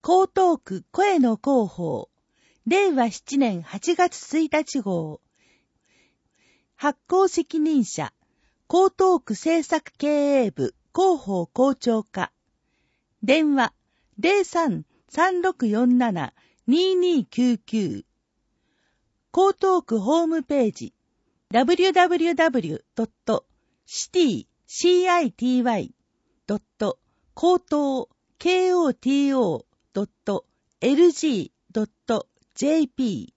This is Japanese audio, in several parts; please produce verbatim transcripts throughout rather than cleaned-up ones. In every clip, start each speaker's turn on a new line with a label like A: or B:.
A: 江東区声の広報、れいわななねんはちがつついたち号。発行責任者、江東区政策経営部広報校長課。電話 ゼロさん さんろくよんなな にーにーきゅうきゅう。江東区ホームページ ダブリュダブリュダブリュドットシティドット高等 ケーオーティーオードットエルジードットジェーピー。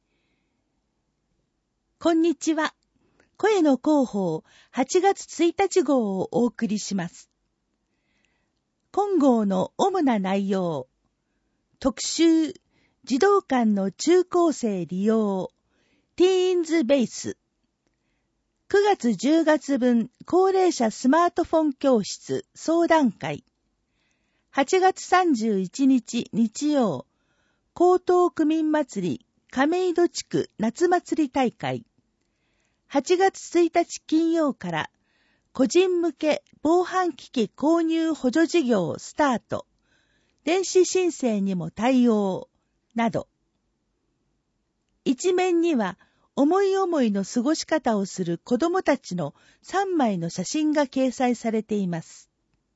A: こんにちは。声の広報はちがつついたち号をお送りします。今号の主な内容。特集、児童館の中高生利用、ティーンズベース。くがつじゅうがつ分高齢者スマートフォン教室相談会。はちがつさんじゅういちにち日曜、江東区民祭り亀戸地区夏祭り大会。はちがつついたち金曜から個人向け防犯機器購入補助事業スタート。電子申請にも対応。など。一面には思い思いの過ごし方をする子どもたちのさんまいの写真が掲載されています。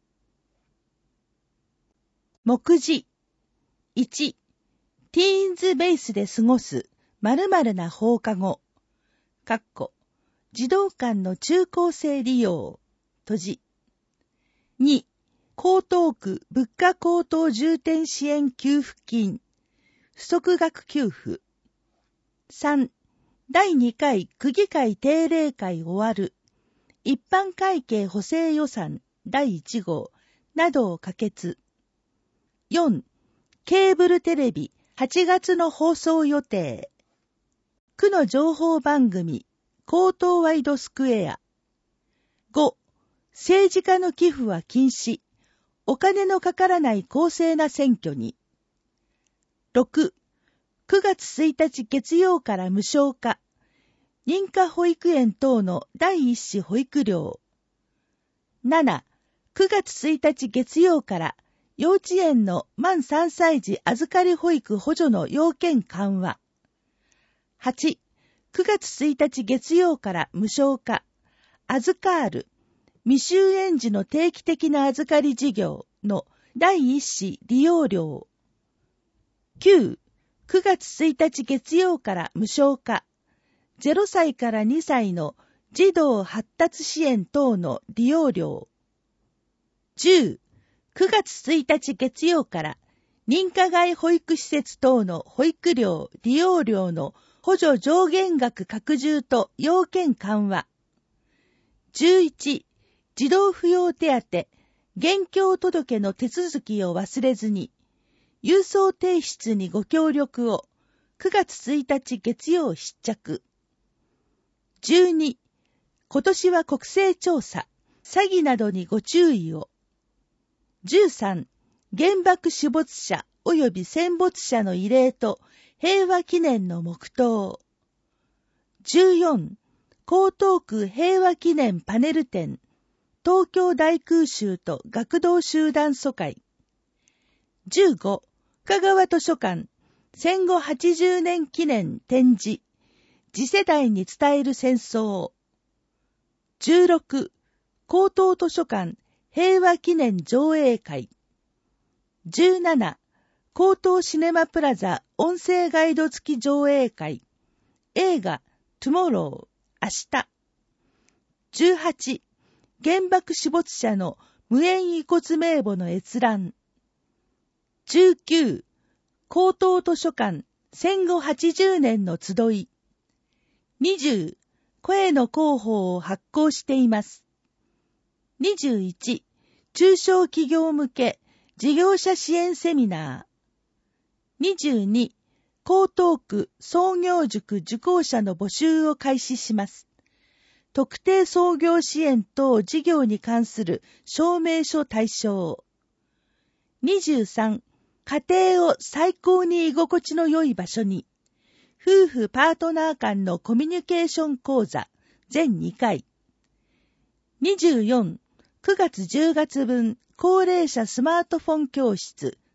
A: 目次いち、ティーンズベースで過ごす〇〇な放課後。かっこ児童館の中高生利用。閉じ。に、江東区物価高騰重点支援給付金。不足額給付。さん、だいにかい区議会定例会終わる。一般会計補正予算だいいち号などを可決。よん、ケーブルテレビはちがつの放送予定。区の情報番組江東ワイドスクエア。ご、政治家の寄付は禁止。お金のかからない公正な選挙に。ろく、くがつついたち月曜から無償化。認可保育園等の第一子保育料。なな、くがつついたち月曜から幼稚園の満さんさい児預かり保育補助の要件緩和。はち、くがつついたち月曜から無償化。預かる、未就園児の定期的な預かり事業の第一子利用料。きゅう、くがつついたち月曜から無償化。ゼロさいからにさいの児童発達支援等の利用料。じゅう、くがつついたち月曜から認可外保育施設等の保育料利用料の補助上限額拡充と要件緩和。じゅういち、児童扶養手当、現況届の手続きを忘れずに、郵送提出にご協力を、くがつついたち月曜必着。じゅうに、今年は国勢調査、詐欺などにご注意を。じゅうさん、原爆死没者及び戦没者の慰霊と平和記念の黙祷。じゅうよん、江東区平和記念パネル展、東京大空襲と学童集団疎開。じゅうご、深川図書館、戦後はちじゅうねん記念展示、次世代に伝える戦争。じゅうろく、江東図書館平和記念上映会。じゅうなな、江東シネマプラザ音声ガイド付き上映会。映画、Tomorrow、明日。じゅうはち、原爆死没者の無縁遺骨名簿の閲覧。じゅうきゅう、江東図書館戦後はちじゅうねんの集い。にじゅう、声の広報を発行しています。にじゅういち、中小企業向け事業者支援セミナー。にじゅうに、江東区創業塾受講者の募集を開始します。特定創業支援等事業に関する証明書対象。にじゅうさん、家庭を最高に居心地の良い場所に。夫婦パートナー間のコミュニケーション講座全にかい。にじゅうよん、くがつじゅうがつ分高齢者スマートフォン教室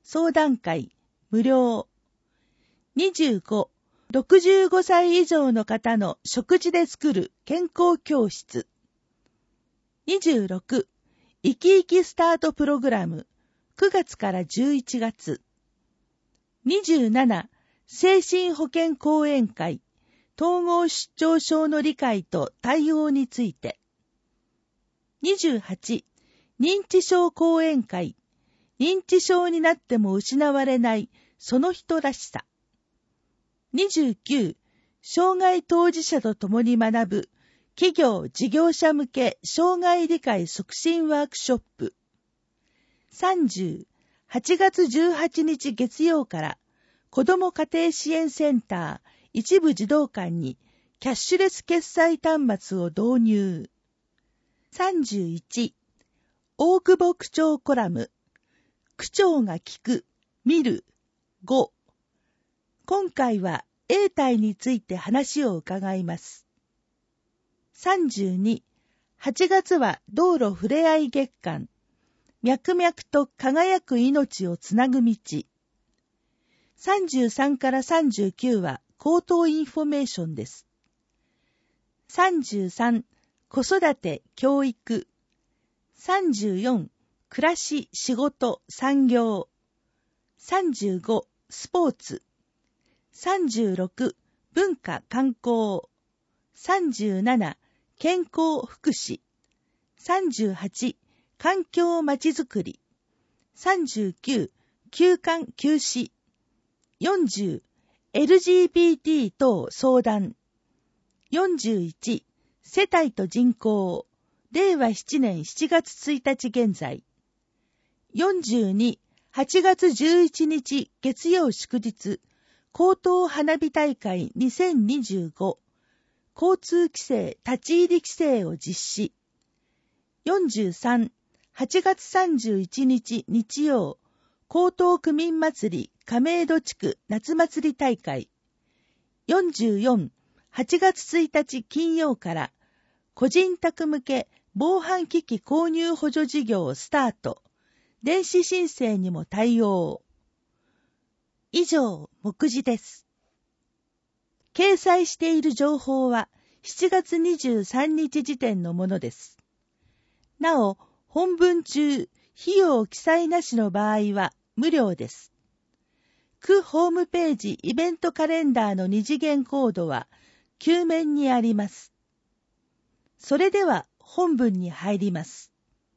A: 相談会、無料。にじゅうご、ろくじゅうごさい以上の方の食事で作る健康教室。にじゅうろく、生き生きスタートプログラム、くがつからじゅういちがつ。にじゅうなな、精神保健講演会、統合失調症の理解と対応について。にじゅうはち、認知症講演会、認知症になっても失われないその人らしさ。にじゅうきゅう、障害当事者と共に学ぶ企業事業者向け障害理解促進ワークショップ。さんじゅう、はちがつじゅうはちにち月曜から子ども家庭支援センター一部児童館にキャッシュレス決済端末を導入。さんじゅういち、大久保区長コラム、区長が聞く、見る、ご。今回は永代について話を伺います。さんじゅうに、はちがつは道路ふれあい月間、脈々と輝く命をつなぐ道。さんじゅうさんからさんじゅうきゅうは口頭インフォメーションです。さんじゅうさん、子育て、教育。さんじゅうよん、暮らし、仕事、産業。さんじゅうご、スポーツ。さんじゅうろく、文化、観光。さんじゅうなな、健康、福祉。さんじゅうはち、環境まちづくり。さんじゅうきゅう、休館休止。よんじゅう、エルジービーティー 等相談。よんじゅういち、世帯と人口。れいわななねんしちがつついたち現在。よんじゅうに、はちがつじゅういちにち月曜祝日、高等花火大会にせんにじゅうご、交通規制、立ち入り規制を実施。よんじゅうさん、はちがつさんじゅういちにち日曜、江東区民祭り亀戸地区夏祭り大会。よんじゅうよん、はちがつついたち金曜から個人宅向け防犯機器購入補助事業スタート。電子申請にも対応。以上、目次です。掲載している情報はしちがつにじゅうさんにち時点のものです。なお、本文中、費用記載なしの場合は無料です。区ホームページイベントカレンダーの二次元コードはきゅう面にあります。それでは本文に入ります。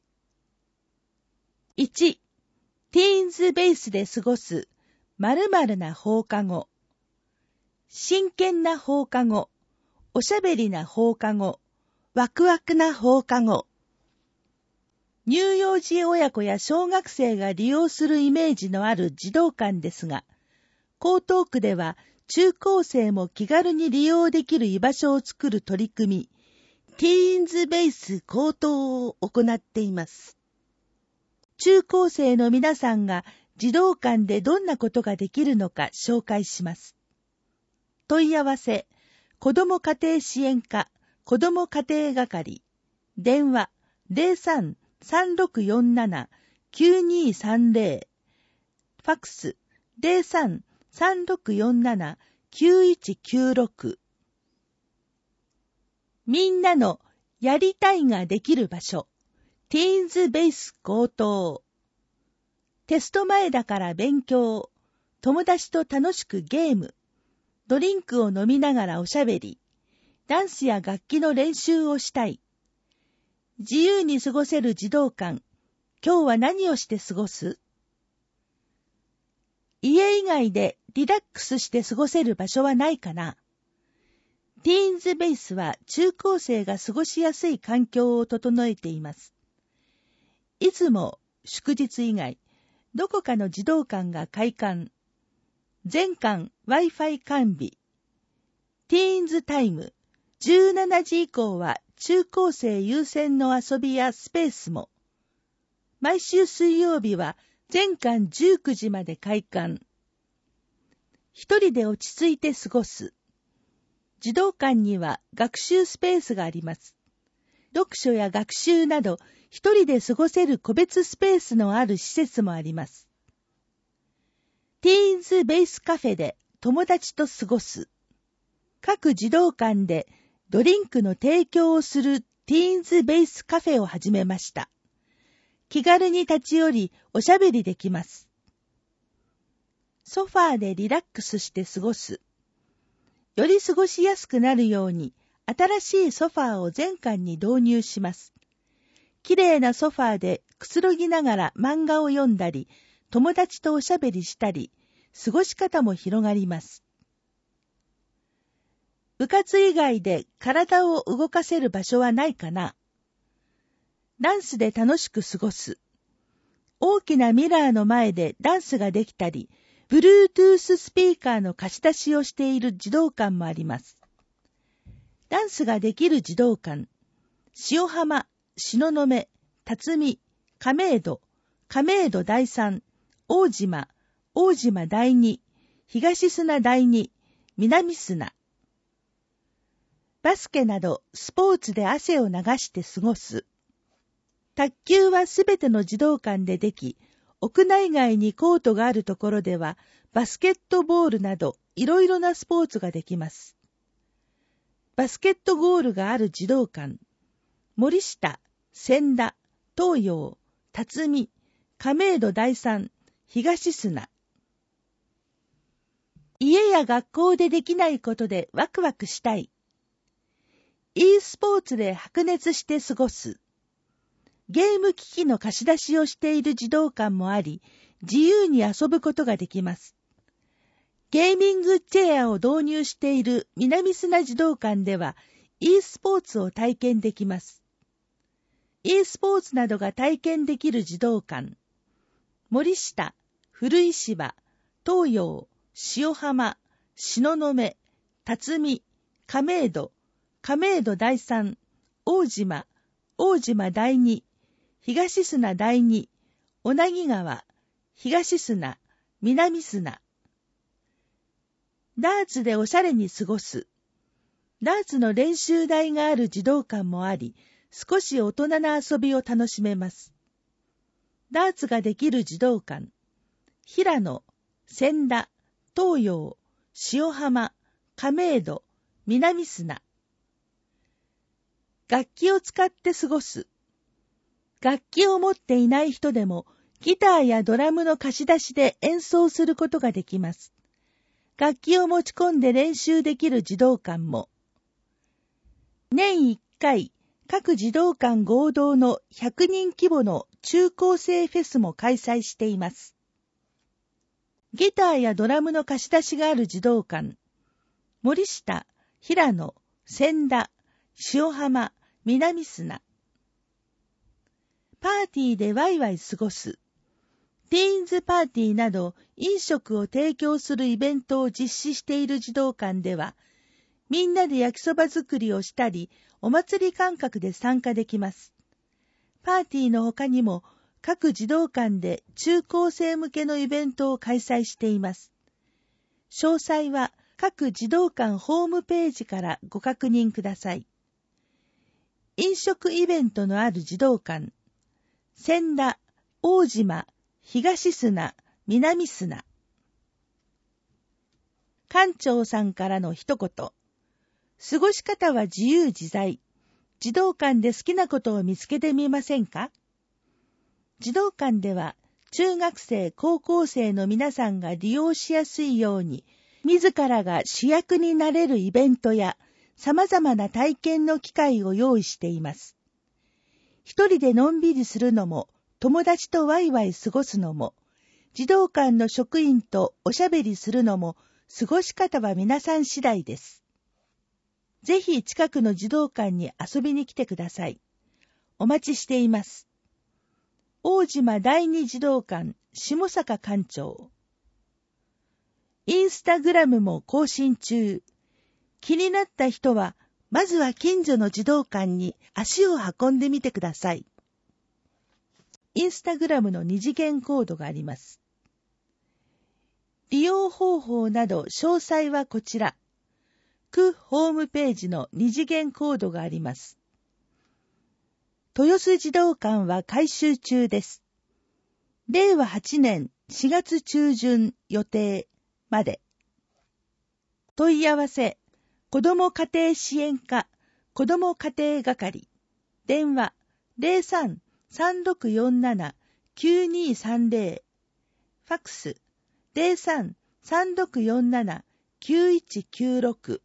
A: いち、ティーンズベースで過ごす〇〇な放課後。真剣な放課後、おしゃべりな放課後、ワクワクな放課後。乳幼児親子や小学生が利用するイメージのある児童館ですが、江東区では中高生も気軽に利用できる居場所を作る取り組み、ティーンズベース高等を行っています。中高生の皆さんが児童館でどんなことができるのか紹介します。問い合わせ、子ども家庭支援課、子ども家庭係、電話 ゼロさん さんろくよんなな きゅうにさんゼロ、ファックス ゼロさん さんろくよんなな きゅういちきゅうろく。みんなのやりたいができる場所、ティーンズベース高等。テスト前だから勉強、友達と楽しくゲーム、ドリンクを飲みながらおしゃべり、ダンスや楽器の練習をしたい。自由に過ごせる児童館、今日は何をして過ごす？家以外でリラックスして過ごせる場所はないかな？ティーンズベースは中高生が過ごしやすい環境を整えています。いつも祝日以外、どこかの児童館が開館。全館 Wi-Fi 完備。ティーンズタイム。じゅうしちじ以降は中高生優先の遊びやスペースも。毎週水曜日は全館じゅうくじまで開館。一人で落ち着いて過ごす。児童館には学習スペースがあります。読書や学習など一人で過ごせる個別スペースのある施設もあります。 ーンズベースカフェで友達と過ごす。各児童館でドリンクの提供をするティーンズベースカフェを始めました。気軽に立ち寄りおしゃべりできます。ソファーでリラックスして過ごす。より過ごしやすくなるように新しいソファーを全館に導入します。きれいなソファーでくつろぎながら漫画を読んだり、友達とおしゃべりしたり、過ごし方も広がります。部活以外で体を動かせる場所はないかな。ダンスで楽しく過ごす。大きなミラーの前でダンスができたり、Bluetooth スピーカーの貸し出しをしている児童館もあります。ダンスができる児童館、塩浜、東雲、辰巳、亀戸、亀戸第三、大島、大島第二、東砂第二、南砂。バスケなどスポーツで汗を流して過ごす。卓球はすべての児童館ででき、屋内外にコートがあるところでは、バスケットボールなどいろいろなスポーツができます。バスケットゴールがある児童館、森下、千田、東洋、辰巳、亀戸第三、東砂。家や学校でできないことでワクワクしたい。e スポーツで白熱して過ごす。ゲーム機器の貸し出しをしている児童館もあり、自由に遊ぶことができます。ゲーミングチェアを導入している南砂児童館では、e スポーツを体験できます。e スポーツなどが体験できる児童館、森下、古石芝、東洋、塩浜、東雲、辰巳、亀戸、亀戸第三、大島、大島第二、東砂第二、小名木川、東砂、南砂。ダーツでおしゃれに過ごす。ダーツの練習台がある児童館もあり、少し大人な遊びを楽しめます。ダーツができる児童館、平野、千田、東洋、塩浜、亀戸、南砂。楽器を使って過ごす。楽器を持っていない人でも、ギターやドラムの貸し出しで演奏することができます。楽器を持ち込んで練習できる児童館も。年いっかい、各児童館合同のひゃくにん規模の中高生フェスも開催しています。ギターやドラムの貸し出しがある児童館、森下、平野、千田、塩浜、南砂。パーティーでワイワイ過ごす。ティーンズパーティーなど飲食を提供するイベントを実施している児童館では、みんなで焼きそば作りをしたり、お祭り感覚で参加できます。パーティーの他にも、各児童館で中高生向けのイベントを開催しています。詳細は各児童館ホームページからご確認ください。飲食イベントのある児童館、千田、大島、東砂、南砂。館長さんからの一言。過ごし方は自由自在。児童館で好きなことを見つけてみませんか？児童館では中学生、高校生の皆さんが利用しやすいように、自らが主役になれるイベントや様々な体験の機会を用意しています。一人でのんびりするのも、友達とワイワイ過ごすのも、児童館の職員とおしゃべりするのも、過ごし方は皆さん次第です。ぜひ近くの児童館に遊びに来てください。お待ちしています。大島第二児童館、下坂館長。インスタグラムも更新中。気になった人は、まずは近所の児童館に足を運んでみてください。インスタグラムの二次元コードがあります。利用方法など詳細はこちら。区ホームページの二次元コードがあります。豊洲児童館は改修中です。れいわはちねんしがつ中旬予定まで。問い合わせ、子ども家庭支援課、子ども家庭係。電話、ゼロさん さんろくよんなな きゅうにさんゼロ。ファックス、ゼロさん さんろくよんなな きゅういちきゅうろく。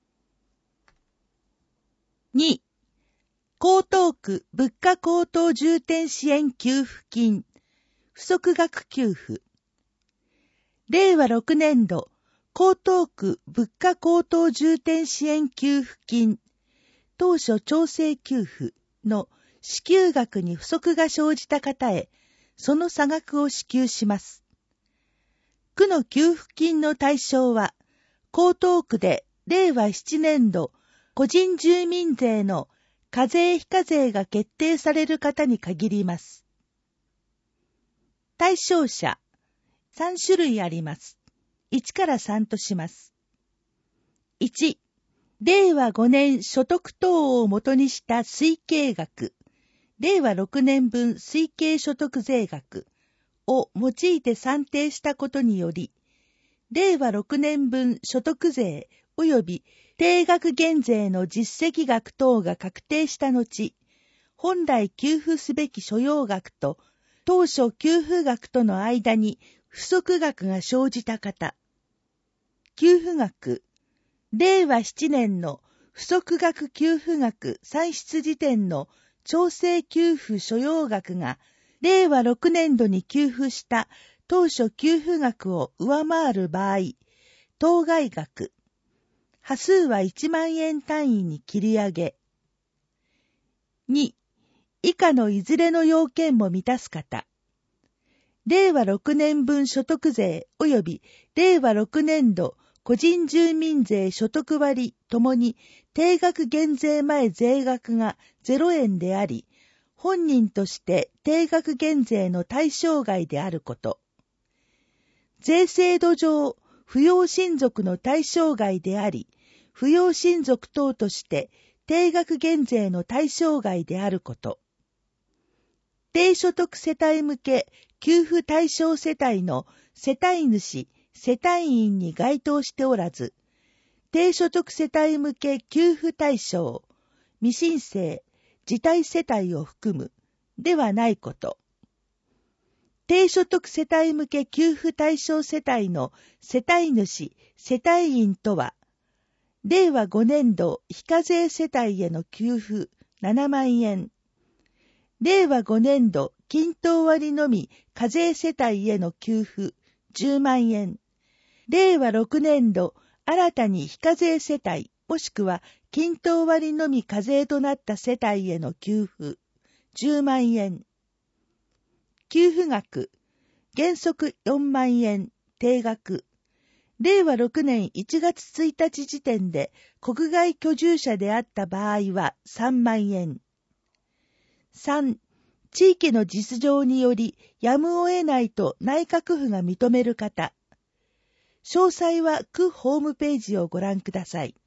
A: に、江東区物価高騰重点支援給付金、不足額給付。れいわろくねんど、江東区物価高騰重点支援給付金、当初調整給付の支給額に不足が生じた方へ、その差額を支給します。区の給付金の対象は、江東区でれいわななねんど個人住民税の課税非課税が決定される方に限ります。対象者、さんしゅるいあります。いちからさんとします。いち、れいわごねん所得等をもとにした推計額、れいわろくねんぶん推計所得税額を用いて算定したことにより、れいわろくねんぶん所得税及び定額減税の実績額等が確定した後、本来給付すべき所要額と当初給付額との間に不足額が生じた方。給付額、れいわななねんの不足額給付額算出時点の調整給付所要額がれいわろくねんどに給付した当初給付額を上回る場合、当該額、端数はいちまんえん単位に切り上げ。に、以下のいずれの要件も満たす方。れいわろくねんぶん所得税及びれいわろくねんど個人住民税所得割ともに定額減税前税額がゼロえんであり、本人として定額減税の対象外であること。税制度上、扶養親族の対象外であり、扶養親族等として定額減税の対象外であること。低所得世帯向け給付対象世帯の世帯主、世帯員に該当しておらず、低所得世帯向け給付対象、未申請、自体世帯を含む、ではないこと。低所得世帯向け給付対象世帯の世帯主、世帯員とは、れいわごねんど非課税世帯への給付ななまんえん、れいわごねんど均等割のみ課税世帯への給付じゅうまんえん、れいわろくねんど新たに非課税世帯もしくは均等割のみ課税となった世帯への給付じゅうまんえん。給付額、原則よんまんえん、定額。れいわろくねんいちがつついたち時点で国外居住者であった場合はさんまんえん。さん、地域の実情によりやむを得ないと内閣府が認める方。詳細は区ホームページをご覧ください。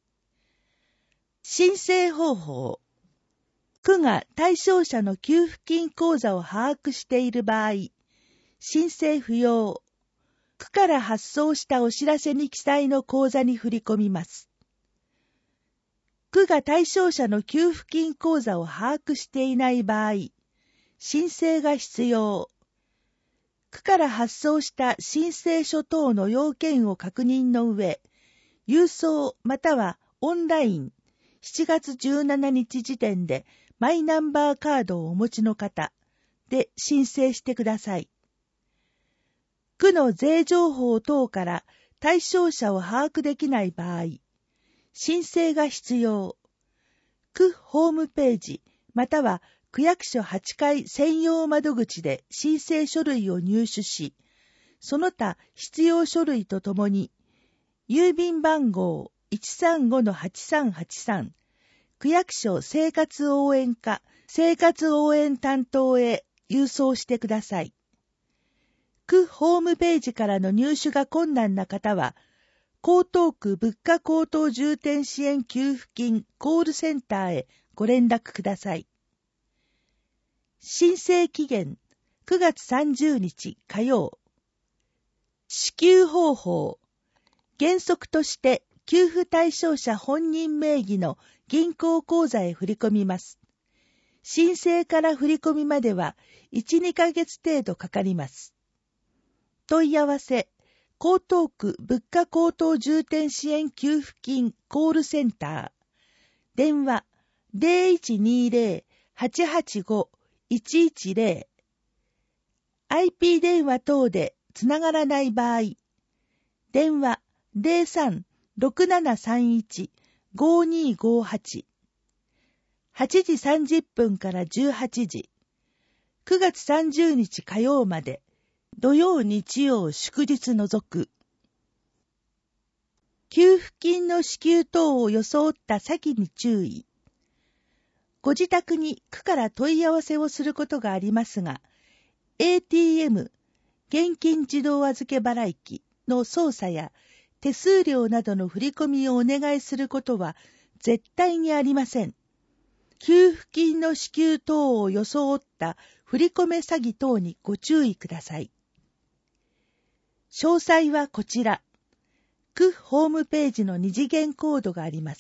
A: 申請方法。区が対象者の給付金口座を把握している場合、申請不要。区から発送したお知らせに記載の口座に振り込みます。区が対象者の給付金口座を把握していない場合、申請が必要。区から発送した申請書等の要件を確認の上、郵送またはオンライン、しちがつじゅうしちにち時点でマイナンバーカードをお持ちの方で申請してください。区の税情報等から対象者を把握できない場合、申請が必要。区ホームページまたは区役所はちかい専用窓口で申請書類を入手し、その他必要書類とともに、郵便番号 いちさんごのはちさんはちさん、区役所生活応援課生活応援担当へ郵送してください。区ホームページからの入手が困難な方は、江東区物価高騰重点支援給付金コールセンターへご連絡ください。申請期限くがつさんじゅうにち火曜。 支給方法。原則として給付対象者本人名義の銀行口座へ振り込みます。申請から振り込みまではいち、にかげつ程度かかります。問い合わせ、江東区物価高騰重点支援給付金コールセンター。電話 ゼロいちにゼロ はちはちご いちいちゼロ。アイピー 電話等でつながらない場合、電話ゼロさん ろくななさんいち ごにごはち。はちじさんじゅっぷんからじゅうはちじ。くがつさんじゅうにち火曜まで。土曜日曜祝日除く。給付金の支給等を装った詐欺に注意。ご自宅に区から問い合わせをすることがありますが、エーティーエム、現金自動預け払い機の操作や手数料などの振り込みをお願いすることは絶対にありません。給付金の支給等を装った振り込め詐欺等にご注意ください。詳細はこちら。区ホームページの二次元コードがあります。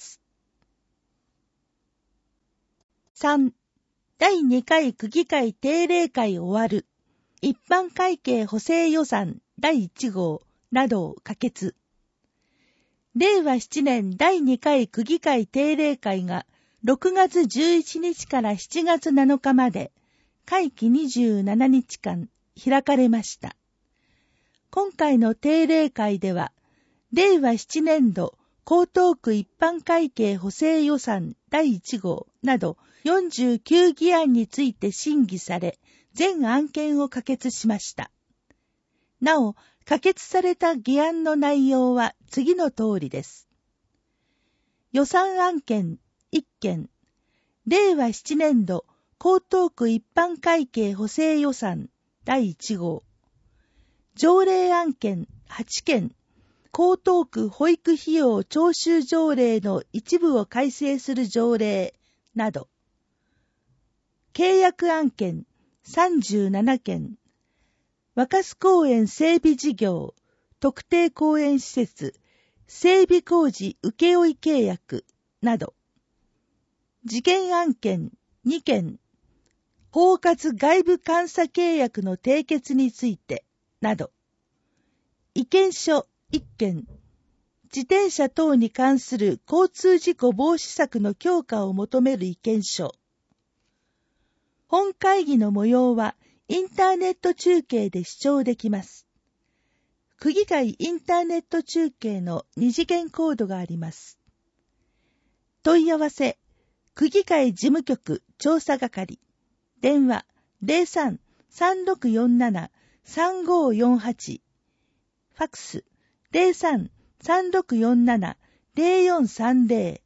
A: さん. だいにかい区議会定例会終わる。一般会計補正予算だいいち号などを可決。れいわななねんだいにかい区議会定例会がろくがつじゅういちにちからしちがつなのかまで会期にじゅうななにちかん開かれました。今回の定例会では、れいわななねんど江東区一般会計補正予算だいいち号などよんじゅうきゅうぎあんについて審議され、全案件を可決しました。なお、可決された議案の内容は次の通りです。予算案件いっけん、れいわななねんど江東区一般会計補正予算だいいち号。条例案件はちけん、江東区保育費用徴収条例の一部を改正する条例など、契約案件さんじゅうななけん、若洲公園整備事業、特定公園施設、整備工事請負契約など、事件案件にけん、包括外部監査契約の締結についてなど、意見書いっけん、自転車等に関する交通事故防止策の強化を求める意見書。本会議の模様はインターネット中継で視聴できます。区議会インターネット中継の二次元コードがあります。問い合わせ、区議会事務局調査係、電話 ゼロさん さんろくよんなな さんごよんはち、ファックス ゼロさん さんろくよんなな ゼロよんさんゼ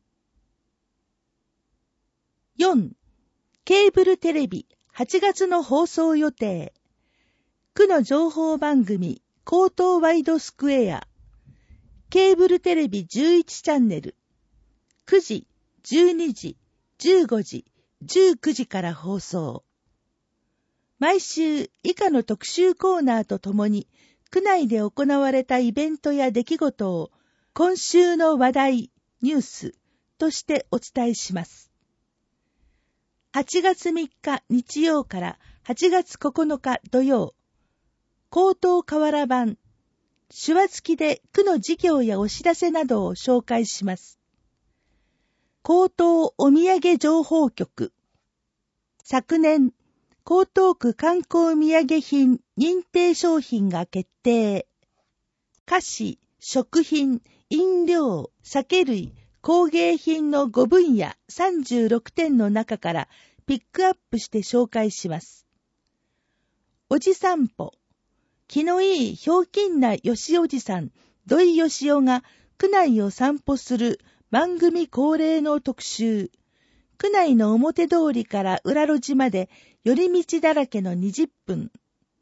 A: ロ。よん. ケーブルテレビはちがつの放送予定。区の情報番組江東ワイドスクエア。ケーブルテレビじゅういちチャンネル。くじ、じゅうにじ、じゅうごじ、じゅうくじから放送。毎週以下の特集コーナーとともに区内で行われたイベントや出来事を今週の話題、ニュースとしてお伝えします。はちがつみっか日曜からはちがつここのか土曜、江東河原版、手話付きで区の事業やお知らせなどを紹介します。江東お土産情報局。昨年、江東区観光土産品認定商品が決定。菓子、食品、飲料、酒類、工芸品のごぶんやさんじゅうろくてんの中からピックアップして紹介します。おじさんぽ。気のいいひょうきんなよしおじさん、土井よしおが区内を散歩する番組恒例の特集。区内の表通りから裏路地まで寄り道だらけのにじゅっぷん。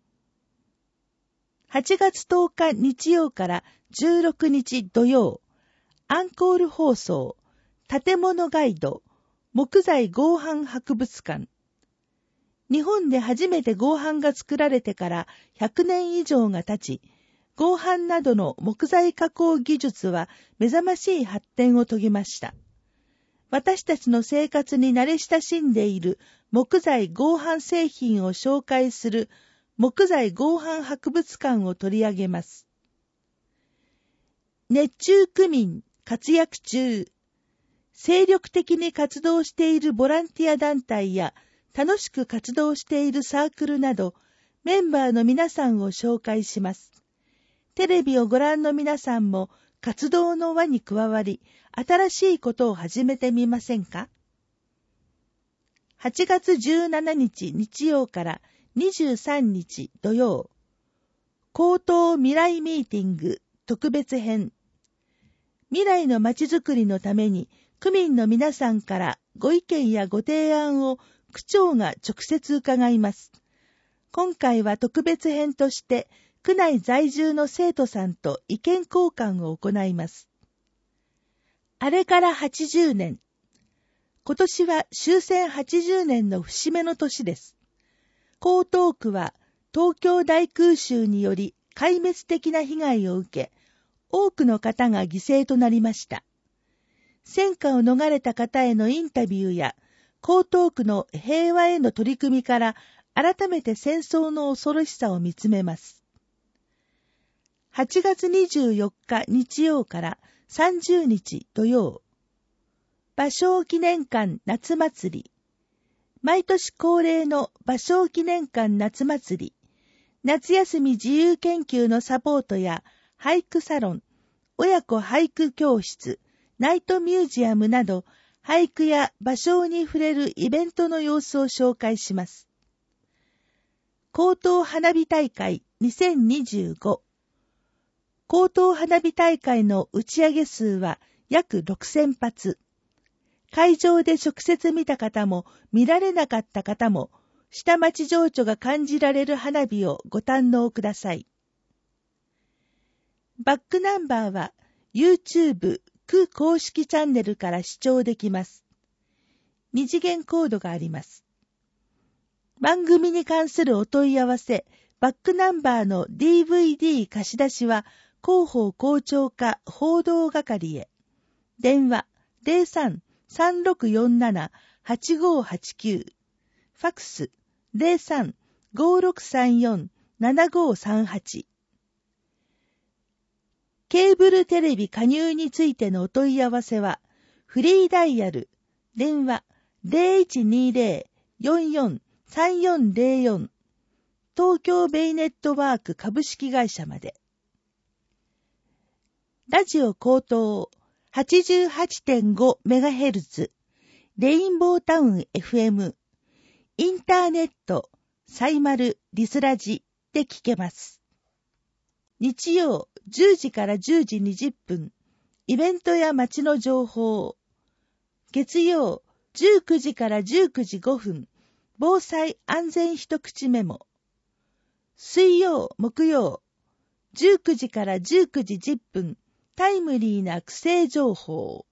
A: はちがつとおか日曜からじゅうろくにち土曜、アンコール放送、建物ガイド、木材合板博物館。日本で初めて合板が作られてからひゃくねん以上が経ち、 合板などの木材加工技術は目覚ましい発展を遂げました。私たちの生活に慣れ親しんでいる木材合板製品を紹介する木材合板博物館を取り上げます。熱中区民活躍中。精力的に活動しているボランティア団体や楽しく活動しているサークルなどメンバーの皆さんを紹介します。テレビをご覧の皆さんも活動の輪に加わり、新しいことを始めてみませんか？はちがつじゅうしちにち日曜からにじゅうさんにち土曜、高等未来ミーティング特別編。未来のまちづくりのために区民の皆さんからご意見やご提案を区長が直接伺います。今回は特別編として区内在住の生徒さんと意見交換を行います。あれからはちじゅうねん。今年は終戦はちじゅうねんの節目の年です。江東区は東京大空襲により壊滅的な被害を受け、多くの方が犠牲となりました。戦火を逃れた方へのインタビューや、江東区の平和への取り組みから改めて戦争の恐ろしさを見つめます。はちがつにじゅうよっか日曜からさんじゅうにち土曜、芭蕉記念館夏祭り。毎年恒例の芭蕉記念館夏祭り、夏休み自由研究のサポートや俳句サロン、親子俳句教室、ナイトミュージアムなど、俳句や芭蕉に触れるイベントの様子を紹介します。高等花火大会にせんにじゅうご。高等花火大会の打ち上げ数は約ろくせんぱつ。会場で直接見た方も見られなかった方も、下町情緒が感じられる花火をご堪能ください。バックナンバーは YouTube 区公式チャンネルから視聴できます。二次元コードがあります。番組に関するお問い合わせ、バックナンバーの ディーブイディー 貸し出しは広報広聴課報道係へ。電話 ゼロさん さんろくよんなな はちごはちきゅう。ファックス ゼロさん ごろくさんよん ななごさんはち。ケーブルテレビ加入についてのお問い合わせは、フリーダイヤル、電話 ゼロいちにゼロ よんよん さんよんゼロよん、東京ベイネットワーク株式会社まで。ラジオ高等 はちじゅうはちてんごメガヘルツ、レインボータウン エフエム、インターネット、サイマルリスラジで聞けます。日曜じゅうじからじゅうじにじゅっぷん、イベントや街の情報。月曜じゅうくじからじゅうくじごふん、防災安全一口メモ。水曜木曜じゅうくじからじゅうくじじゅっぷん、タイムリーな区政情報。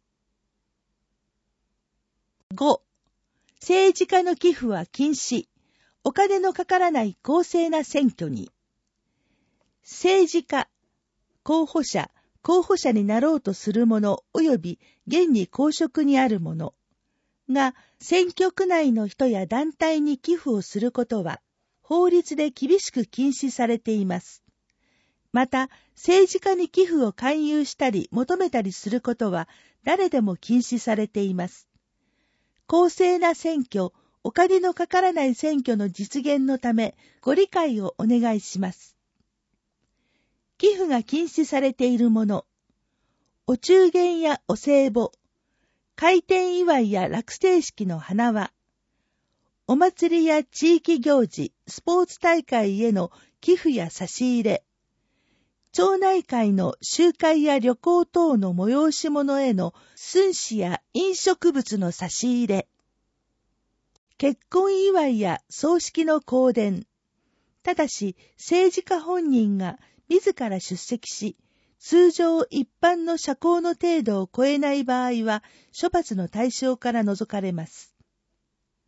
A: ご. 政治家の寄付は禁止。お金のかからない公正な選挙に。政治家、候補者、候補者になろうとする者及び現に公職にある者が選挙区内の人や団体に寄付をすることは法律で厳しく禁止されています。また、政治家に寄付を勧誘したり求めたりすることは誰でも禁止されています。公正な選挙、お金のかからない選挙の実現のためご理解をお願いします。寄付が禁止されているもの、お中元やお歳暮、開店祝いや落成式の花輪、お祭りや地域行事、スポーツ大会への寄付や差し入れ、町内会の集会や旅行等の催し物への寸志や飲食物の差し入れ、結婚祝いや葬式の香典、ただし政治家本人が自ら出席し、通常一般の社交の程度を超えない場合は処罰の対象から除かれます。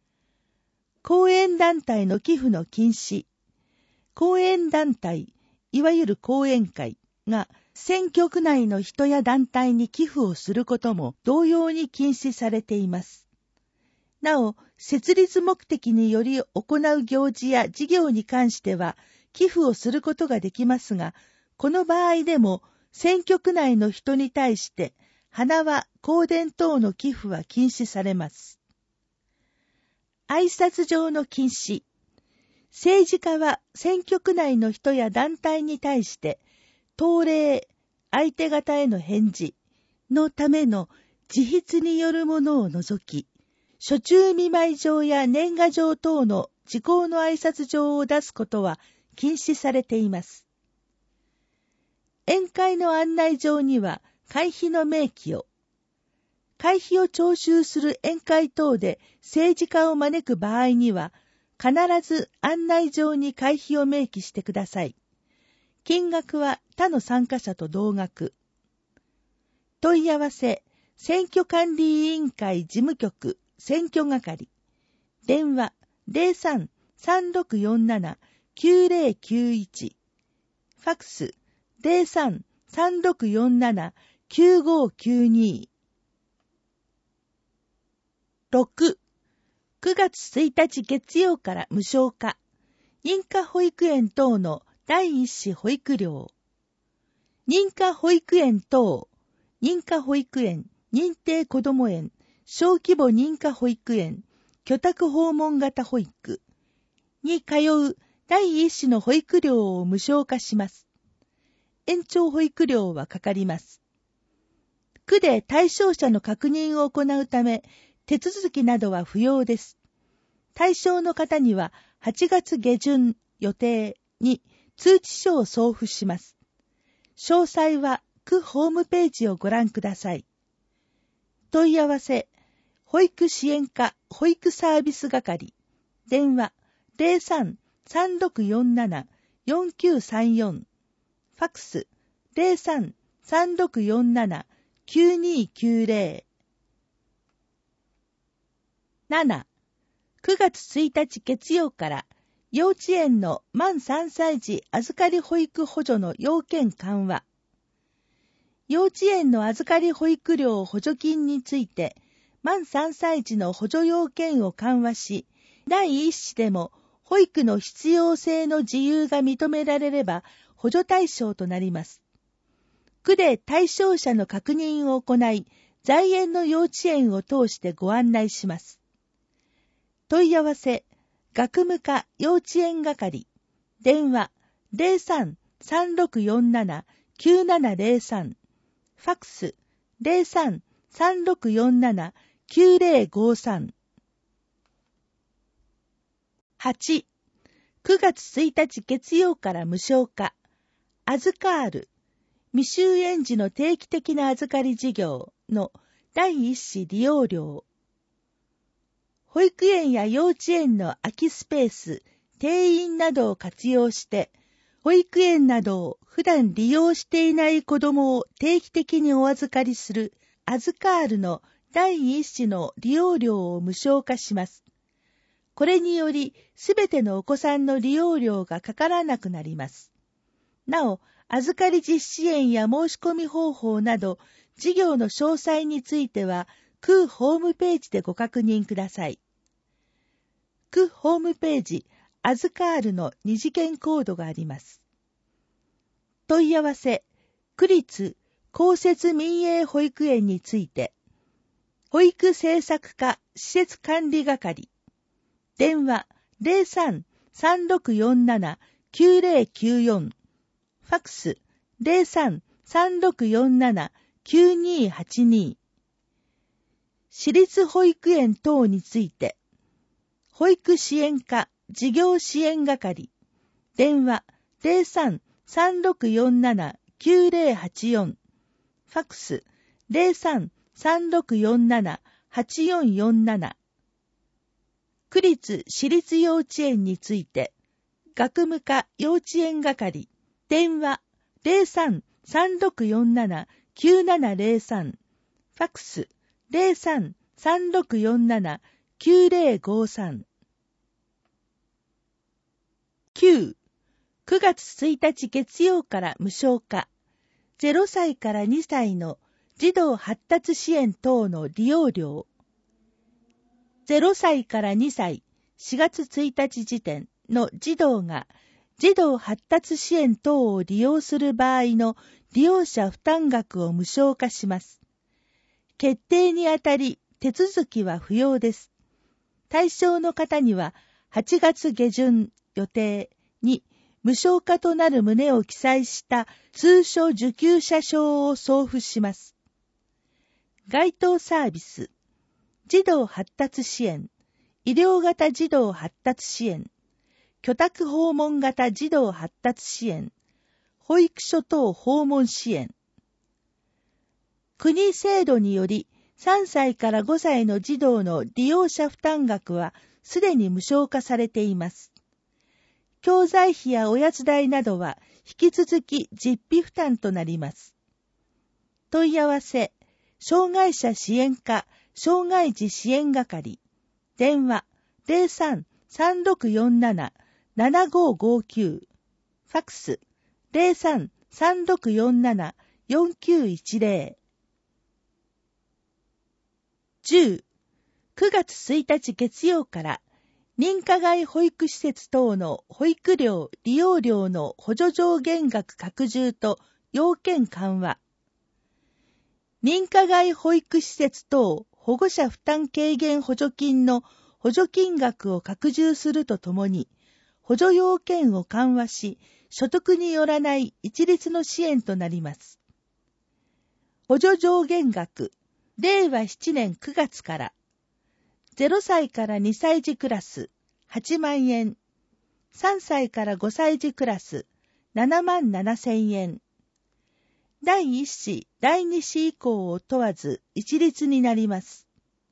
A: 後援団体の寄付の禁止。後援団体、 いわゆる講演会が選挙区内の人や団体に寄付をすることも同様に禁止されています。なお、設立目的により行う行事や事業に関しては寄付をすることができますが、この場合でも選挙区内の人に対して花輪、香典等の寄付は禁止されます。挨拶上の禁止。政治家は選挙区内の人や団体に対して答礼、相手方への返事のための自筆によるものを除き、暑中見舞い状や年賀状等の時効の挨拶状を出すことは禁止されています。宴会の案内状には会費の明記を、会費を徴収する宴会等で政治家を招く場合には、必ず案内状に会費を明記してください。金額は他の参加者と同額。問い合わせ、選挙管理委員会事務局選挙係。電話 ゼロさん さんろくよんなな きゅうゼロきゅういち。ファックス ゼロさん さんろくよんなな きゅうごきゅうに。ろく、くがつついたち月曜から無償化。認可保育園等の第一子保育料。認可保育園等、認可保育園、認定こども園、小規模認可保育園、居宅訪問型保育に通う第一子の保育料を無償化します。延長保育料はかかります。区で対象者の確認を行うため、手続きなどは不要です。対象の方にははちがつげじゅん予定に通知書を送付します。詳細は区ホームページをご覧ください。問い合わせ、保育支援課保育サービス係。電話ゼロさん さんろくよんなな よんきゅうさんよん。ファックスゼロさん さんろくよんなな きゅうにきゅうゼロ。なな、くがつついたち月曜から幼稚園の満さんさい児預かり保育補助の要件緩和。幼稚園の預かり保育料補助金について、満さんさい児の補助要件を緩和し、第一子でも保育の必要性の自由が認められれば補助対象となります。区で対象者の確認を行い、在園の幼稚園を通してご案内します。問い合わせ、学務課幼稚園係。電話ゼロさん さんろくよんなな きゅうななゼロさん。ファックスゼロさん さんろくよんなな きゅうゼロごさん。はち、くがつついたち月曜から無償化。預かる。未就園児の定期的な預かり事業の第一子利用料。保育園や幼稚園の空きスペース、定員などを活用して、保育園などを普段利用していない子どもを定期的にお預かりする預かるの第一子の利用料を無償化します。これにより、すべてのお子さんの利用料がかからなくなります。なお、預かり実施園や申し込み方法など、事業の詳細については、区ホームページでご確認ください。区ホームページ、預かるの二次元コードがあります。問い合わせ、区立公設民営保育園について、保育政策課施設管理係。電話ゼロさん さんろくよんなな きゅうゼロきゅうよん。ファックスゼロさん さんろくよんなな きゅうにはちに。私立保育園等について、保育支援課事業支援係。電話ゼロさん さんろくよんなな きゅうゼロはちよん。ファックスゼロさん さんろくよんなな はちよんよんなな。区立私立幼稚園について、学務課幼稚園係。電話ゼロさん さんろくよんなな きゅうななゼロさん。ファックスゼロさん さんろくよんなな きゅうゼロごさん。きゅう、 くがつついたち月曜から無償化、ゼロさいからにさいの児童発達支援等の利用料、ゼロさいからにさいしがつついたち時点の児童が児童発達支援等を利用する場合の利用者負担額を無償化します。決定にあたり手続きは不要です。対象の方にははちがつげじゅん予定に無償化となる旨を記載した通所受給者証を送付します。該当サービス、児童発達支援、医療型児童発達支援、居宅訪問型児童発達支援、保育所等訪問支援。国制度によりさんさいからごさいの児童の利用者負担額はすでに無償化されています。教材費やおやつ代などは引き続き実費負担となります。問い合わせ、障害者支援課障害児支援係、電話 ゼロさん さんろくよんなな ななごごきゅう、ファックス ゼロさん さんろくよんなな よんきゅういちゼロ。じゅう、くがつついたち月曜から認可外保育施設等の保育料利用料の補助上限額拡充と要件緩和。認可外保育施設等保護者負担軽減補助金の補助金額を拡充するとともに、補助要件を緩和し、所得によらない一律の支援となります。補助上限額、れいわななねんくがつから、ゼロさいからにさい児クラスはちまんえん、さんさいからごさい児クラスななまんななせんえん、だいいっ子、だいに子以降を問わず一律になります。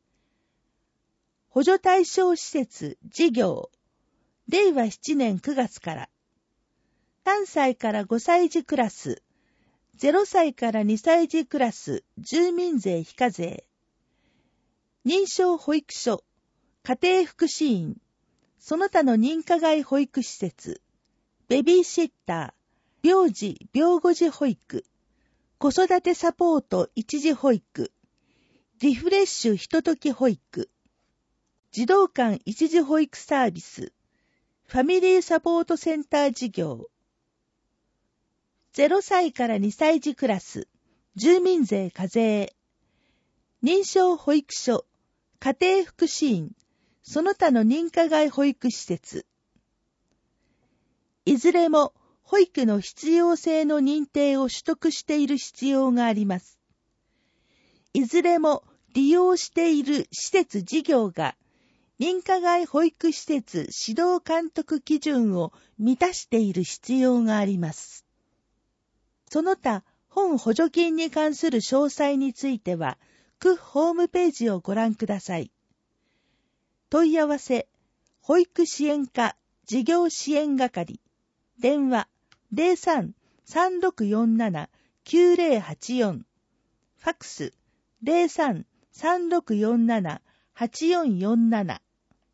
A: 補助対象施設、事業、れいわななねんくがつから、さんさいからごさい児クラス、ゼロさいからにさい児クラス、住民税非課税、認証保育所、家庭福祉院、その他の認可外保育施設、ベビーシッター、病児・病後児保育、子育てサポート一時保育、リフレッシュひととき保育、児童館一時保育サービス、ファミリーサポートセンター事業、ゼロさいからにさい児クラス、住民税課税、認証保育所、家庭福祉院、その他の認可外保育施設。いずれも保育の必要性の認定を取得している必要があります。いずれも利用している施設事業が認可外保育施設指導監督基準を満たしている必要があります。その他、本補助金に関する詳細については、区ホームページをご覧ください。問い合わせ、保育支援課事業支援係、電話 ゼロさん さんろくよんなな きゅうゼロはちよん、ファックス ゼロさん さんろくよんなな はちよんよんなな。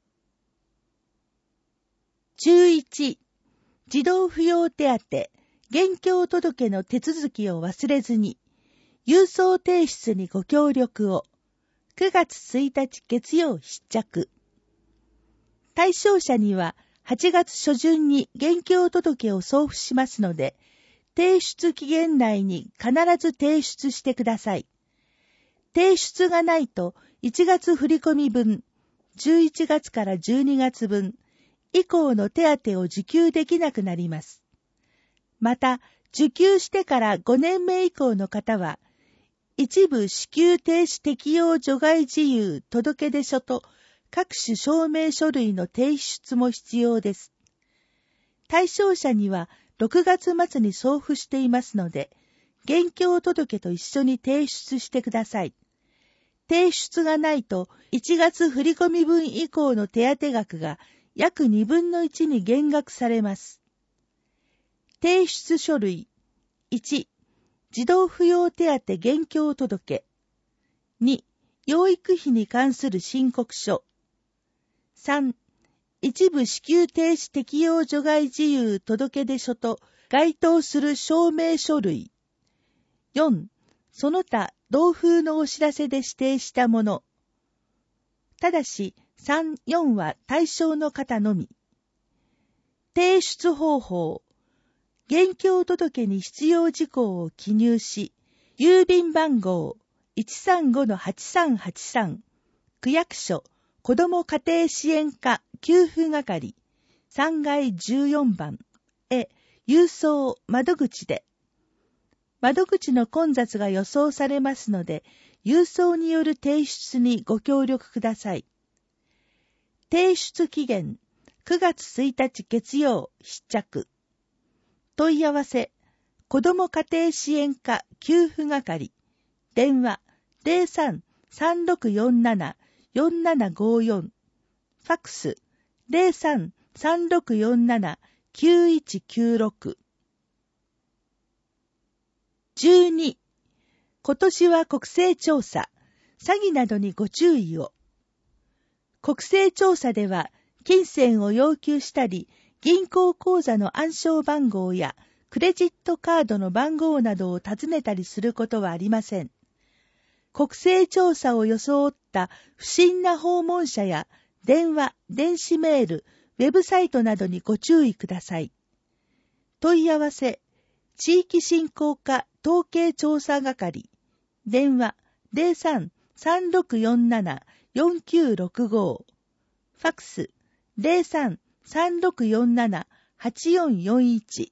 A: じゅういち、児童扶養手当、現況届の手続きを忘れずに、郵送提出にご協力を。くがつついたち月曜必着。対象者にははちがつしょじゅんに現況届を送付しますので、提出期限内に必ず提出してください。提出がないといちがつ振込分、じゅういちがつからじゅうにがつ分以降の手当を受給できなくなります。また、受給してからごねんめ以降の方は、一部支給停止適用除外事由届出書と各種証明書類の提出も必要です。対象者にはろくがつ末に送付していますので、現況届と一緒に提出してください。提出がないといちがつ振込分以降の手当額が約にぶんのいちに減額されます。提出書類いち、児童扶養手当現況届に、養育費に関する申告書さん、 一部支給停止適用除外事由届出書と該当する証明書類。よん、その他同風のお知らせで指定したもの。ただし、さん、よんは対象の方のみ。提出方法。現況届に必要事項を記入し、郵便番号 いちさんごのはちさんはちさん、区役所子ども家庭支援課給付係さんがいじゅうよんばんへ郵送窓口で、窓口の混雑が予想されますので、郵送による提出にご協力ください。提出期限くがつついたち月曜必着。問い合わせ子ども家庭支援課給付係電話 ゼロさん さんろくよんなな よんななごよん ファックス ゼロさん さんろくよんなな きゅういちきゅうろく。 じゅうに. 今年は国勢調査、詐欺などにご注意を。国勢調査では金銭を要求したり、銀行口座の暗証番号やクレジットカードの番号などを尋ねたりすることはありません。国勢調査を装った不審な訪問者や電話、電子メール、ウェブサイトなどにご注意ください。問い合わせ、地域振興課統計調査係、電話 ゼロさん さんろくよんなな よんきゅうろくご、ファックスゼロさん さんろくよんなな はちよんよんいち。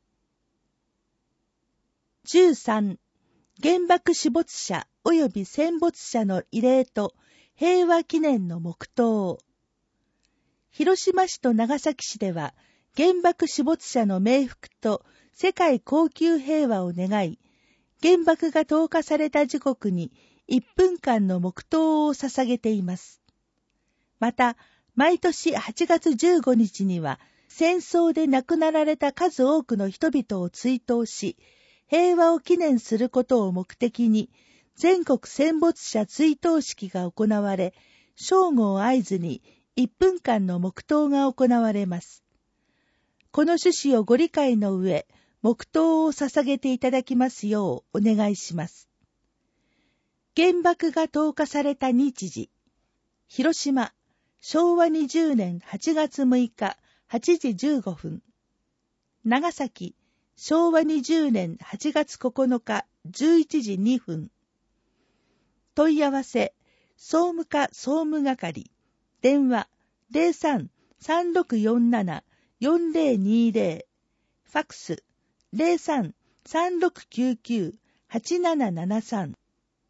A: じゅうさん. 原爆死没者及び戦没者の慰霊と平和記念の黙祷。広島市と長崎市では原爆死没者の冥福と世界恒久平和を願い、原爆が投下された時刻にいっぷんかんの黙祷を捧げています。また、毎年はちがつじゅうごにちには戦争で亡くなられた数多くの人々を追悼し、平和を記念することを目的に、全国戦没者追悼式が行われ、正午を合図にいっぷんかんの黙祷が行われます。この趣旨をご理解の上、黙祷を捧げていただきますようお願いします。原爆が投下された日時、広島、しょうわにじゅうねんはちがつむいかはちじじゅうごふん。長崎、しょうわにじゅうねんはちがつここのかじゅういちじにふん。問い合わせ、総務課総務係、電話 ゼロさん さんろくよんなな よんぜろにぜろ、ファックスゼロさん さんろくきゅうきゅう はちななななさん。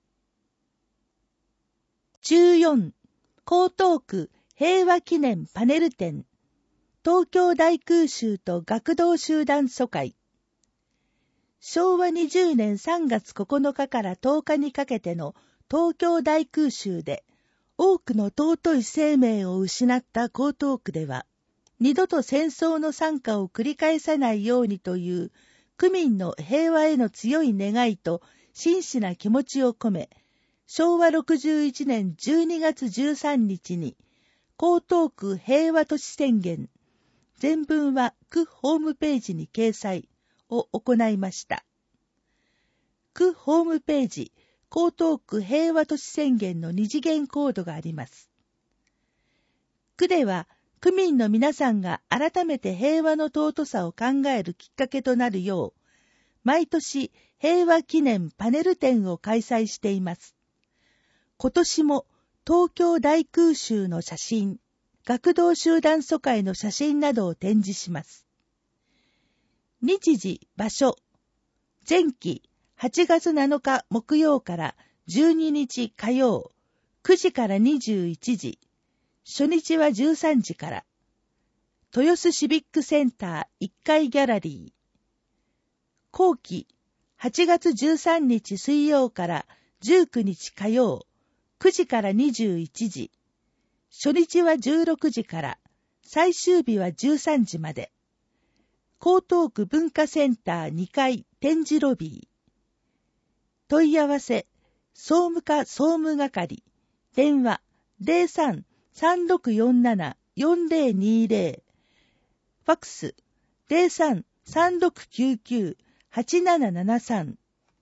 A: じゅうよん. 江東区平和記念パネル展、東京大空襲と学童集団疎開。しょうわにじゅうねんさんがつここのかからとおかにかけての東京大空襲で多くの尊い生命を失った江東区では、二度と戦争の惨禍を繰り返さないようにという区民の平和への強い願いと真摯な気持ちを込め、しょうわろくじゅういちねんじゅうにがつじゅうさんにちに江東区平和都市宣言、全文は区ホームページに掲載を行いました。区ホームページ、江東区平和都市宣言の二次元コードがあります。区では、区民の皆さんが改めて平和の尊さを考えるきっかけとなるよう、毎年平和記念パネル展を開催しています。今年も東京大空襲の写真、学童集団疎開の写真などを展示します。日時、場所、前期はちがつなのか木曜からじゅうににち火曜、くじからにじゅういちじ、初日はじゅうさんじから、豊洲シビックセンターいっかいギャラリー。後期はちがつじゅうさんにち水曜からじゅうくにち火曜、くじからにじゅういちじ、初日はじゅうろくじから、最終日はじゅうさんじまで。江東区文化センターにかい展示ロビー。問い合わせ、総務課総務係、電話ゼロさん さんろくよんななよんぜろにぜろ、ファックス ゼロさん さんろくきゅうきゅう はちななななさん。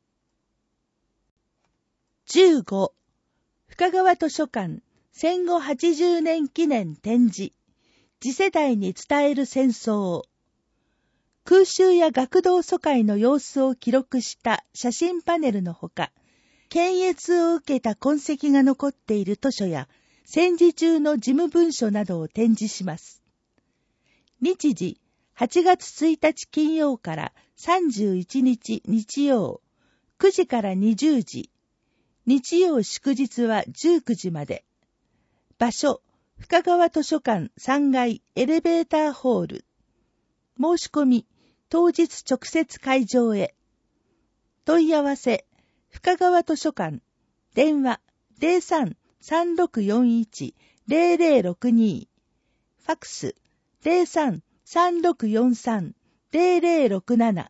A: じゅうご、深川図書館戦後はちじゅうねん記念展示、次世代に伝える戦争。空襲や学童疎開の様子を記録した写真パネルのほか、検閲を受けた痕跡が残っている図書や戦時中の事務文書などを展示します。日時、はちがつついたち金曜からさんじゅういちにち日曜、くじからにじゅうじ、日曜祝日はじゅうくじまで。場所、深川図書館さんがいエレベーターホール。申し込み、当日直接会場へ。問い合わせ、深川図書館、電話 ゼロさん さんろくよんいち ゼロゼロろくに、ファックス ゼロさん さんろくよんさん ゼロゼロろくなな。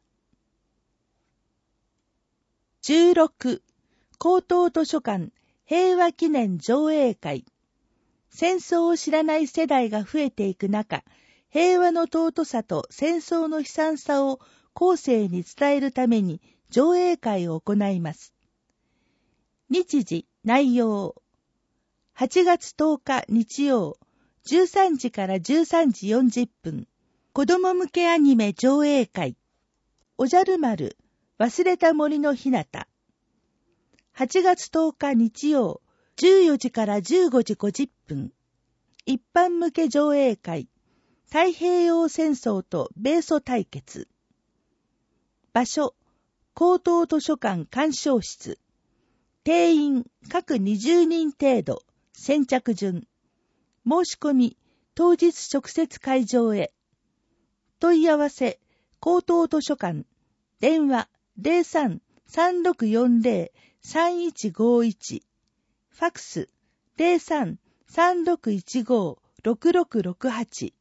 A: じゅうろく、高等図書館平和記念上映会。戦争を知らない世代が増えていく中、平和の尊さと戦争の悲惨さを後世に伝えるために上映会を行います。日時、内容。はちがつとおか日曜、じゅうさんじからじゅうさんじよんじゅっぷん、子供向けアニメ上映会。おじゃる丸、忘れた森のひなた。はちがつとおか日曜、じゅうよじからじゅうごじごじゅっぷん、一般向け上映会。太平洋戦争と米ソ対決。場所、高等図書館鑑賞室。定員、各にじゅうにん程度。先着順。申し込み、当日直接会場へ。問い合わせ、高等図書館。電話、ゼロさん さんろくよんぜろ さんいちごいち。ファックス、ゼロさん さんろくいちご ろくろくろくはち。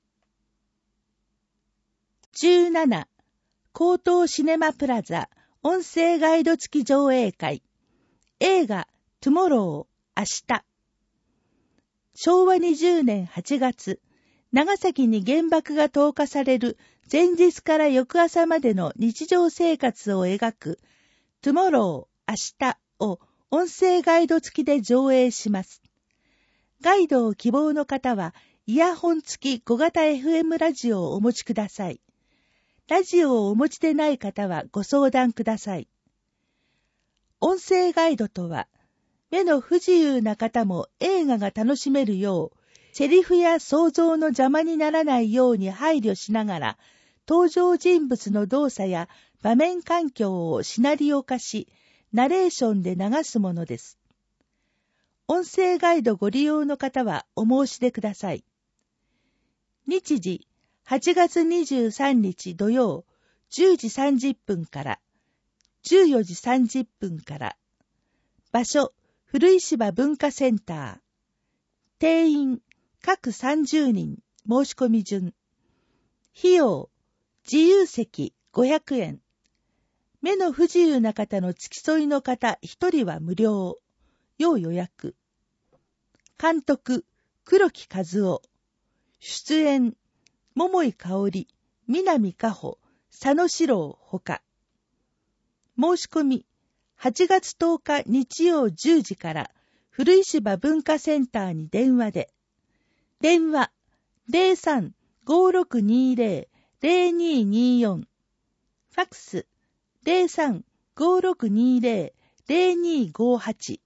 A: じゅうなな、高等シネマプラザ音声ガイド付き上映会。映画トゥモロー、明日。しょうわにじゅうねんはちがつ、長崎に原爆が投下される前日から翌朝までの日常生活を描くトゥモロー、明日を音声ガイド付きで上映します。ガイドを希望の方はイヤホン付き小型 エフエム ラジオをお持ちください。ラジオをお持ちでない方はご相談ください。音声ガイドとは、目の不自由な方も映画が楽しめるよう、セリフや想像の邪魔にならないように配慮しながら、登場人物の動作や場面環境をシナリオ化し、ナレーションで流すものです。音声ガイドご利用の方はお申し出ください。日時、はちがつにじゅうさんにち土曜、じゅうじさんじゅっぷんから、じゅうよじさんじゅっぷんから。場所、古石場文化センター。定員、各さんじゅうにん、申し込み順。費用、自由席ごひゃくえん。目の不自由な方の付き添いの方ひとりは無料。要予約。監督、黒木和夫。出演、桃井かおり、南加穂、佐野史郎ほか。申し込み、はちがつとおか日曜じゅうじから古石場文化センターに電話で。電話、ゼロさん ごろくにぜろ ゼロにによん。ファックス、ゼロさん ごろくにぜろ ゼロにごはち。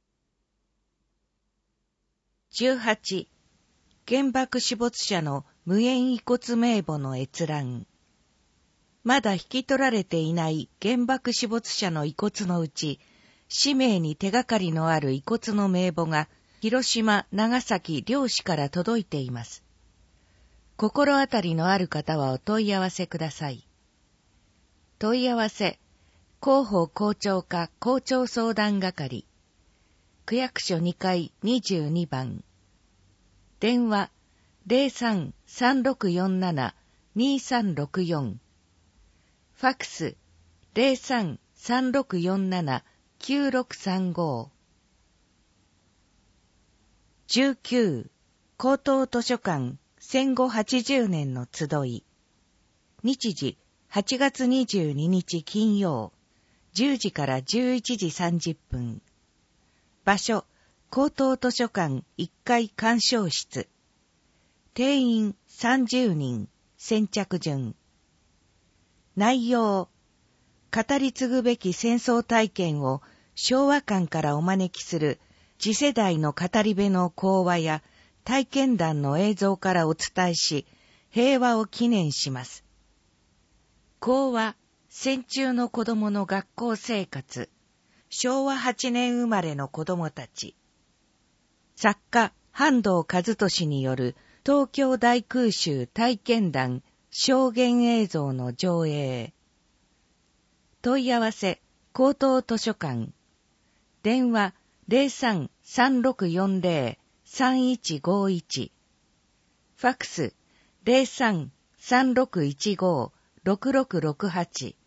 B: じゅうはち、原爆死没者の無縁遺骨名簿の閲覧。まだ引き取られていない原爆死没者の遺骨のうち、氏名に手がかりのある遺骨の名簿が広島、長崎両市から届いています。心当たりのある方はお問い合わせください。問い合わせ、広報校長課校長相談係、区役所にかいにじゅうにばん。電話、ゼロさん さんろくよんなな にさんろくよん。ファックス、ゼロさん さんろくよんなな きゅうろくさんご。じゅうきゅう、 高等図書館戦後はちじゅうねんの集い。日時はちがつにじゅうににち金曜、じゅうじからじゅういちじさんじゅっぷん。場所、高等図書館いっかい鑑賞室。定員さんじゅうにん、先着順。内容、語り継ぐべき戦争体験を昭和館からお招きする次世代の語り部の講話や体験談の映像からお伝えし、平和を記念します。講話、戦中の子供の学校生活、しょうわはちねん生まれの子供たち。作家、半藤一俊による東京大空襲体験談証言映像の上映。問い合わせ、高等図書館。電話 ゼロさん さんろくよんゼロ さんいちごいち。ファクス ゼロさん さんろくいちご ろくろくろくはち。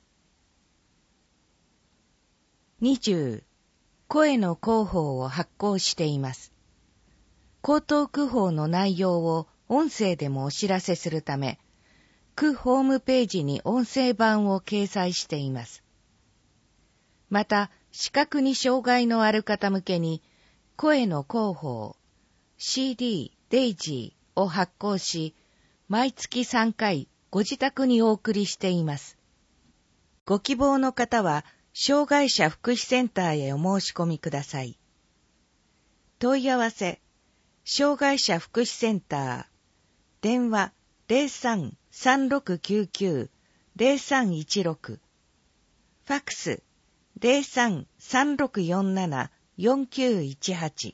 B: にじゅう、声の広報を発行しています。江東区報の内容を音声でもお知らせするため、区ホームページに音声版を掲載しています。また、視覚に障害のある方向けに、声の広報、シーディー、デイジーを発行し、毎月さんかいご自宅にお送りしています。ご希望の方は、障害者福祉センターへお申し込みください。問い合わせ、障害者福祉センター、電話 ゼロさん さんろくきゅうきゅう ゼロさんいちろく、ファクスゼロさん さんろくよんなな よんきゅういちはち。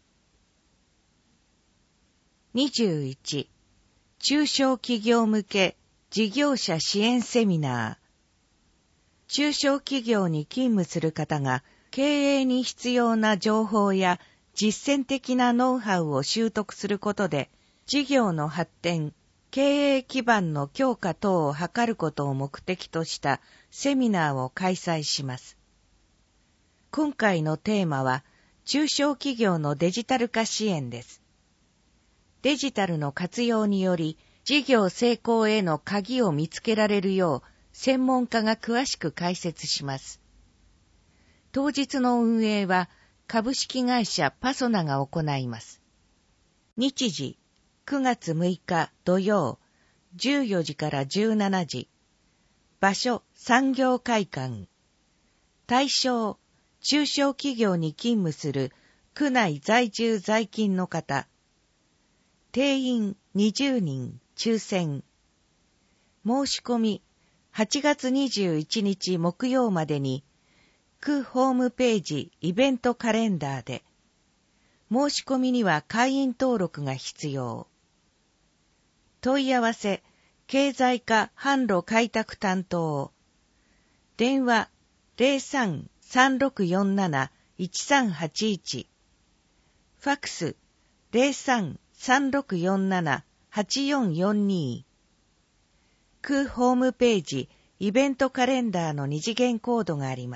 B: にじゅういち、中小企業向け事業者支援セミナー。中小企業に勤務する方が経営に必要な情報や実践的なノウハウを習得することで、事業の発展、経営基盤の強化等を図ることを目的としたセミナーを開催します。今回のテーマは、中小企業のデジタル化支援です。デジタルの活用により、事業成功への鍵を見つけられるよう、専門家が詳しく解説します。当日の運営は、株式会社パソナが行います。日時、くがつむいか土曜、じゅうよじからじゅうしちじ。場所、産業会館。対象、中小企業に勤務する区内在住在勤の方。定員にじゅうにん、抽選。申し込み、はちがつにじゅういちにち木曜までに、区ホームページイベントカレンダーで、申し込みには会員登録が必要。問い合わせ、経済課販路開拓担当。電話ゼロさん さんろくよんなな いちさんはちいち。ファクスゼロさん さんろくよんなな はちよんよんに。区ホームページイベントカレンダーの二次元コードがあります。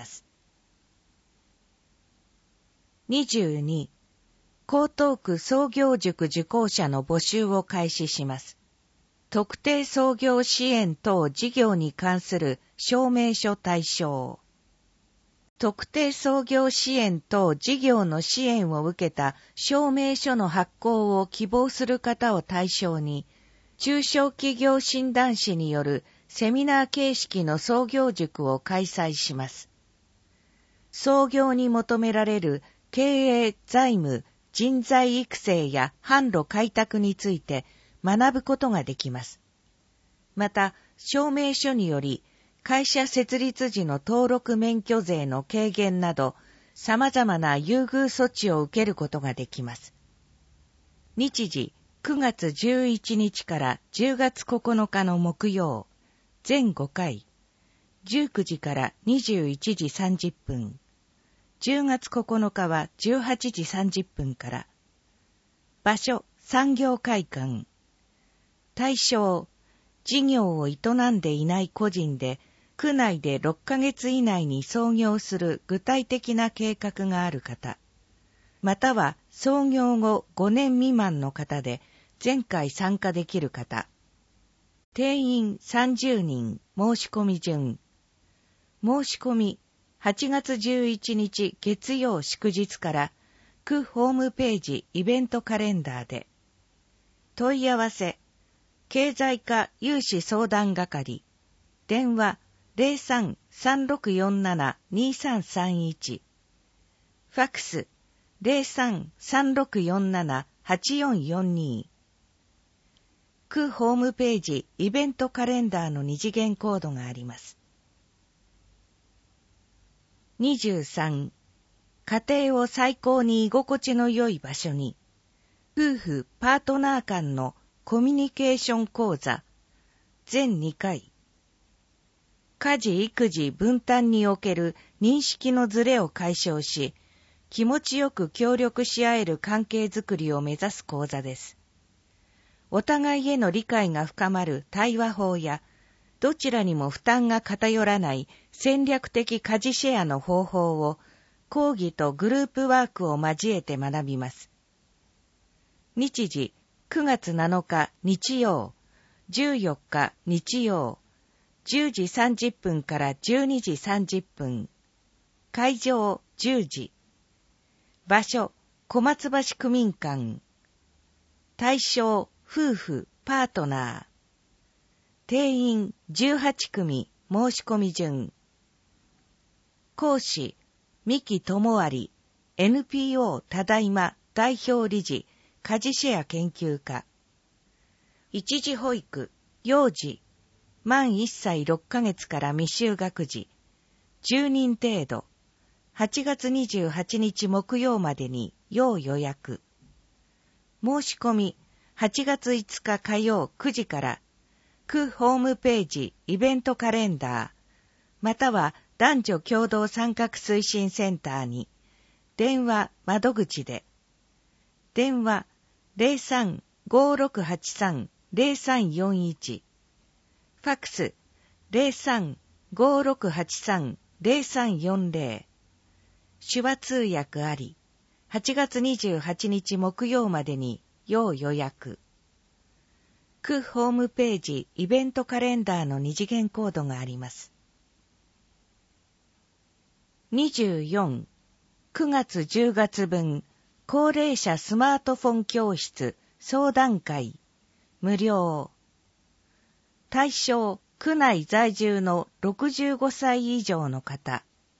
B: にじゅうに、江東区創業塾受講者の募集を開始します。特定創業支援等事業に関する証明書対象。特定創業支援等事業の支援を受けた証明書の発行を希望する方を対象に、中小企業診断士によるセミナー形式の創業塾を開催します。創業に求められる経営、財務、人材育成や販路開拓について学ぶことができます。また、証明書により、会社設立時の登録免許税の軽減など、様々な優遇措置を受けることができます。日時、くがつじゅういちにちからじゅうがつここのかの木曜、全ごかい、じゅうくじからにじゅういちじさんじゅっぷん、じゅうがつここのかはじゅうはちじさんじゅっぷんから。場所、産業会館。対象、事業を営んでいない個人で、区内でろっかげつ以内に創業する具体的な計画がある方。 または創業後ごねん未満の方で前回参加できる方。定員さんじゅうにん、申し込み順。申し込みはちがつじゅういちにち月曜祝日から区ホームページイベントカレンダーで。問い合わせ、経済課有志相談係、電話 ゼロさん さんろくよんなな にさんさんいち、ファックス ゼロさん さんろくよんなな はちよんよんに、区ホームページイベントカレンダーの二次元コードがあります。にじゅうさん、家庭を最高に居心地の良い場所に、夫婦パートナー間のコミュニケーション講座、全にかい。家事育児分担における認識のズレを解消し、気持ちよく協力し合える関係づくりを目指す講座です。お互いへの理解が深まる対話法や、どちらにも負担が偏らない戦略的家事シェアの方法を講義とグループワークを交えて学びます。日時くがつなのか日曜、じゅうよっか日曜、じゅうじさんじゅっぷんからじゅうにじさんじゅっぷん、会場じゅうじ、場所小松橋区民館、対象夫婦パートナー、定員じゅうはちくみ、申し込み順。講師、三木智有、エヌピーオー ただいま代表理事、家事シェア研究家。一時保育、幼児、満いっさいろっかげつから未就学児、じゅうにん程度、はちがつにじゅうはちにち木曜までに要予約。申し込み、はちがついつか火曜くじから、区ホームページイベントカレンダー、または男女共同参画推進センターに、電話窓口で、電話 ゼロさん ごろくはちさん ゼロさんよんいち、ファックス ゼロさん ごろくはちさん ゼロさんよんゼロ、手話通訳あり、はちがつにじゅうはちにち木曜までに要予約。区ホームページイベントカレンダーの二次元コードがあります。にじゅうよん、くがつじゅうがつ分、高齢者スマートフォン教室相談会、無料。対象、区内在住のろくじゅうごさい以上の方。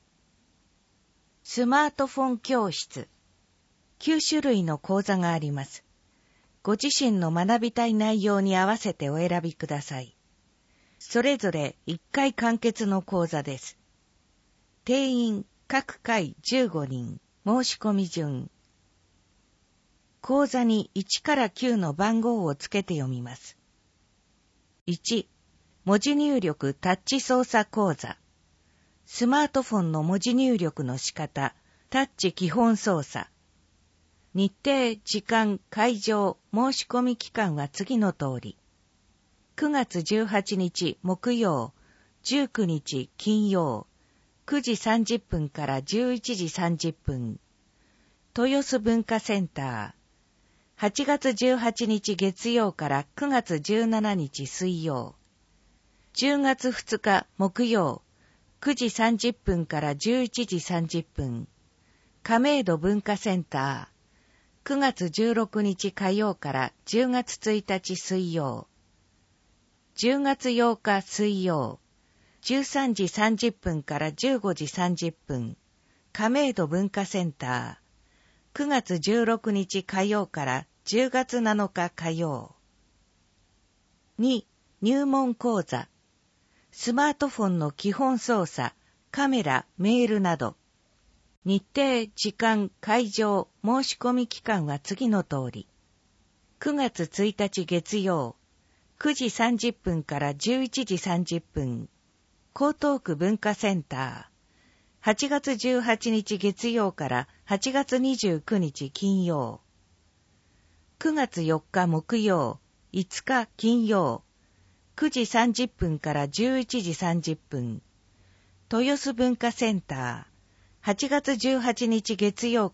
B: スマートフォン教室、きゅうしゅるいの講座があります。ご自身の学びたい内容に合わせてお選びください。それぞれいっかい完結の講座です。定員各回じゅうごにん、申し込み順。講座にいちからきゅうの番号をつけて読みます。いち、文字入力タッチ操作講座。スマートフォンの文字入力の仕方、タッチ基本操作。日程、時間、会場、申し込み期間は次の通り。くがつじゅうはちにち木曜、じゅうくにち金曜、くじさんじゅっぷんからじゅういちじさんじゅっぷん。豊洲文化センター。はちがつじゅうはちにち月曜からくがつじゅうしちにち水曜。じゅうがつふつか木曜、くじさんじゅっぷんからじゅういちじさんじゅっぷん。亀戸文化センター。くがつじゅうろくにち火曜からじゅうがつついたち水曜。じゅうがつようか水曜。じゅうさんじさんじゅっぷんからじゅうごじさんじゅっぷん。亀戸文化センター。くがつじゅうろくにち火曜からじゅうがつなのか火曜。に、入門講座。スマートフォンの基本操作、カメラ、メールなど。日程、時間、会場、申し込み期間は次の通り。くがつついたち月曜、くじさんじゅっぷんからじゅういちじさんじゅっぷん。江東区文化センター。はちがつじゅうはちにち月曜からはちがつにじゅうくにち金曜。くがつよっか木曜、いつか金曜。くじさんじゅっぷんからじゅういちじさんじゅっぷん。豊洲文化センター。はちがつじゅうはちにち月曜から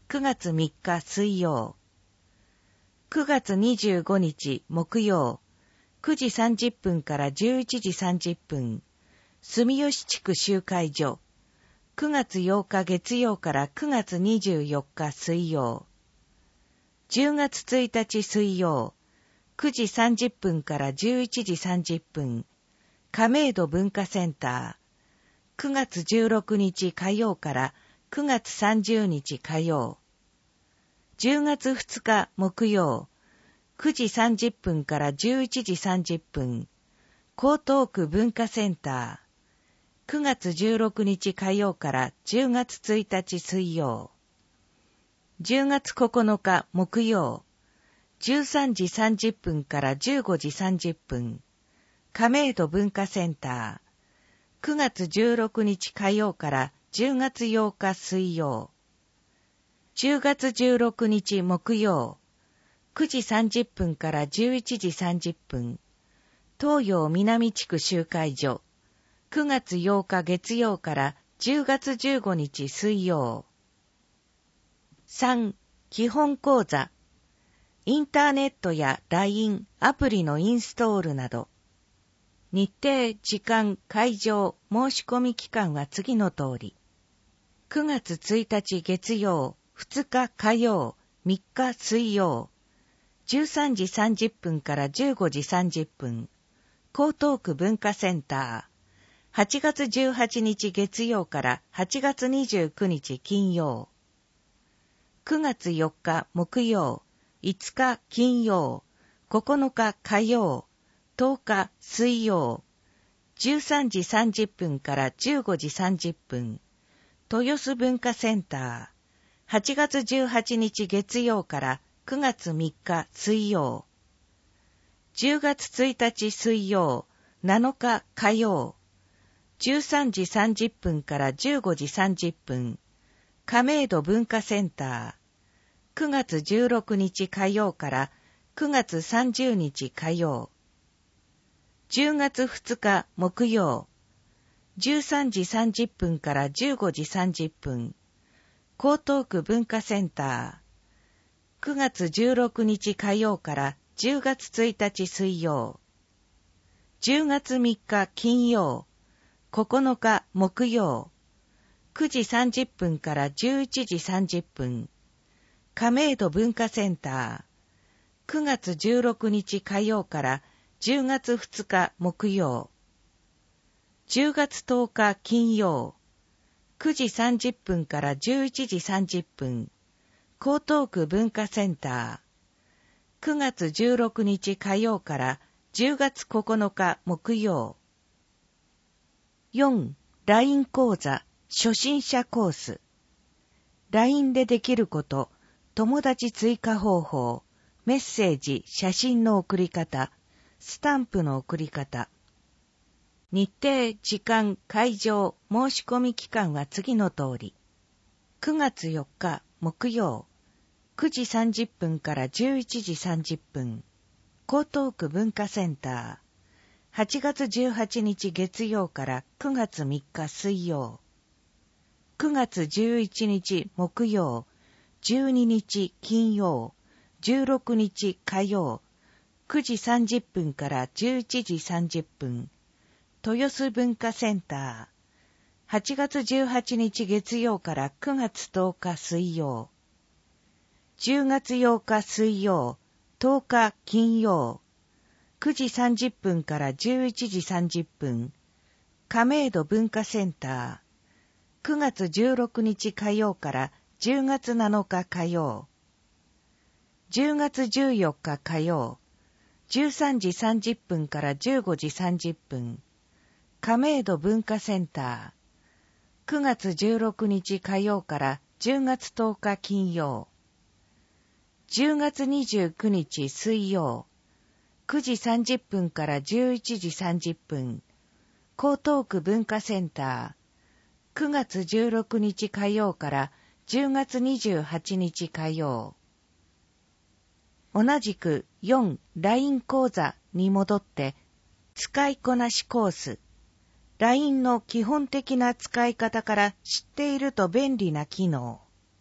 B: くがつみっか水曜。くがつにじゅうごにち木曜。くじさんじゅっぷんからじゅういちじさんじゅっぷん。住吉地区集会所。くがつようか月曜からくがつにじゅうよっか水曜。じゅうがつついたち水曜。くじさんじゅっぷんからじゅういちじさんじゅっぷん。亀戸文化センター。くがつじゅうろくにち火曜からくがつさんじゅうにち火曜。じゅうがつふつか木曜。くじさんじゅっぷんからじゅういちじさんじゅっぷん。江東区文化センター。くがつじゅうろくにち火曜からじゅうがつついたち水曜。じゅうがつここのか木曜。じゅうさんじさんじゅっぷんからじゅうごじさんじゅっぷん。亀戸文化センター。くがつじゅうろくにち火曜からじゅうがつようか水曜。じゅうがつじゅうろくにち木曜。くじさんじゅっぷんからじゅういちじさんじゅっぷん。東洋南地区集会所。くがつようか月曜からじゅうがつじゅうごにち水曜。さん. 基本講座。インターネットや ライン、アプリのインストールなど。日程、時間、会場、申し込み期間は次の通り。くがつついたち月曜、ふつか火曜、みっか水曜。じゅうさんじさんじゅっぷんからじゅうごじさんじゅっぷん。江東区文化センター。はちがつじゅうはちにち月曜からはちがつにじゅうくにち金曜。くがつよっか木曜、いつか金曜、ここのか火曜、とおか水曜。じゅうさんじさんじゅっぷんからじゅうごじさんじゅっぷん。豊洲文化センター。はちがつじゅうはちにち月曜からくがつみっか水曜。じゅうがつついたち水曜、なのか火曜。じゅうさんじさんじゅっぷんからじゅうごじさんじゅっぷん。亀戸文化センター。くがつじゅうろくにち火曜からくがつさんじゅうにち火曜。じゅうがつふつか木曜。じゅうさんじさんじゅっぷんからじゅうごじさんじゅっぷん。江東区文化センター。くがつじゅうろくにち火曜からじゅうがつついたち水曜。じゅうがつみっか金曜。ここのか木曜。くじさんじゅっぷんからじゅういちじさんじゅっぷん。亀戸文化センター。くがつじゅうろくにち火曜からじゅうがつふつか木曜。じゅうがつとおか金曜。くじさんじゅっぷんからじゅういちじさんじゅっぷん。江東区文化センター。くがつじゅうろくにち火曜からじゅうがつここのか木曜。よん. ライン 講座初心者コース。ライン でできること、友達追加方法、メッセージ、写真の送り方、スタンプの送り方。日程、時間、会場、申し込み期間は次の通り。くがつよっか木曜、くじさんじゅっぷんからじゅういちじさんじゅっぷん。江東区文化センター。はちがつじゅうはちにち月曜からくがつみっか水曜。くがつじゅういちにち木曜、じゅうににち金曜、じゅうろくにち火曜。くじさんじゅっぷんからじゅういちじさんじゅっぷん。豊洲文化センター。はちがつじゅうはちにち月曜からくがつとおか水曜。じゅうがつようか水曜、とおか金曜。くじさんじゅっぷんからじゅういちじさんじゅっぷん。亀戸文化センター。くがつじゅうろくにち火曜からじゅうがつなのか火曜。じゅうがつじゅうよっか火曜。じゅうさんじさんじゅっぷんからじゅうごじさんじゅっぷん。亀戸文化センター。くがつじゅうろくにち火曜からじゅうがつとおか金曜。じゅうがつにじゅうくにち水曜。くじさんじゅっぷんからじゅういちじさんじゅっぷん。江東区文化センター。くがつじゅうろくにち火曜からじゅうがつにじゅうはちにち火曜。同じく よん. ライン 講座に戻って使いこなしコース。ライン の基本的な使い方から知っていると便利な機能。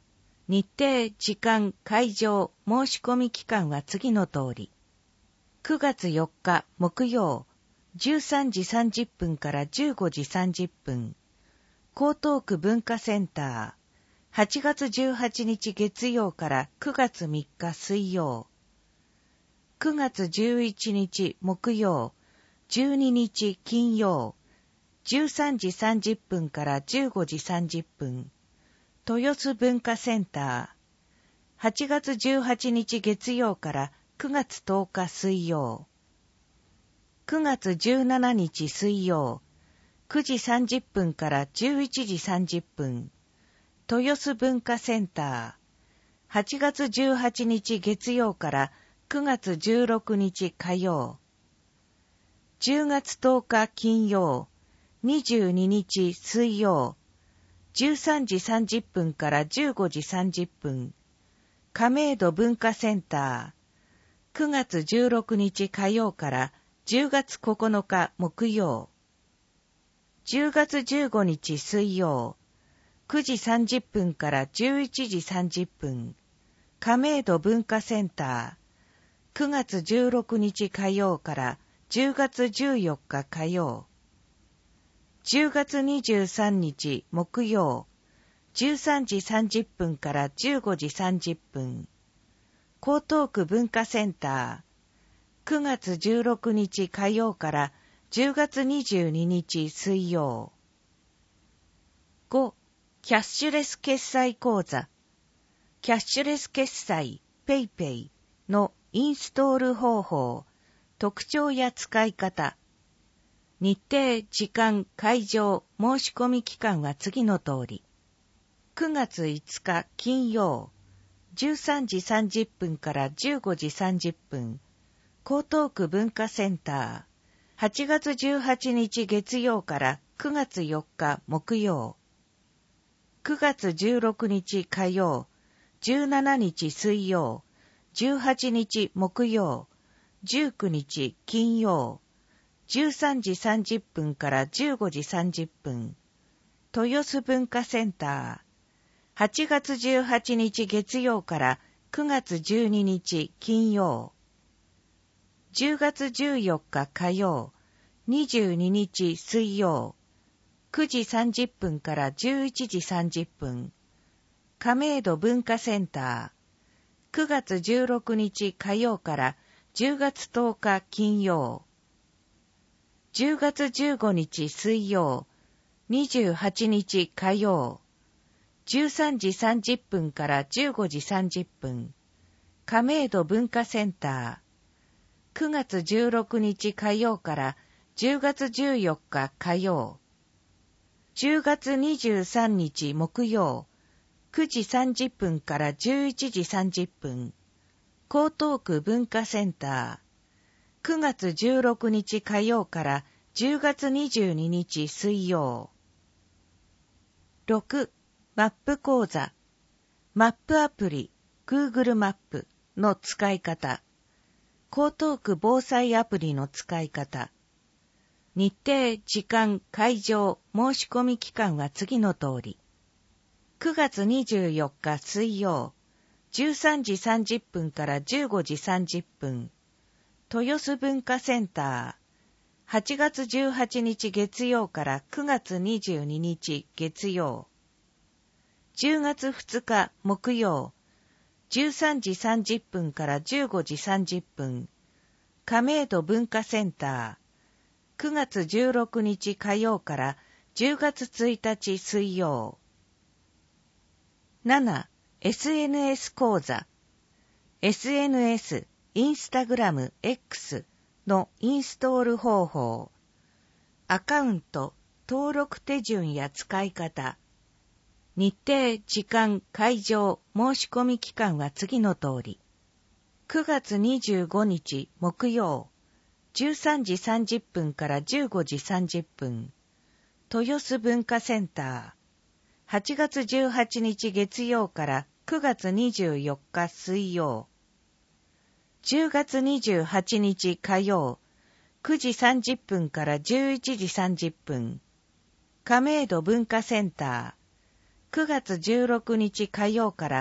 B: 日程、時間、会場、申し込み期間は次の通り。くがつよっか木曜、じゅうさんじさんじゅっぷんからじゅうごじさんじゅっぷん、江東区文化センター。はちがつじゅうはちにち月曜からくがつみっか水曜。くがつじゅういちにち木曜、じゅうににち金曜、じゅうさんじさんじゅっぷんからじゅうごじさんじゅっぷん、豊洲文化センター。はちがつじゅうはちにち月曜からくがつとおか水曜。くがつじゅうしちにち水曜、くじさんじゅっぷんからじゅういちじさんじゅっぷん、豊洲文化センター。はちがつじゅうはちにち月曜からくがつじゅうろくにち火曜。じゅうがつとおか金曜、にじゅうににち水曜、じゅうさんじさんじゅっぷんからじゅうごじさんじゅっぷん、亀戸文化センター。くがつじゅうろくにち火曜からじゅうがつここのか木曜。じゅうがつじゅうごにち水曜、くじさんじゅっぷんからじゅういちじさんじゅっぷん、亀戸文化センター。くがつじゅうろくにち火曜からじゅうがつじゅうよっか火曜。じゅうがつにじゅうさんにち木曜、じゅうさんじさんじゅっぷんからじゅうごじさんじゅっぷん、江東区文化センター。くがつじゅうろくにち火曜からじゅうがつにじゅうににち水曜。ご. キャッシュレス決済口座。キャッシュレス決済ペイペイのインストール方法、特徴や使い方。日程、時間、会場、申し込み期間は次の通り。くがついつか金曜、じゅうさんじさんじゅっぷんからじゅうごじさんじゅっぷん、江東区文化センター。はちがつじゅうはちにち月曜からくがつよっか木曜。くがつじゅうろくにち火曜、じゅうしちにち水曜、じゅうはちにち木曜、じゅうくにち金曜、じゅうさんじさんじゅっぷんからじゅうごじさんじゅっぷん、豊洲文化センター。はちがつじゅうはちにち月曜からくがつじゅうににち金曜、じゅうがつじゅうよっか火曜、にじゅうににち水曜、くじさんじゅっぷんからじゅういちじさんじゅっぷん、亀戸文化センター。くがつじゅうろくにち火曜からじゅうがつとおか金曜、じゅうがつじゅうごにち水曜、にじゅうはちにち火曜、じゅうさんじさんじゅっぷんからじゅうごじさんじゅっぷん、亀戸文化センター。くがつじゅうろくにち火曜からじゅうがつじゅうよっか火曜、じゅうがつにじゅうさんにち木曜、くじさんじゅっぷんからじゅういちじさんじゅっぷん、江東区文化センター。くがつじゅうろくにち火曜からじゅうがつにじゅうににち水曜。ろく. マップ講座。マップアプリ Google マップの使い方。江東区防災アプリの使い方。日程、時間、会場、申し込み期間は次の通り。くがつにじゅうよっか水曜、じゅうさんじさんじゅっぷんからじゅうごじさんじゅっぷん、豊洲文化センター。はちがつじゅうはちにち月曜からくがつにじゅうににち月曜。じゅうがつふつか木曜、じゅうさんじさんじゅっぷんからじゅうごじさんじゅっぷん、亀戸文化センター。くがつじゅうろくにち火曜からじゅうがつついたち水曜。なな. エスエヌエス 講座。エスエヌエス、インスタグラム X のインストール方法。アカウント、登録手順や使い方。日程、時間、会場、申し込み期間は次の通り。くがつにじゅうごにち木曜、じゅうさんじさんじゅっぷんからじゅうごじさんじゅっぷん、豊洲文化センター。はちがつじゅうはちにち月曜からくがつにじゅうよっか水曜。じゅうがつにじゅうはちにち火曜、くじさんじゅっぷんからじゅういちじさんじゅっぷん、亀戸文化センター。くがつじゅうろくにち火曜から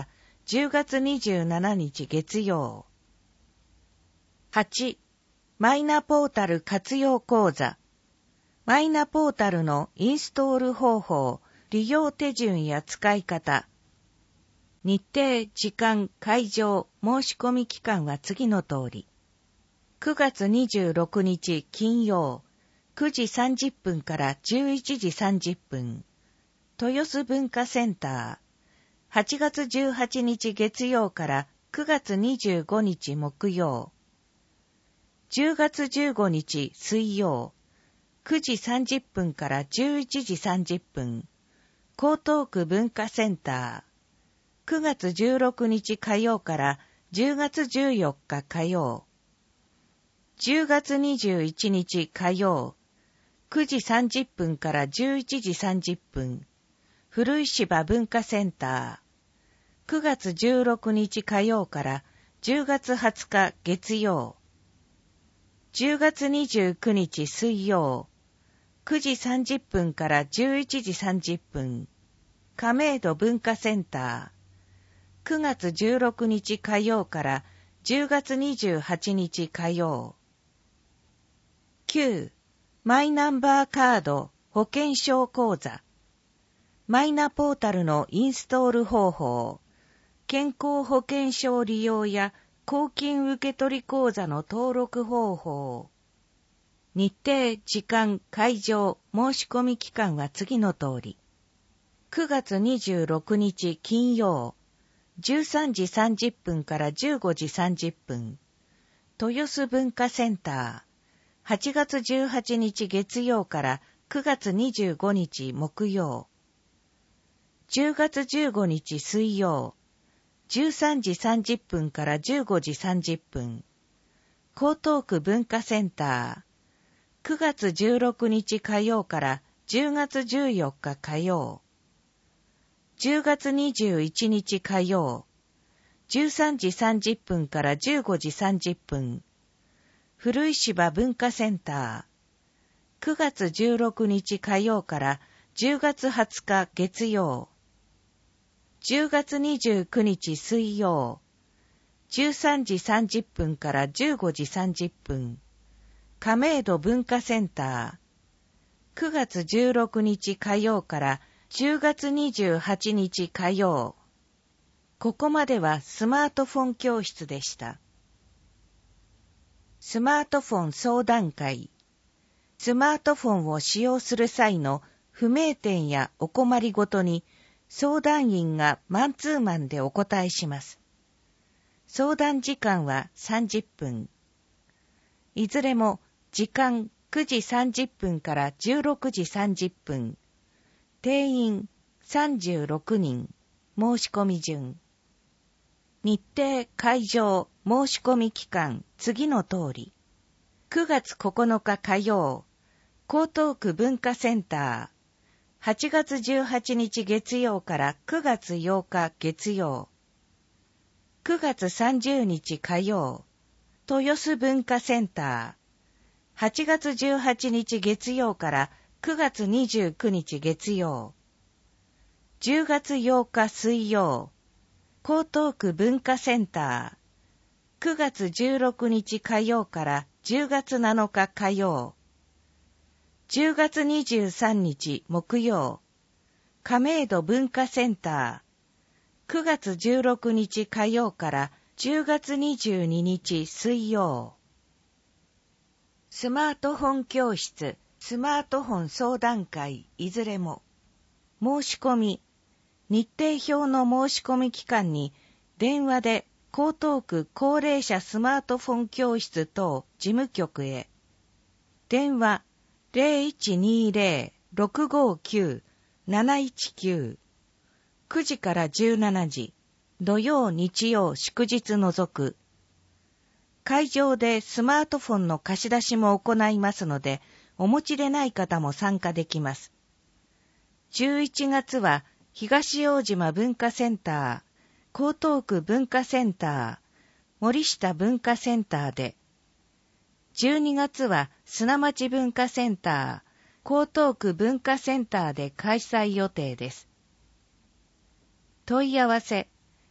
B: じゅうがつにじゅうしちにち月曜。はち. マイナポータル活用講座。マイナポータルのインストール方法、利用手順や使い方。日程、時間、会場、申し込み期間は次の通り。くがつにじゅうろくにち金曜、くじさんじゅっぷんからじゅういちじさんじゅっぷん。豊洲文化センター。はちがつじゅうはちにち月曜からくがつにじゅうごにち木曜。じゅうがつじゅうごにち水曜。くじさんじゅっぷんからじゅういちじさんじゅっぷん。江東区文化センター。くがつじゅうろくにち火曜からじゅうがつじゅうよっか火曜。じゅうがつにじゅういちにち火曜。くじさんじゅっぷんからじゅういちじさんじゅっぷん。古石芝文化センター。くがつじゅうろくにち火曜からじゅうがつはつか月曜。じゅうがつにじゅうくにち水曜。くじさんじゅっぷんからじゅういちじさんじゅっぷん。亀戸文化センター。くがつじゅうろくにち火曜からじゅうがつにじゅうはちにち火曜。きゅう. マイナンバーカード保険証講座。マイナポータルのインストール方法。健康保険証利用や公金受取口座の登録方法。日程、時間、会場、申し込み期間は次の通り。くがつにじゅうろくにち金曜、じゅうさんじさんじゅっぷんからじゅうごじさんじゅっぷん。豊洲文化センター。はちがつじゅうはちにち月曜からくがつにじゅうごにち木曜。じゅうがつじゅうごにち水曜。じゅうさんじさんじゅっぷんからじゅうごじさんじゅっぷん。江東区文化センター。くがつじゅうろくにち火曜からじゅうがつじゅうよっか火曜。じゅうがつにじゅういちにち火曜。じゅうさんじさんじゅっぷんからじゅうごじさんじゅっぷん。古石芝文化センター。くがつじゅうろくにち火曜からじゅうがつはつか月曜。じゅうがつにじゅうくにち水曜。じゅうさんじさんじゅっぷんからじゅうごじさんじゅっぷん。亀戸文化センター。くがつじゅうろくにち火曜からじゅうがつにじゅうはちにち火曜。ここまではスマートフォン教室でした。スマートフォン相談会。スマートフォンを使用する際の不明点やお困りごとに相談員がマンツーマンでお答えします。相談時間はさんじゅっぷん。いずれも時間くじさんじゅっぷんからじゅうろくじさんじゅっぷん。定員さんじゅうろくにん。申し込み順。日程、会場、申し込み期間、次の通り。くがつここのか火曜、江東区文化センター。はちがつじゅうはちにち月曜からくがつようか月曜。くがつさんじゅうにち火曜、豊洲文化センター。はちがつじゅうはちにち月曜からくがつにじゅうくにち月曜。じゅうがつようか水曜、江東区文化センター。くがつじゅうろくにち火曜からじゅうがつなのか火曜。じゅうがつにじゅうさんにち木曜、亀戸文化センター。くがつじゅうろくにち火曜からじゅうがつにじゅうににち水曜。スマートフォン教室、スマートフォン相談会、いずれも。申し込み、日程表の申し込み期間に電話で江東区高齢者スマートフォン教室等事務局へ。電話 ゼロいちにゼロ ろくごきゅう なないちきゅう。くじからじゅうしちじ、土曜日曜祝日除く。会場でスマートフォンの貸し出しも行いますので、お持ちでない方も参加できます。じゅういちがつは東大島文化センター、江東区文化センター、森下文化センターで。じゅうにがつは砂町文化センター、江東区文化センターで開催予定です。問い合わせ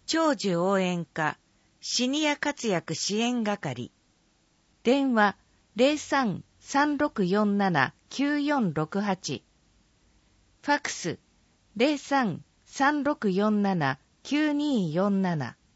B: 長寿応援課シニア活躍支援係。電話 ゼロさん さんろくよんなな きゅうよんろくはち。ファックス ゼロさん さんろくよんなな きゅうにーよんなな。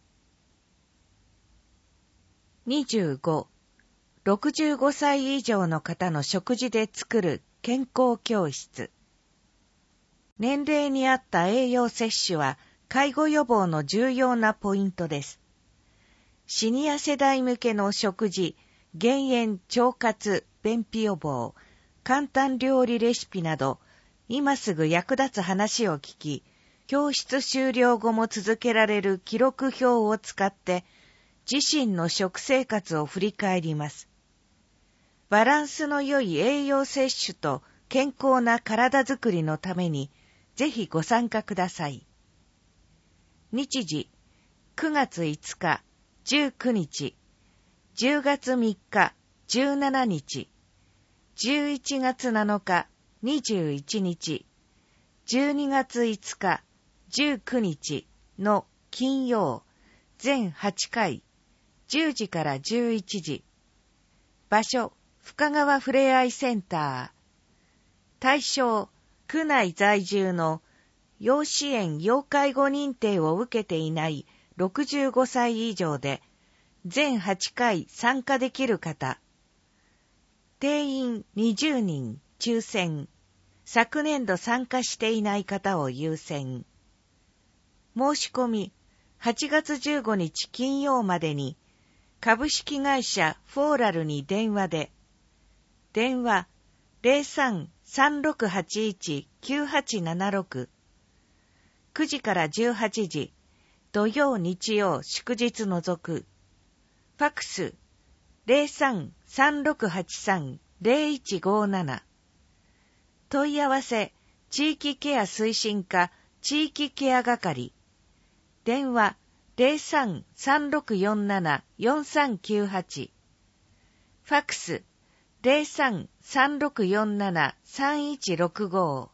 B: にじゅうご、ろくじゅうごさい以上の方の食事で作る健康教室。年齢に合った栄養摂取は介護予防の重要なポイントです。シニア世代向けの食事、減塩、腸活、便秘予防、簡単料理レシピなど、今すぐ役立つ話を聞き、教室終了後も続けられる記録表を使って、自身の食生活を振り返ります。バランスの良い栄養摂取と健康な体づくりのために、ぜひご参加ください。日時、くがついつか、じゅうくにち、じゅうがつみっか、じゅうしちにち、じゅういちがつなのか、にじゅういちにち、じゅうにがついつか、じゅうくにちの金曜、全はちかい、じゅうじからじゅういちじ。場所、深川ふれあいセンター。対象、区内在住の要支援要介護認定を受けていないろくじゅうごさい以上で、全はちかい参加できる方。定員にじゅうにん抽選。昨年度参加していない方を優先。申し込み、はちがつじゅうごにち金曜までに、株式会社フォーラルに電話で、電話 ゼロさん さんろくはちいち きゅうはちななろく。くじからじゅうはちじ、土曜日曜祝日除く。ファックス ゼロさん さんろくはちさん ゼロいちごなな。問い合わせ、地域ケア推進課地域ケア係。電話 ゼロさん さんろくよんなな よんさんきゅうはち。ファックスゼロさん さんろくよんなな さんいちろくご。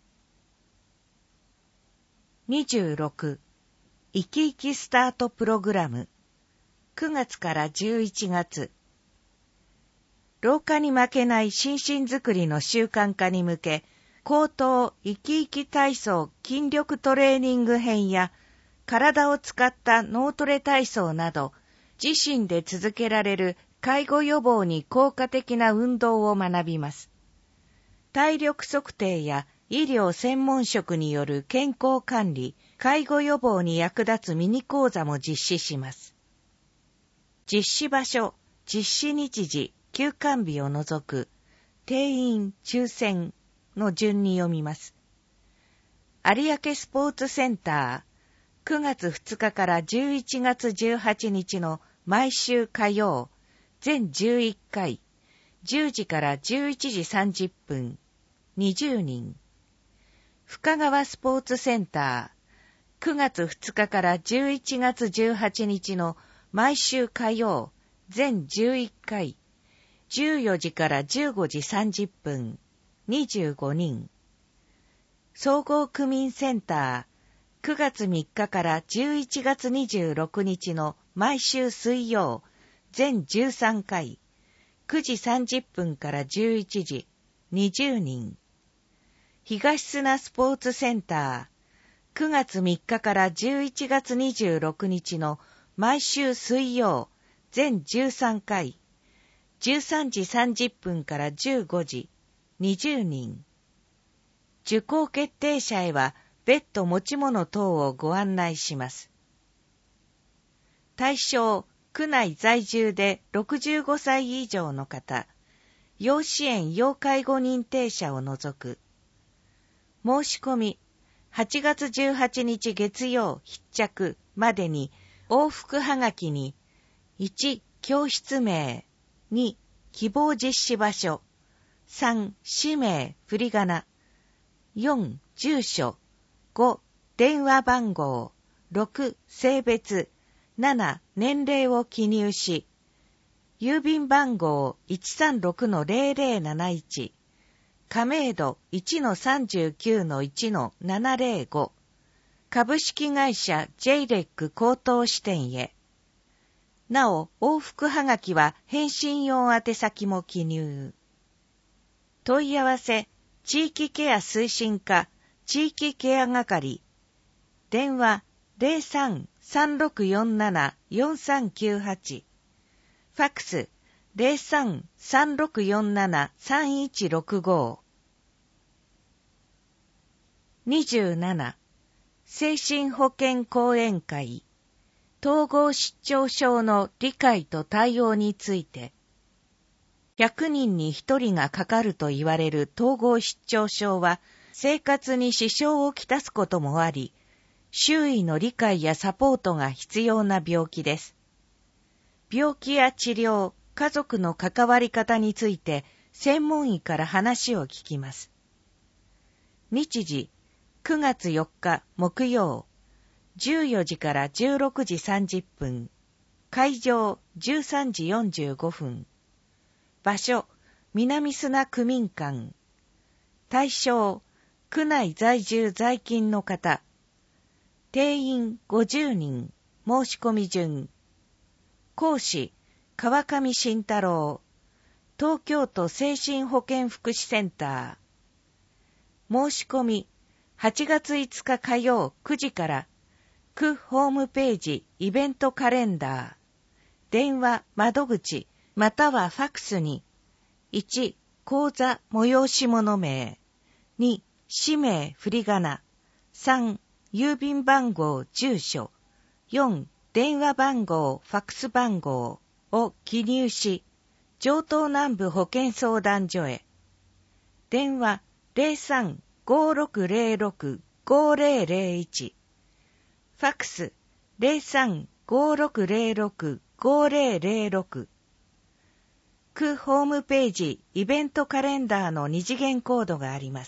B: にじゅうろく、生き生きスタートプログラム。くがつからじゅういちがつ。老化に負けない心身づくりの習慣化に向け、口頭生き生き体操筋力トレーニング編や、体を使った脳トレ体操など、自身で続けられる介護予防に効果的な運動を学びます。体力測定や医療専門職による健康管理、介護予防に役立つミニ講座も実施します。実施場所、実施日時、休館日を除く、定員、抽選の順に読みます。有明スポーツセンター、くがつふつかからじゅういちがつじゅうはちにちの毎週火曜、全じゅういっかい、じゅうじからじゅういちじさんじゅっぷん、にじゅうにん。深川スポーツセンター、くがつふつかからじゅういちがつじゅうはちにちの毎週火曜、全じゅういっかい、じゅうよじからじゅうごじさんじゅっぷん、にじゅうごにん。総合区民センター、くがつみっかからじゅういちがつにじゅうろくにちの毎週水曜、全じゅうさんかい、くじさんじゅっぷんからじゅういちじ、にじゅうにん。東砂スポーツセンター、くがつみっかからじゅういちがつにじゅうろくにちの毎週水曜、全じゅうさんかい、じゅうさんじさんじゅっぷんからじゅうごじ、にじゅうにん。受講決定者へは別途持ち物等をご案内します。対象、区内在住でろくじゅうごさい以上の方、要支援要介護認定者を除く。申し込み、はちがつじゅうはちにち月曜必着までに往復はがきに、いち、教室名、に、希望実施場所、さん、氏名、振り仮名、よん、住所、ご、電話番号、ろく、性別、なな、年齢を記入し、郵便番号 いちさんろくのゼロゼロなないち、亀戸 いちのさんじゅうきゅうのいちのななゼロご、 株式会社 ジェイレック 高等支店へ。なお、往復はがきは返信用宛先も記入。問い合わせ、地域ケア推進課、地域ケア係。電話 ゼロさん さんろくよんなな よんさんきゅうはち。ファックス ゼロさん さんろくよんなな さんいちろくご。にじゅうなな、精神保健講演会、統合失調症の理解と対応について、ひゃくにんにひとりがかかると言われる統合失調症は、生活に支障をきたすこともあり、周囲の理解やサポートが必要な病気です。病気や治療、家族の関わり方について、専門医から話を聞きます。日時、くがつよっか木曜、じゅうよじからじゅうろくじさんじゅっぷん、会場じゅうさんじよんじゅうごふん、場所南砂区民館、対象区内在住在勤の方、定員ごじゅうにん、申し込み順、講師川上慎太郎、東京都精神保健福祉センター、申し込みはちがついつか火曜くじから区ホームページイベントカレンダー、電話窓口またはファクスにいち講座催し物名、に氏名振り仮名、さん郵便番号住所、よん電話番号ファクス番号を記入し、城東南部保健相談所へ。電話ゼロさん ごろくゼロろく ごゼロゼロいち、ファックスゼロさん ごろくゼロろく ごゼロゼロろく、区ホームページイベントカレンダーの二次元コードがあります。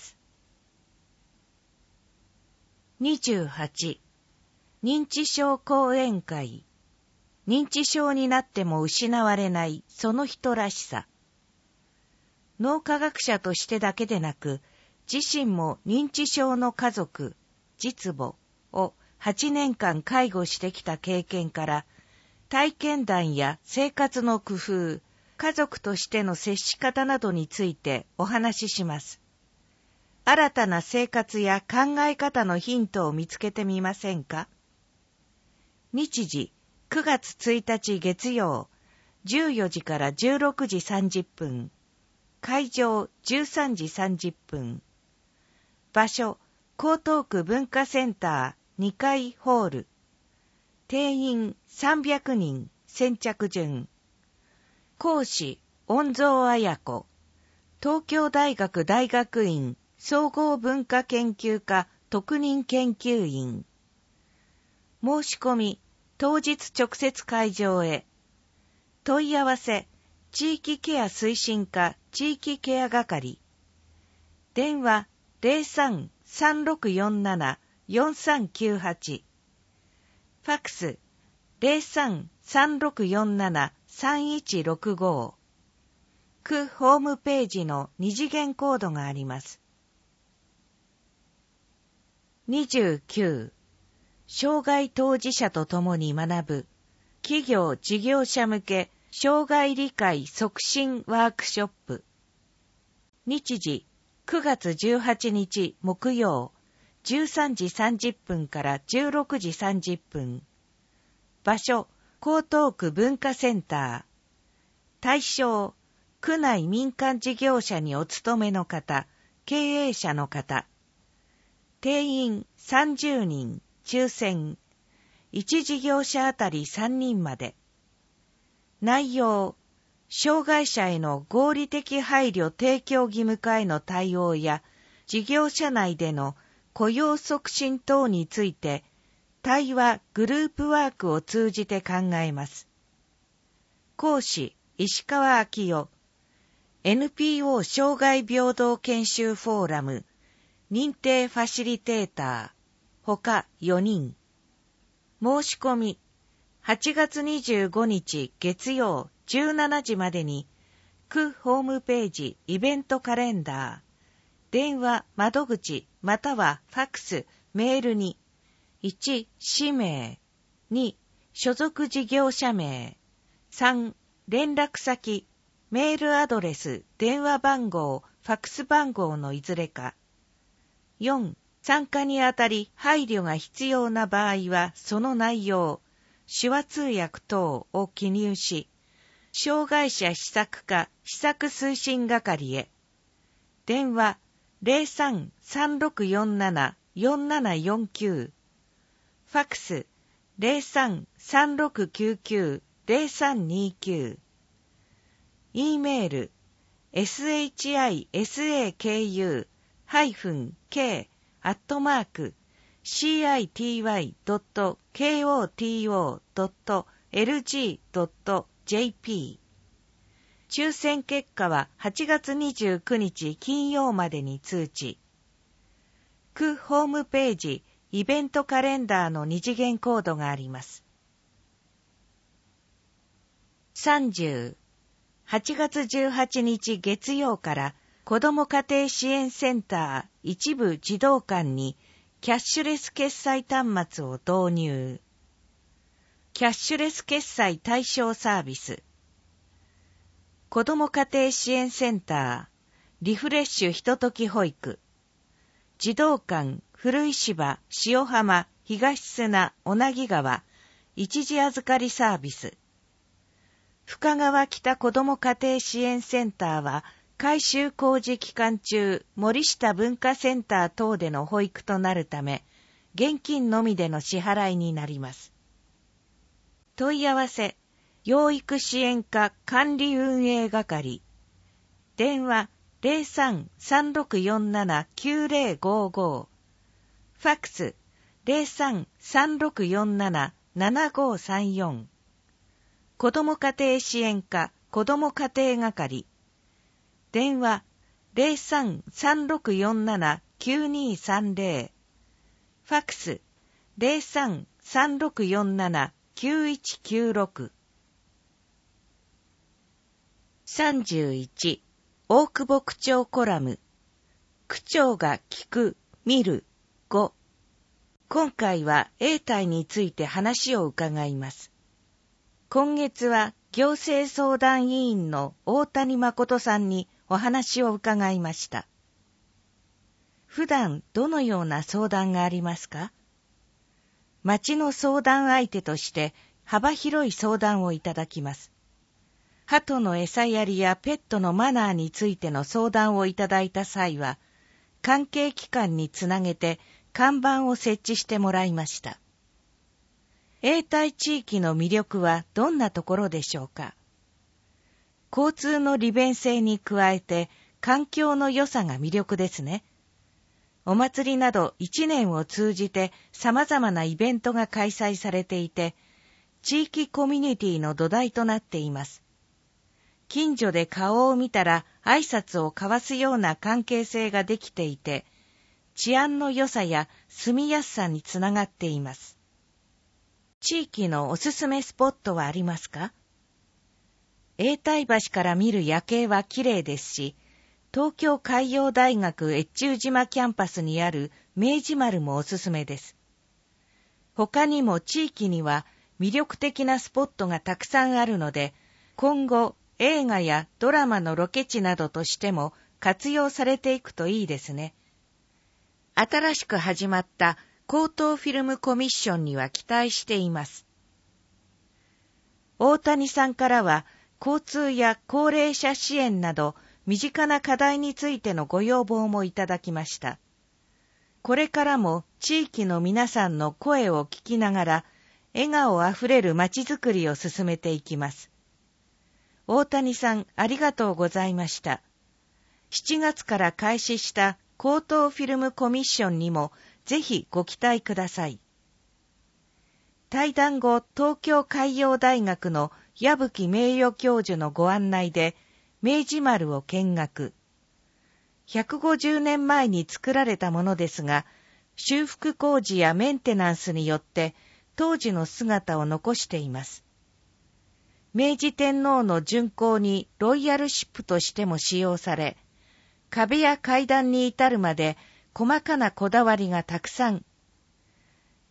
B: にじゅうはち、認知症講演会。認知症になっても失われないその人らしさ。脳科学者としてだけでなく、自身も認知症の家族、実母をはちねんかん介護してきた経験から、体験談や生活の工夫、家族としての接し方などについてお話しします。新たな生活や考え方のヒントを見つけてみませんか？日時、くがつついたち月曜、じゅうよじからじゅうろくじさんじゅっぷん、会場じゅうさんじさんじゅっぷん、場所、江東区文化センターにかいホール、定員さんびゃくにん、先着順、講師、恩蔵綾子、東京大学大学院総合文化研究科特任研究員。申し込み、当日直接会場へ。問い合わせ、地域ケア推進課地域ケア係。電話ゼロさん さんろくよんなな よんさんきゅうはち。ファックスゼロさん さんろくよんなな さんいちろくご。区ホームページの二次元コードがあります。にじゅうきゅう、障害当事者と共に学ぶ企業事業者向け障害理解促進ワークショップ。日時くがつじゅうはちにち木曜、じゅうさんじさんじゅっぷんからじゅうろくじさんじゅっぷん。場所、江東区文化センター。対象、区内民間事業者にお勤めの方、経営者の方。定員さんじゅうにん、抽選。いち事業者あたりさんにんまで。内容、障害者への合理的配慮提供義務化への対応や、事業者内での雇用促進等について、対話グループワークを通じて考えます。講師、石川昭夫。エヌピーオー 障害平等研修フォーラム、認定ファシリテーター、ほかよにん。申し込み、はちがつにじゅうごにち月曜じゅうしちじまでに、区ホームページイベントカレンダー、電話窓口またはファックス、メールに、 いち、氏名。に、所属事業者名。さん、連絡先、メールアドレス、電話番号、ファックス番号のいずれか。よん、参加にあたり配慮が必要な場合は、その内容、手話通訳等を記入し、障害者施策課施策推進係へ。電話 ゼロさん さんろくよんなな よんななよんきゅう。ファックス ゼロさん さんろくきゅうきゅう ゼロさんにきゅう。E メール シャク ケー アットマーク シーアイティーワイ ドット ケーオーティーオー ドット エルジー ドット ジェーピー。抽選結果ははちがつにじゅうくにち金曜までに通知。区ホームページイベントカレンダーの二次元コードがあります。さんじゅう、はちがつじゅうはちにち月曜から子ども家庭支援センター一部児童館にキャッシュレス決済端末を導入。キャッシュレス決済対象サービス。子ども家庭支援センター、リフレッシュひととき保育。児童館、古石場、塩浜、東砂、小名木川、一時預かりサービス。深川北子ども家庭支援センターは、改修工事期間中、森下文化センター等での保育となるため、現金のみでの支払いになります。問い合わせ、養育支援課管理運営係。電話 ゼロさん さんろくよんなな きゅうゼロごご。ファックス ゼロさん さんろくよんなな ななごさんよん。子ども家庭支援課子ども家庭係。電話 ゼロさん さんろくよんなな きゅうにさんゼロ。ファックス ゼロさん さんろくよんなな きゅういちきゅうろく。さんじゅういち、大久保区長コラム。区長が聞く、見る、ご。今回は永代について話を伺います。今月は行政相談委員の大谷誠さんにお話を伺いました。普段どのような相談がありますか？町の相談相手として幅広い相談をいただきます。鳩の餌やりやペットのマナーについての相談をいただいた際は、関係機関につなげて看板を設置してもらいました。永代地域の魅力はどんなところでしょうか？交通の利便性に加えて環境の良さが魅力ですね。お祭りなど一年を通じて様々なイベントが開催されていて、地域コミュニティの土台となっています。近所で顔を見たら挨拶を交わすような関係性ができていて、治安の良さや住みやすさにつながっています。地域のおすすめスポットはありますか？永代橋から見る夜景は綺麗ですし、東京海洋大学越中島キャンパスにある明治丸もおすすめです。他にも地域には魅力的なスポットがたくさんあるので、今後映画やドラマのロケ地などとしても活用されていくといいですね。新しく始まった高等フィルムコミッションには期待しています。大谷さんからは交通や高齢者支援など身近な課題についてのご要望もいただきました。これからも地域の皆さんの声を聞きながら、笑顔あふれるまちづくりを進めていきます。大谷さん、ありがとうございました。しちがつから開始した高等フィルムコミッションにもぜひご期待ください。対談後、東京海洋大学の矢吹名誉教授のご案内で、明治丸を見学。ひゃくごじゅうねんまえに作られたものですが、修復工事やメンテナンスによって当時の姿を残しています。明治天皇の巡行にロイヤルシップとしても使用され、壁や階段に至るまで細かなこだわりがたくさん。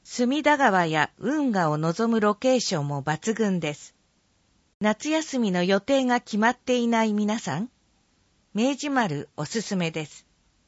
B: 隅田川や運河を望むロケーションも抜群です。夏休みの予定が決まっていない皆さん、明治丸おすすめです。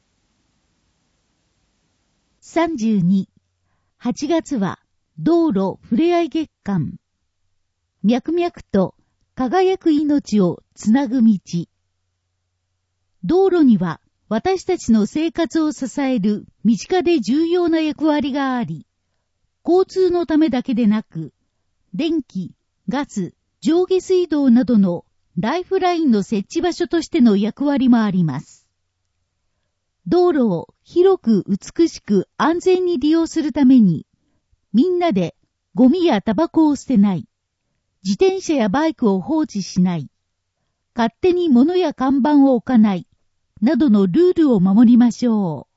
A: さんじゅうに、はちがつは道路ふれあい月間。脈々と輝く命をつなぐ道。道路には私たちの生活を支える身近で重要な役割があり、交通のためだけでなく、電気、ガス、上下水道などのライフラインの設置場所としての役割もあります。道路を広く美しく安全に利用するために、みんなでゴミやタバコを捨てない、自転車やバイクを放置しない、勝手に物や看板を置かない、などのルールを守りましょう。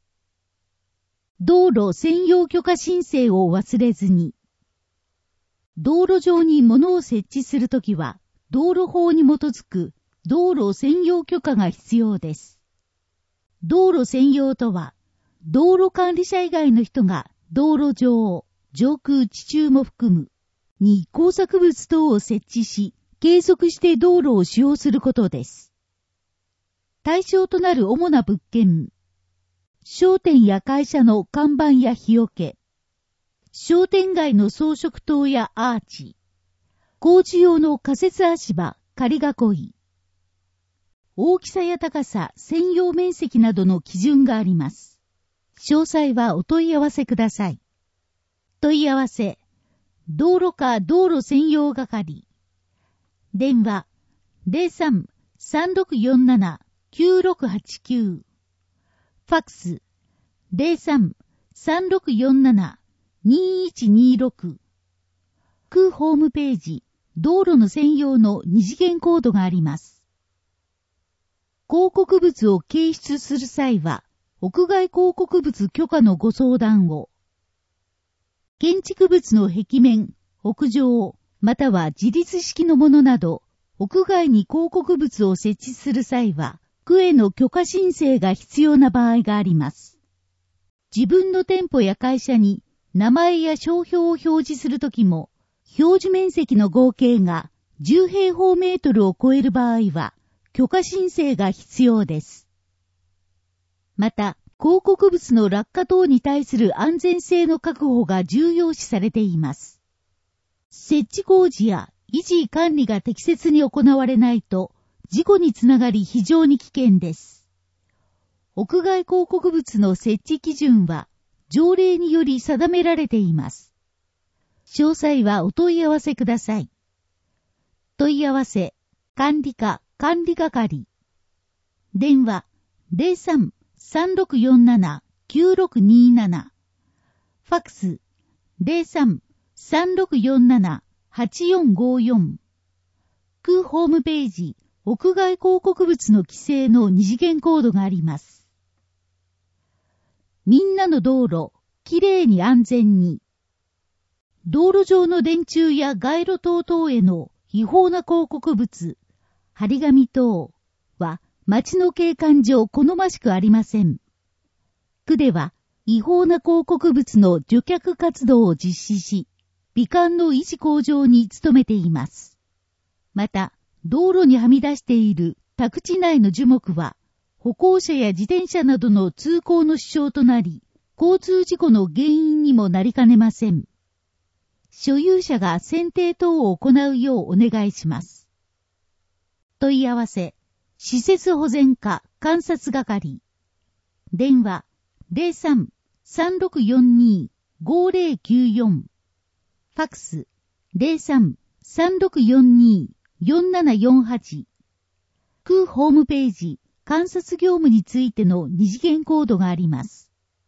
A: 道路専用許可申請を忘れずに。道路上に物を設置するときは、道路法に基づく道路専用許可が必要です。道路専用とは、道路管理者以外の人が道路上、上空地中も含む、に工作物等を設置し、計測して道路を使用することです。対象となる主な物件、商店や会社の看板や日よけ、商店街の装飾灯やアーチ、工事用の仮設足場、仮囲い、大きさや高さ、専用面積などの基準があります。詳細はお問い合わせください。問い合わせ、道路課道路専用係。電話、ゼロさん さんろくよんなな きゅうろくはちきゅう。ファックス、ゼロさん さんろくよんなな にいちにろく。区ホームページ、道路の専用の二次元コードがあります。広告物を掲出する際は、屋外広告物許可のご相談を。建築物の壁面、屋上、または自立式のものなど、屋外に広告物を設置する際は、区への許可申請が必要な場合があります。自分の店舗や会社に名前や商標を表示するときも、表示面積の合計がじゅうへいほうメートルを超える場合は、許可申請が必要です。また、広告物の落下等に対する安全性の確保が重要視されています。設置工事や維持管理が適切に行われないと、事故につながり非常に危険です。屋外広告物の設置基準は、条例により定められています。詳細はお問い合わせください。問い合わせ、管理課管理係。電話、ゼロさん さんろくよんなな きゅうろくになな。ファックス、ゼロさん さんろくよんなな はちよんごよん。区ホームページ、屋外広告物の規制の二次元コードがあります。みんなの道路、きれいに安全に。道路上の電柱や街路灯等への違法な広告物、張り紙等は町の景観上好ましくありません。区では違法な広告物の除却活動を実施し、美観の維持向上に努めています。また、道路にはみ出している宅地内の樹木は、歩行者や自転車などの通行の支障となり、交通事故の原因にもなりかねません。所有者が剪定等を行うようお願いします。問い合わせ、施設保全課監察係。電話、ゼロさん さんろくよんに ごぜろきゅうよん。ファックス、ゼロさん さんろくよんに よんななよんはち。区ホームページ、監察業務についての二次元コードがあります。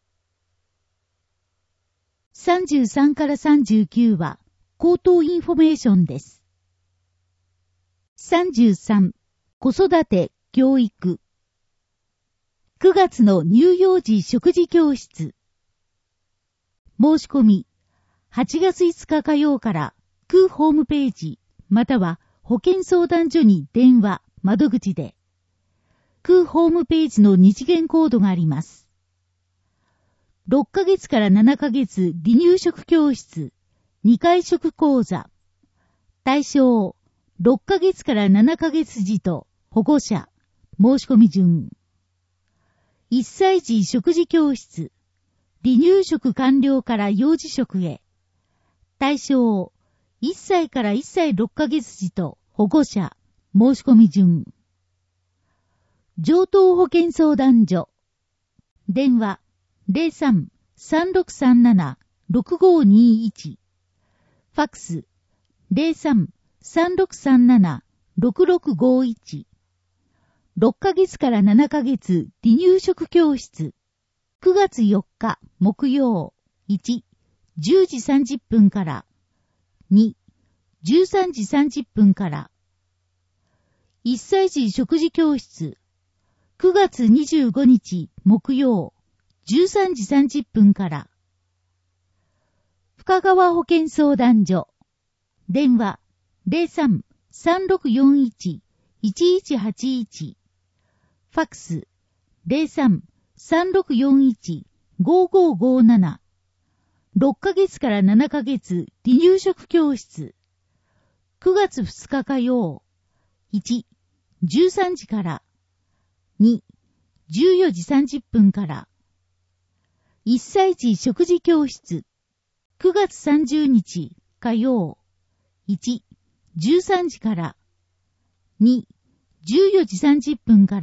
A: さんじゅうさんからさんじゅうきゅうは、口頭インフォメーションです。さんじゅうさん、子育て、教育。くがつの乳幼児食事教室。申し込み、はちがついつか火曜から区ホームページ、または保健相談所に電話、窓口で。区ホームページの二次元コードがあります。
C: ろっかげつからななかげつ離乳食教室、にかい食講座。対象、ろっかげつからななかげつ児と保護者、申し込み順。いっさい児食事教室、離乳食完了から幼児食へ。対象、いっさいからいっさいろっかげつ児と保護者、申し込み順。上等保健相談所。電話 ゼロさん さんろくさんなな ろくごにいち。ファックス ゼロさん さんろくさんなな ろくろくごいち。ろっかげつからななかげつ離乳食教室。くがつよっか木曜。いち、じゅうじさんじゅっぷんから。に、じゅうさんじさんじゅっぷんから。いっさい児食事教室。くがつにじゅうごにち木曜。じゅうさんじさんじゅっぷんから。深川保健相談所。電話 ゼロさん さんろくよんいち いちいちはちいち。ファックス ゼロさん さんろくよんいち ごごごなな。ろっかげつからななかげつ離乳食教室。くがつふつか火曜。いち、じゅうさんじから。に、じゅうよじさんじゅっぷんから。いっさい児食事教室。くがつさんじゅうにち火曜。いち、じゅうさんじから。に、じゅうよじさんじゅっぷんから。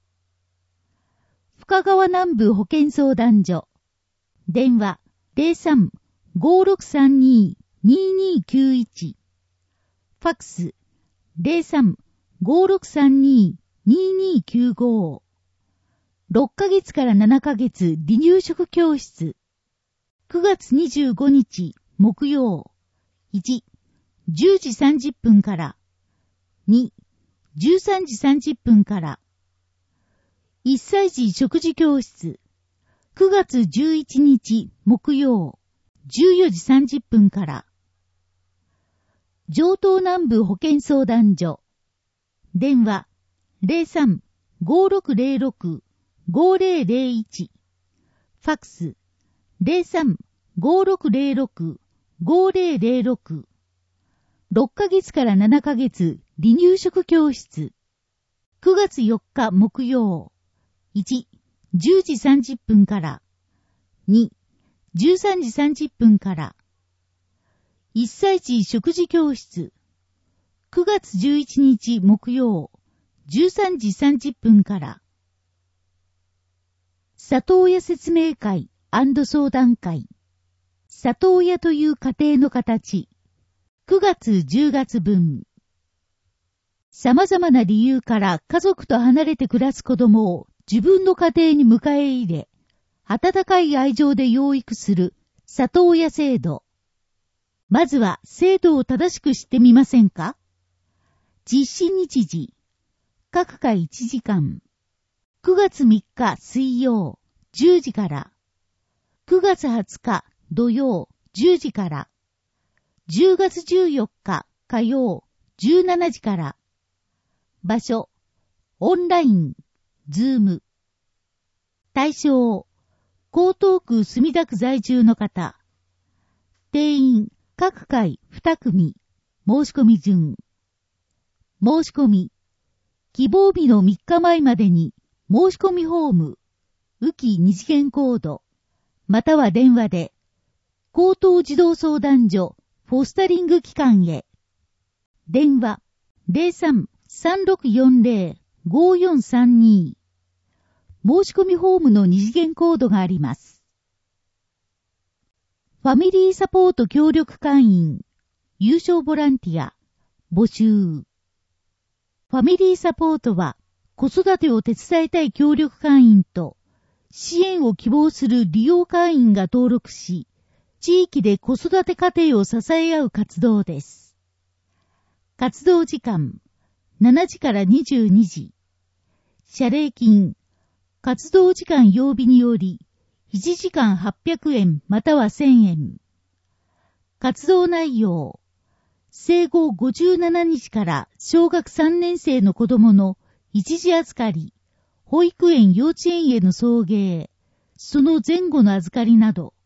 C: 深川南部保健相談所。電話 ゼロさん ごろくさんに ににきゅういち。ファックス ゼロさん ごろくさんに ににきゅうご。ろっかげつからななかげつ離乳食教室。くがつにじゅうごにち木曜。いち、じゅうじさんじゅっぷんから。に、じゅうさんじさんじゅっぷんから。いっさい児食事教室。くがつじゅういちにち木曜。じゅうよじさんじゅっぷんから。上東南部保健相談所。電話 ゼロさん ごろくゼロろく ごゼロゼロいち。ファックス ゼロさん ごろくゼロろく ごゼロゼロろく。ろっかげつからななかげつ離乳食教室。くがつよっか木曜。いち、じゅうじさんじゅっぷんから。に、じゅうさんじさんじゅっぷんから。いっさい児食事教室。くがつじゅういちにち木曜。じゅうさんじさんじゅっぷんから。里親説明会&相談会。里親という家庭の形。くがつじゅうがつ分。様々な理由から家族と離れて暮らす子供を自分の家庭に迎え入れ、温かい愛情で養育する里親制度。まずは制度を正しく知ってみませんか？実施日時。各回いちじかん。くがつみっか水曜、じゅうじから。くがつはつか土曜、じゅうじから。じゅうがつじゅうよっか火曜、じゅうしちじから。場所、オンライン、ズーム。対象、江東区墨田区在住の方。定員、各回にくみ。申し込み順。申し込み。希望日のみっかまえまでに、申し込みフォーム、浮き二次元コード、または電話で、江東児童相談所、フォスタリング機関へ。電話、ゼロさん さんろくよんゼロ ごよんさんに。申し込みフォームの二次元コードがあります。ファミリーサポート協力会員、有償ボランティア、募集。ファミリーサポートは、子育てを手伝いたい協力会員と、支援を希望する利用会員が登録し、地域で子育て家庭を支え合う活動です。活動時間、しちじからにじゅうにじ。謝礼金、活動時間曜日により、いちじかんはっぴゃくえんまたはせんえん。活動内容、生後ごじゅうななにちから小学さんねん生の子供の一時預かり、保育園幼稚園への送迎、 その前後の預かりなど。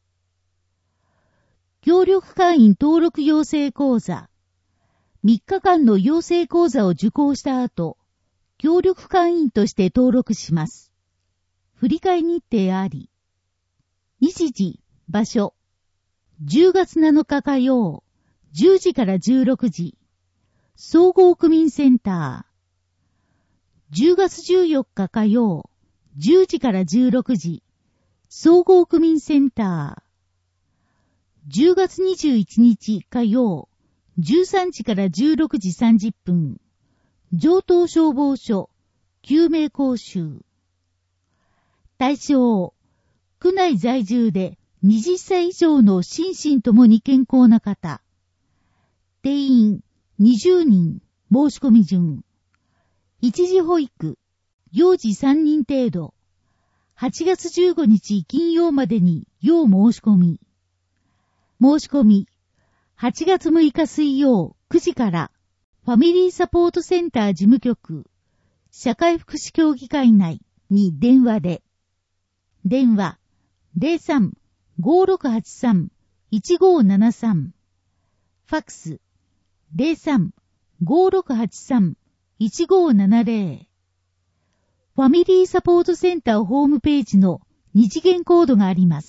C: 協力会員登録養成講座。みっかかんの養成講座を受講した後、協力会員として登録します。振り替え日程あり。日時、場所。じゅうがつなのか火曜、じゅうじからじゅうろくじ。総合区民センター。じゅうがつじゅうよっか火曜、じゅうじからじゅうろくじ。総合区民センター。じゅうがつにじゅういちにち火曜、じゅうさんじからじゅうろくじさんじゅっぷん。城東消防署、救命講習。対象、区内在住ではたち以上の心身ともに健康な方。定員にじゅうにん、申し込み順。一時保育、幼児さんにん程度。はちがつじゅうごにち金曜までに要申し込み。申し込み、はちがつむいか水曜くじからファミリーサポートセンター事務局、社会福祉協議会内に電話で。電話 ゼロさん ごーろくはちさん いちごーななさん。ファックス ゼロさん ごーろくはちさん いちごーななゼロ。ファミリーサポートセンターホームページの二次元コードがあります。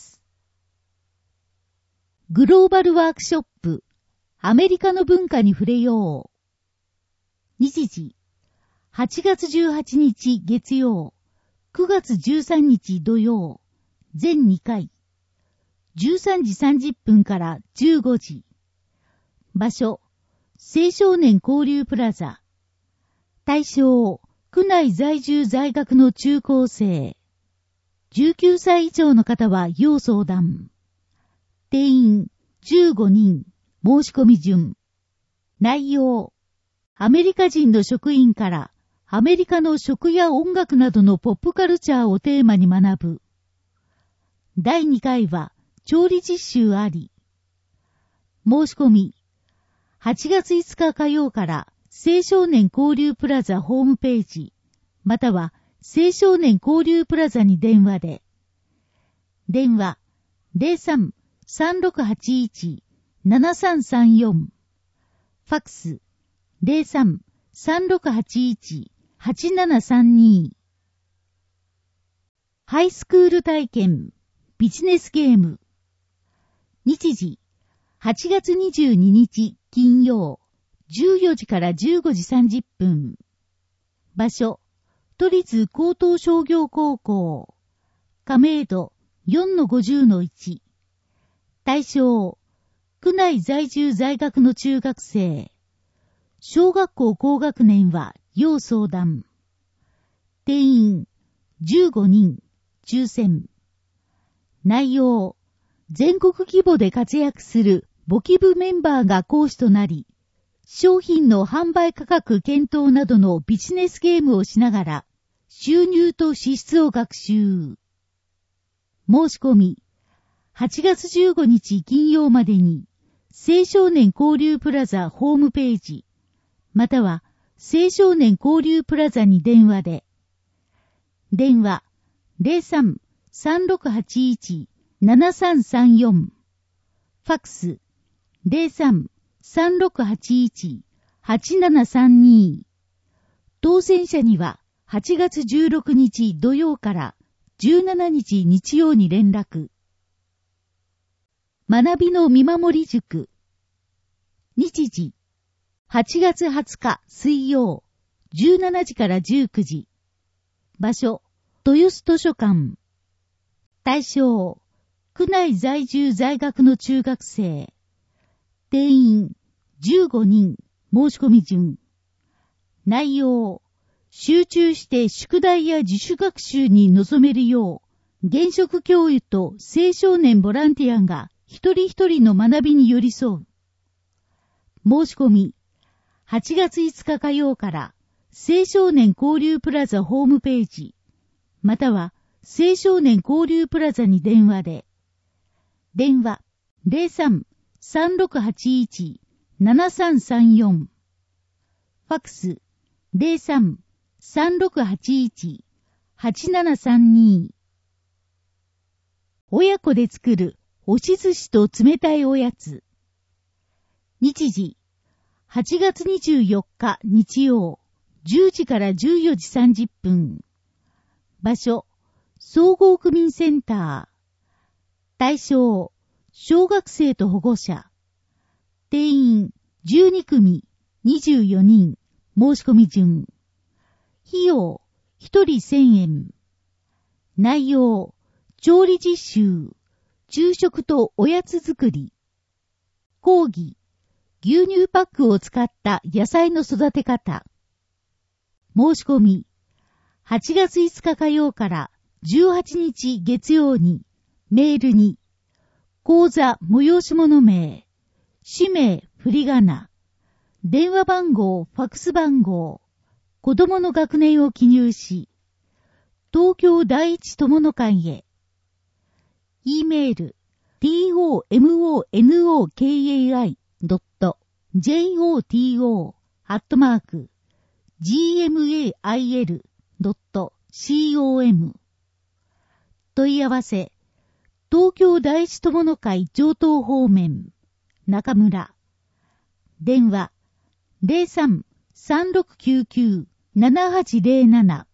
C: グローバルワークショップ、アメリカの文化に触れよう。日時、はちがつじゅうはちにち月曜、くがつじゅうさんにち土曜、全にかい。じゅうさんじさんじゅっぷんからじゅうごじ。場所、青少年交流プラザ。対象、区内在住在学の中高生。じゅうきゅうさい以上の方は要相談。定員じゅうごにん、申し込み順。内容、アメリカ人の職員からアメリカの食や音楽などのポップカルチャーをテーマに学ぶ。だいにかいは調理実習あり。申し込み、はちがついつか火曜から青少年交流プラザホームページ、または青少年交流プラザに電話で。電話ゼロさん さんろくはちいち ななさんさんよん。ファックスゼロさん さんろくはちいち はちななさんに。ハイスクール体験ビジネスゲーム。日時、はちがつにじゅうににち金曜、じゅうよじからじゅうごじさんじゅっぷん。場所、都立高等商業高校。亀戸 よんのごじゅうのいち。対象、区内在住在学の中学生。小学校高学年は要相談。定員じゅうごにん、抽選。内容、全国規模で活躍する簿記部メンバーが講師となり、商品の販売価格検討などのビジネスゲームをしながら、収入と支出を学習。申し込み、はちがつじゅうごにち金曜までに、青少年交流プラザホームページ、または青少年交流プラザに電話で。電話ゼロさん さんろくはちいち ななさんさんよん。ファックスゼロさん さんろくはちいち はちななさんに。当選者にははちがつじゅうろくにち土曜からじゅうしちにち日曜に連絡。学びの見守り塾。日時、はちがつはつか水曜、じゅうしちじからじゅうくじ。場所、豊洲図書館。対象、区内在住在学の中学生。定員じゅうごにん、申し込み順。内容、集中して宿題や自主学習に臨めるよう、現職教諭と青少年ボランティアが一人一人の学びに寄り添う。申し込み、はちがついつか火曜から青少年交流プラザホームページ、または青少年交流プラザに電話で。電話ゼロさん さんろくはちいち ななさんさんよん。ファックスゼロさん さんろくはちいち はちななさんに。 親子で作る押し寿司と冷たいおやつ。日時、はちがつにじゅうよっか日曜、じゅうじからじゅうよじさんじゅっぷん。場所、総合区民センター。対象、小学生と保護者。定員、じゅうにくみ、にじゅうよにん。申し込み順。費用、ひとりせんえん。内容、調理実習、昼食とおやつ作り。講義、牛乳パックを使った野菜の育て方。申し込み、はちがついつか火曜からじゅうはちにち月曜に、メールに、講座催し物名、氏名振り仮名、電話番号、ファックス番号、子供の学年を記入し、東京第一友の会へ。e メール、tomonokai.joto アットマーク gmail.com 問い合わせ、東京第一友の会上東方面、中村。電話、ゼロさん さんろくきゅうきゅう ななはちゼロなな。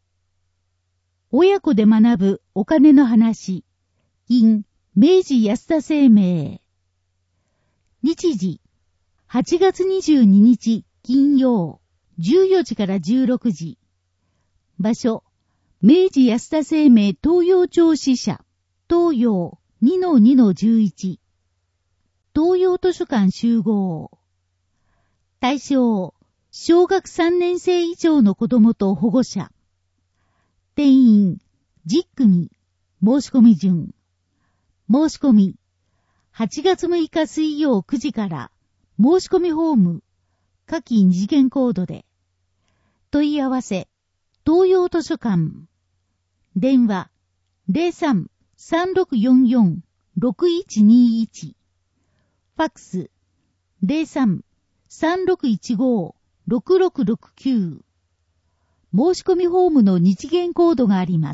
C: 親子で学ぶお金の話。in 明治安田生命。日時、はちがつにじゅうににち金曜、じゅうよじからじゅうろくじ。場所、明治安田生命東洋町支社、東洋 にのにのじゅういち。東洋図書館集合。対象、小学さんねんせい以上の子供と保護者。定員、じゅっくみ、申し込み順。申し込み、はちがつむいか水曜くじから申し込みフォーム、下記二次元コードで。問い合わせ、東洋図書館。電話、ゼロさん さんろくよんよん ろくいちにいち。ファックス、ゼロさん さんろくいちご ろくろくろくきゅう。申し込みフォームの日元コードがあります。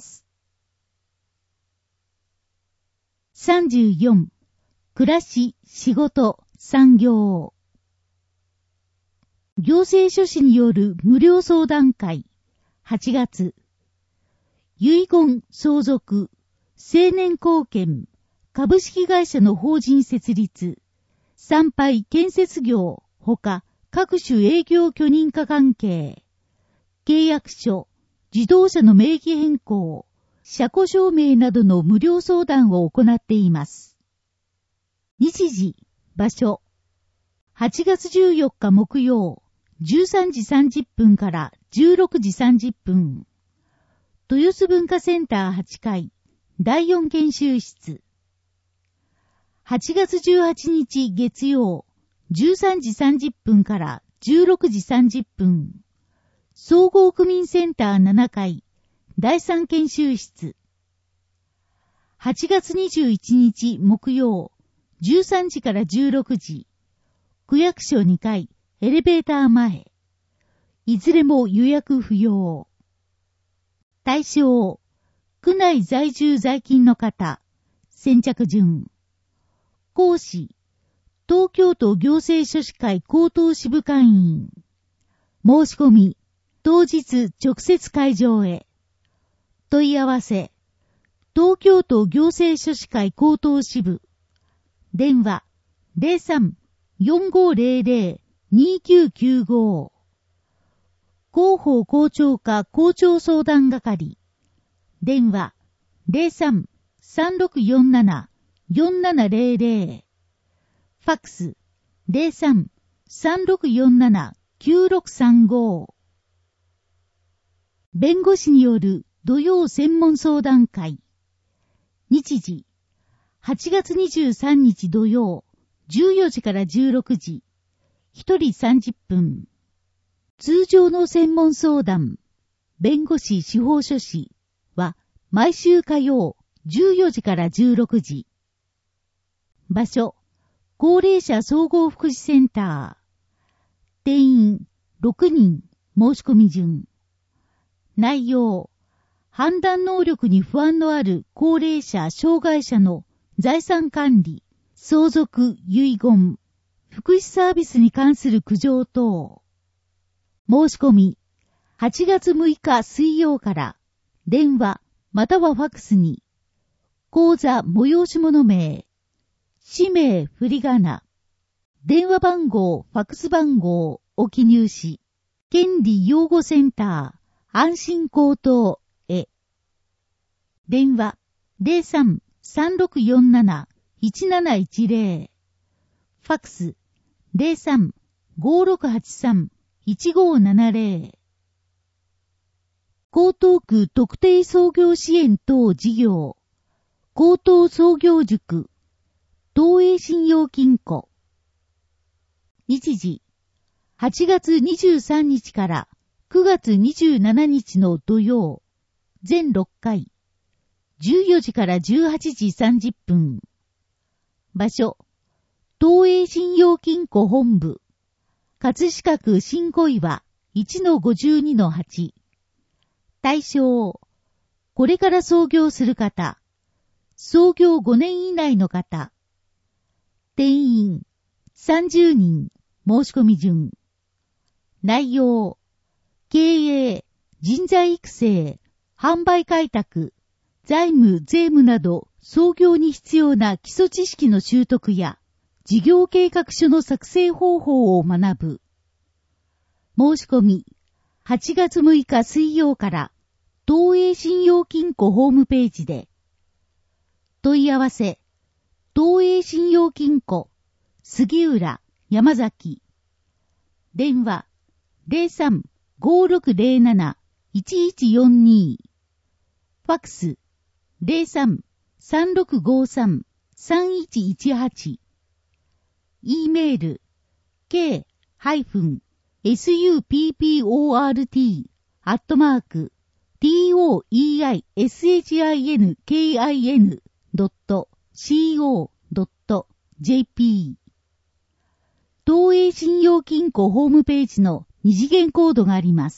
C: さんじゅうよん、暮らし、仕事、産業。行政書士による無料相談会、はちがつ。遺言、相続、青年貢献、株式会社の法人設立、参拝建設業、ほか各種営業許認可関係、契約書、自動車の名義変更、車庫証明などの無料相談を行っています。日時、場所。はちがつじゅうよっか木曜、じゅうさんじさんじゅっぷんからじゅうろくじさんじゅっぷん。豊洲文化センターはちかい、だいよん研修室。はちがつじゅうはちにち月曜、じゅうさんじさんじゅっぷんからじゅうろくじさんじゅっぷん。総合区民センターななかい、だいさん研修室。はちがつにじゅういちにち木曜、じゅうさんじからじゅうろくじ。区役所にかい、エレベーター前。いずれも予約不要。対象、区内在住在勤の方。先着順。講師、東京都行政書士会高等支部会員。申し込み、当日直接会場へ。問い合わせ、東京都行政書士会高等支部。電話、ゼロさん よんごゼロゼロ にきゅうきゅうご。広報校長課校長相談係。電話、ゼロさん さんろくよんなな よんななゼロゼロ。ファックス、ゼロさん さんろくよんなな きゅうろくさんご。弁護士による土曜専門相談会。日時、はちがつにじゅうさんにち土曜、じゅうよじからじゅうろくじ。ひとりさんじゅっぷん。通常の専門相談、弁護士司法書士は毎週火曜、じゅうよじからじゅうろくじ。場所、高齢者総合福祉センター。定員ろくにん、申し込み順。内容、 判断能力に不安のある高齢者、障害者の財産管理、相続、遺言、福祉サービスに関する苦情等。申し込み、はちがつむいか水曜から電話またはファックスに、口座催し物名、氏名振り仮名、電話番号、ファックス番号を記入し、権利擁護センター、安心高等へ。電話 ゼロさん さんろくよんなな いちなないちゼロ。ファックス ゼロさん ごろくはちさん いちごななゼロ。江東区特定創業支援等事業、江東創業塾、東映信用金庫。日時、はちがつにじゅうさんにちからくがつにじゅうしちにちの土曜、全ろっかい、じゅうよじからじゅうはちじさんじゅっぷん。場所、東映信用金庫本部、葛飾区新小岩 いちのごじゅうにのはち。対象、これから創業する方、創業ごねん以内の方、定員さんじゅうにん、申し込み順。内容、経営、人材育成、販売開拓、財務、税務など創業に必要な基礎知識の習得や、事業計画書の作成方法を学ぶ。申し込み、はちがつむいか水曜から東映信用金庫ホームページで。問い合わせ、東映信用金庫、杉浦、山崎。電話、ゼロさん ごろくゼロなな いちいちよんに。ファックス、ゼロさん さんろくごさん さんいちいちはち。E メール、k-エスユーピーピーオーアールティー アットマーク トイシン ドット コ ドット ジェーピー。東映信用金庫ホームページの二次元コードがあります。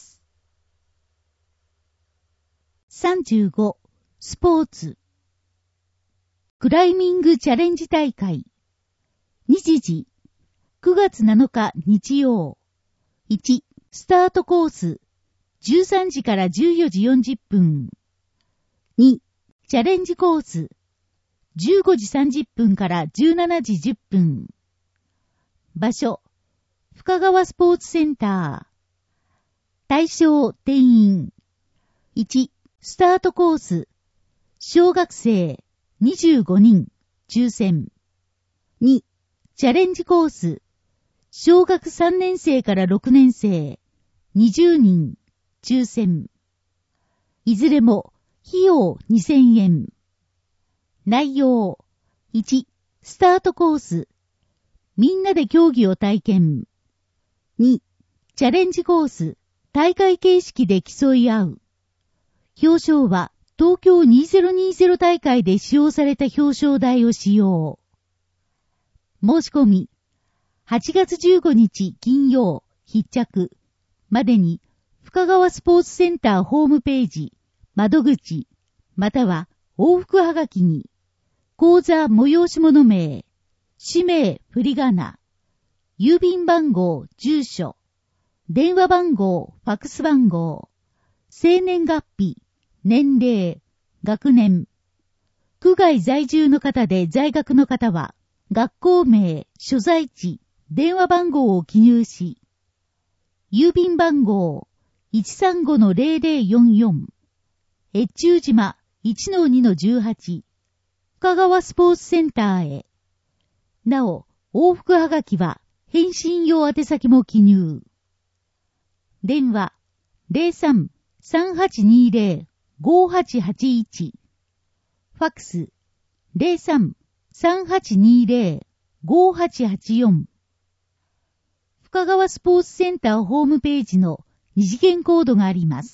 C: さんじゅうご、スポーツ。クライミングチャレンジ大会。日時、くがつなのか日曜。いち、スタートコース、じゅうさんじからじゅうよじよんじゅっぷん。に、チャレンジコース、じゅうごじさんじゅっぷんからじゅうしちじじゅっぷん。場所、深川スポーツセンター。対象定員。いち、スタートコース、小学生にじゅうごにん、抽選。に、チャレンジコース、小学さんねんせいからろくねんせい、にじゅうにん、抽選。いずれも、費用にせんえん。内容、いち、スタートコース、みんなで競技を体験。に、チャレンジコース、大会形式で競い合う。表彰は、東京にせんにじゅう大会で使用された表彰台を使用。申し込み、はちがつじゅうごにち金曜必着までに深川スポーツセンターホームページ窓口または往復はがきに口座催し物名、氏名振り仮名、郵便番号、住所、電話番号、ファックス番号、生年月日、年齢、学年、区外在住の方で在学の方は学校名、所在地、電話番号を記入し、郵便番号 いちさんごのゼロゼロよんよん、越中島 いちのにのじゅうはち、深川スポーツセンターへ。なお、往復はがきは返信用宛先も記入。電話 ゼロさん さんはちにゼロ ごはちはちいち、ファックス ゼロさん さんはちにゼロ ごはちはちよん。深川スポーツセンターホームページの二次元コードがあります。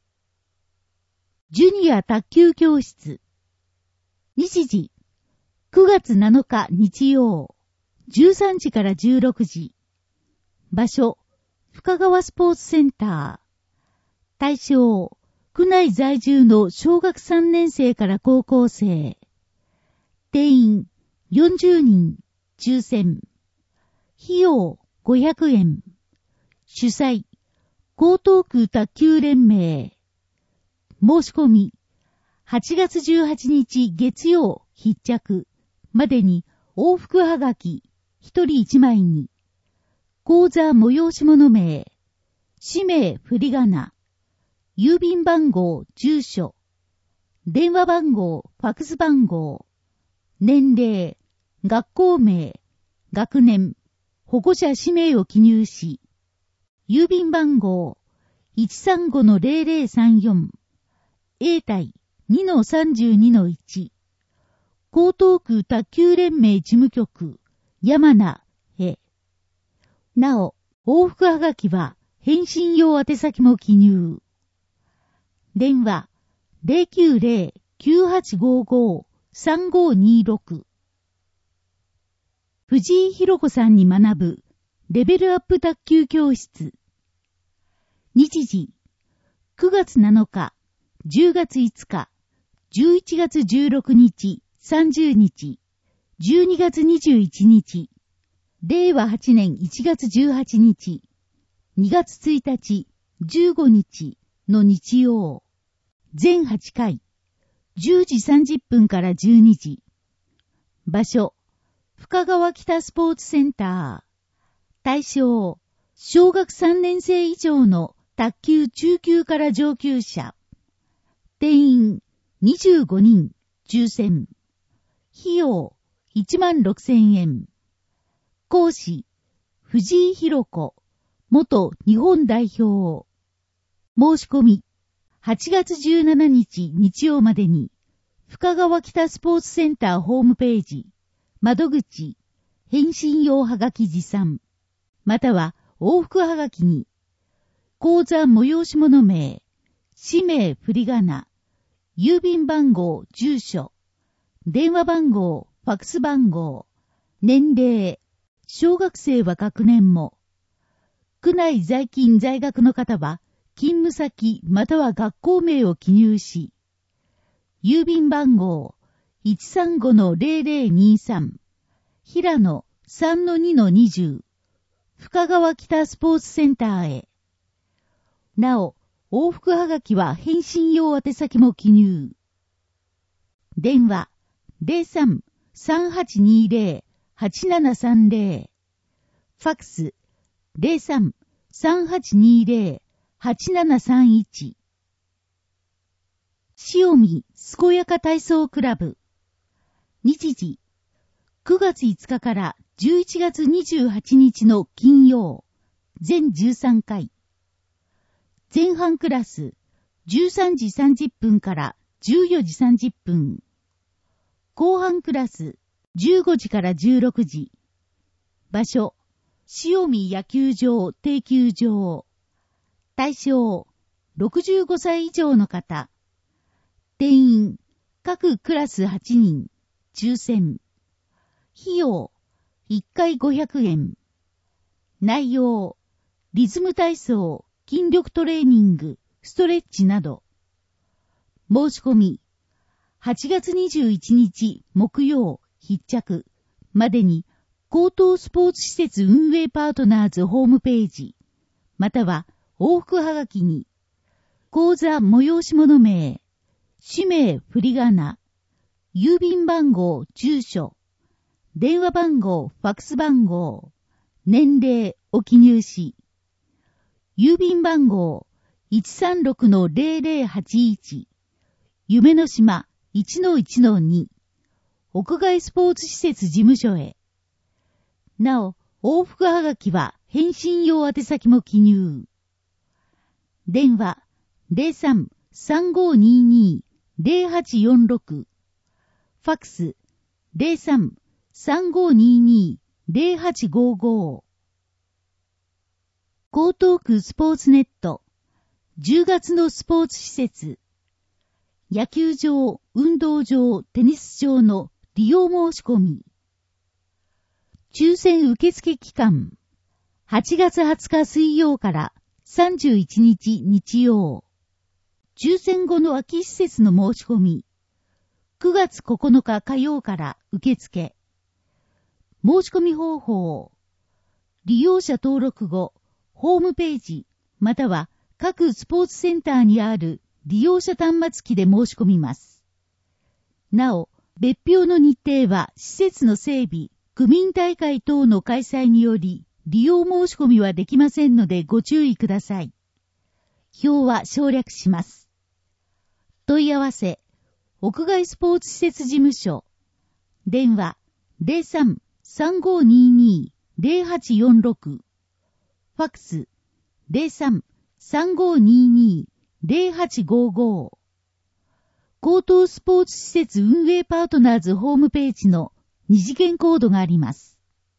C: ジュニア卓球教室。日時、くがつなのか日曜、じゅうさんじからじゅうろくじ。場所、深川スポーツセンター。対象、 区内在住の小学さんねん生から高校生。定員よんじゅうにん、抽選。費用ごひゃくえん。主催、江東区卓球連盟。申し込み、はちがつじゅうはちにち月曜必着までに往復はがきひとりいちまいに、口座催し物名、氏名振り仮名、郵便番号住所、電話番号ファクス番号、年齢、学校名、学年、保護者氏名を記入し、郵便番号 いちさんごのゼロゼロさんよん、永代 にのさんじゅうにのいち、江東区卓球連盟事務局、山名へ。なお、往復はがきは返信用宛先も記入。電話 ゼロきゅうゼロ きゅうはちごご さんごにろく。藤井博子さんに学ぶレベルアップ卓球教室。日時くがつなのか、じゅうがついつか、じゅういちがつじゅうろくにち、さんじゅうにち、じゅうにがつにじゅういちにち、れいわはちねんいちがつじゅうはちにち、にがつついたち、じゅうごにちの日曜。全はちかい、じゅうじさんじゅっぷんからじゅうにじ。場所、深川北スポーツセンター。対象、小学さんねん生以上の卓球中級から上級者。定員にじゅうごにん、抽選。費用いちまんろくせんえん。講師、藤井博子、元日本代表。申し込み、はちがつじゅうしちにち日曜までに、深川北スポーツセンターホームページ、窓口、返信用はがき持参、または往復はがきに、口座催し物名、氏名振り仮名、郵便番号住所、電話番号ファクス番号、年齢、小学生は学年も、区内在勤在学の方は、勤務先または学校名を記入し、郵便番号 いちさんごのゼロゼロにさん、平野 さんのにのにじゅう、深川北スポーツセンターへ。なお、往復はがきは返信用宛先も記入。電話 ゼロさん さんはちにゼロ はちななさんゼロ、ファックス ゼロさん さんはちにゼロ はちななさんいち。塩見健やか体操クラブ。日時くがついつかからじゅういちがつにじゅうはちにちの金曜。全じゅうさんかい。前半クラスじゅうさんじさんじゅっぷんからじゅうよじさんじゅっぷん。後半クラスじゅうごじからじゅうろくじ。場所塩見野球場定休場。対象ろくじゅうごさい以上の方。定員各クラスはちにん。抽選。費用いっかいごひゃくえん。内容リズム体操、筋力トレーニング、ストレッチなど。申し込みはちがつにじゅういちにち木曜必着までに高等スポーツ施設運営パートナーズホームページまたは往復はがきに口座催し物名、氏名振り仮名、郵便番号住所、電話番号ファクス番号、年齢を記入し、郵便番号 いちさんろくのゼロゼロはちいち、夢の島 いちのいちのに、屋外スポーツ施設事務所へ。なお、往復はがきは返信用宛先も記入。電話 ゼロさん さんごにに ゼロはちよんろく、ファックス ゼロさん さんごにに ゼロはちごご。江東区スポーツネットじゅうがつのスポーツ施設野球場、運動場、テニス場の利用申し込み。抽選受付期間はちがつはつか水曜からさんじゅういちにち日曜。 抽選後の空き施設の申し込み、くがつここのか火曜から受付。申し込み方法。利用者登録後、ホームページ、または各スポーツセンターにある利用者端末機で申し込みます。なお、別表の日程は施設の整備、区民大会等の開催により、利用申し込みはできませんのでご注意ください。表は省略します。問い合わせ、屋外スポーツ施設事務所。電話、ゼロさん さんごにに ゼロはちよんろく。ファックス、ゼロさん さんごにに ゼロはちごご。高等スポーツ施設運営パートナーズホームページの二次元コードがあります。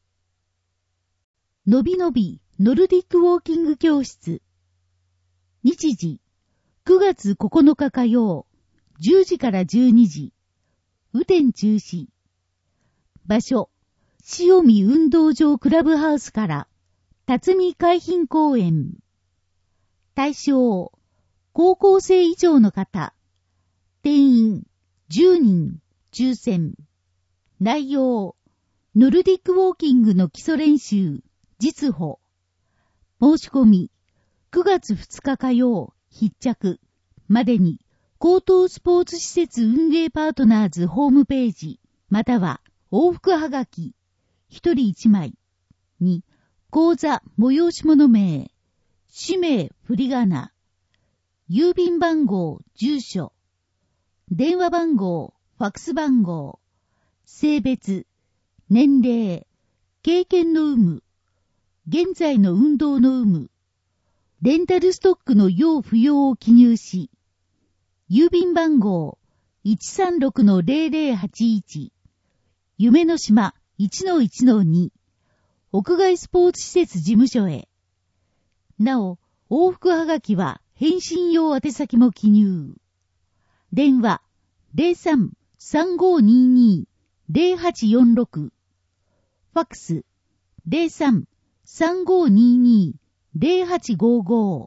C: のびのびノルディックウォーキング教室。日時、くがつここのか火曜、じゅうじからじゅうにじ。雨天中止。場所、塩見運動場クラブハウスから辰巳海浜公園。対象、高校生以上の方。定員、じゅうにん、抽選。内容、ノルディックウォーキングの基礎練習、実歩。申し込み、くがつふつか火曜、必着。までに、高等スポーツ施設運営パートナーズホームページ、または往復はがき、ひとりいちまい。に、講座催し物名、氏名振り仮名、郵便番号、住所、電話番号、ファックス番号、性別、年齢、経験の有無、現在の運動の有無、レンタルストックの要不要を記入し、郵便番号 いちさんろくのゼロゼロはちいち、夢の島 いちのいちのに、屋外スポーツ施設事務所へ。なお、往復はがきは返信用宛先も記入。電話 ゼロさん さんごにに ゼロはちよんろく。ファックス ゼロさん さんごにに ゼロはちごご。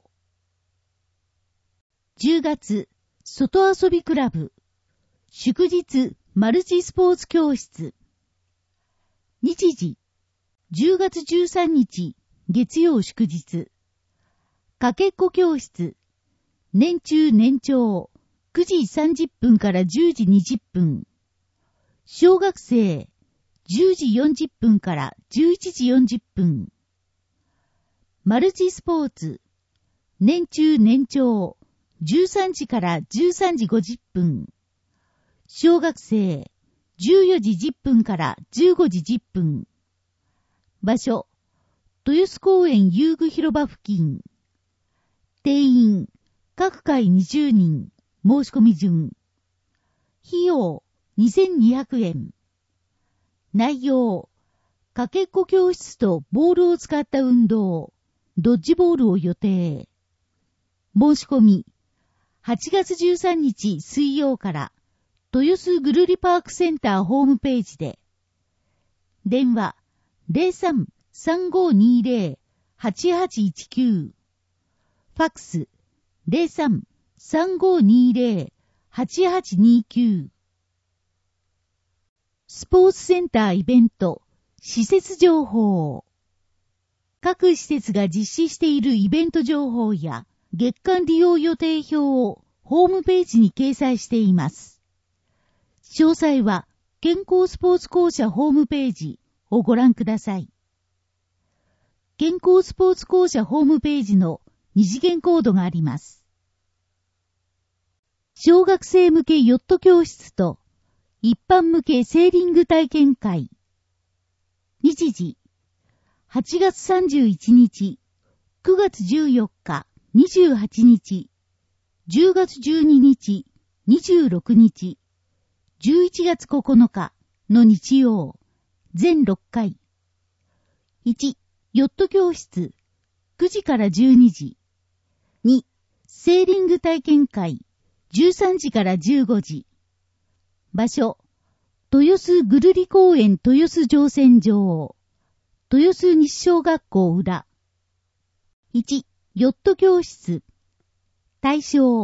C: じゅうがつ、外遊びクラブ。祝日、マルチスポーツ教室。日時、じゅうがつじゅうさんにち、月曜祝日。かけっこ教室。年中年長、くじさんじゅっぷんからじゅうじにじゅっぷん。小学生、じゅうじよんじゅっぷんからじゅういちじよんじゅっぷん。マルチスポーツ。年中年長、じゅうさんじからじゅうさんじごじゅっぷん。小学生、じゅうよじじゅっぷんからじゅうごじじゅっぷん。場所、豊洲公園遊具広場付近。定員、各回にじゅうにん、申し込み順。費用、にせんにひゃくえん。内容、かけっこ教室とボールを使った運動、ドッジボールを予定。申し込み、はちがつじゅうさんにち水曜から豊洲ぐるりパークセンターホームページで。電話 ゼロさん さんごにゼロ はちはちいちきゅう。ファックス ゼロさん さんごにゼロ はちはちにきゅう。スポーツセンターイベント、施設情報。各施設が実施しているイベント情報や月間利用予定表をホームページに掲載しています。詳細は健康スポーツ公社ホームページをご覧ください。健康スポーツ公社ホームページの二次元コードがあります。小学生向けヨット教室と一般向けセーリング体験会。日時、はちがつさんじゅういちにち、くがつじゅうよっか、にじゅうはちにち、じゅうがつじゅうににち、にじゅうろくにち、じゅういちがつここのかの日曜、全ろっかい。いち、ヨット教室、くじからじゅうにじ。に、セーリング体験会、じゅうさんじからじゅうごじ。場所、豊洲ぐるり公園豊洲乗船場。豊洲西小学校裏。いち、ヨット教室。対象、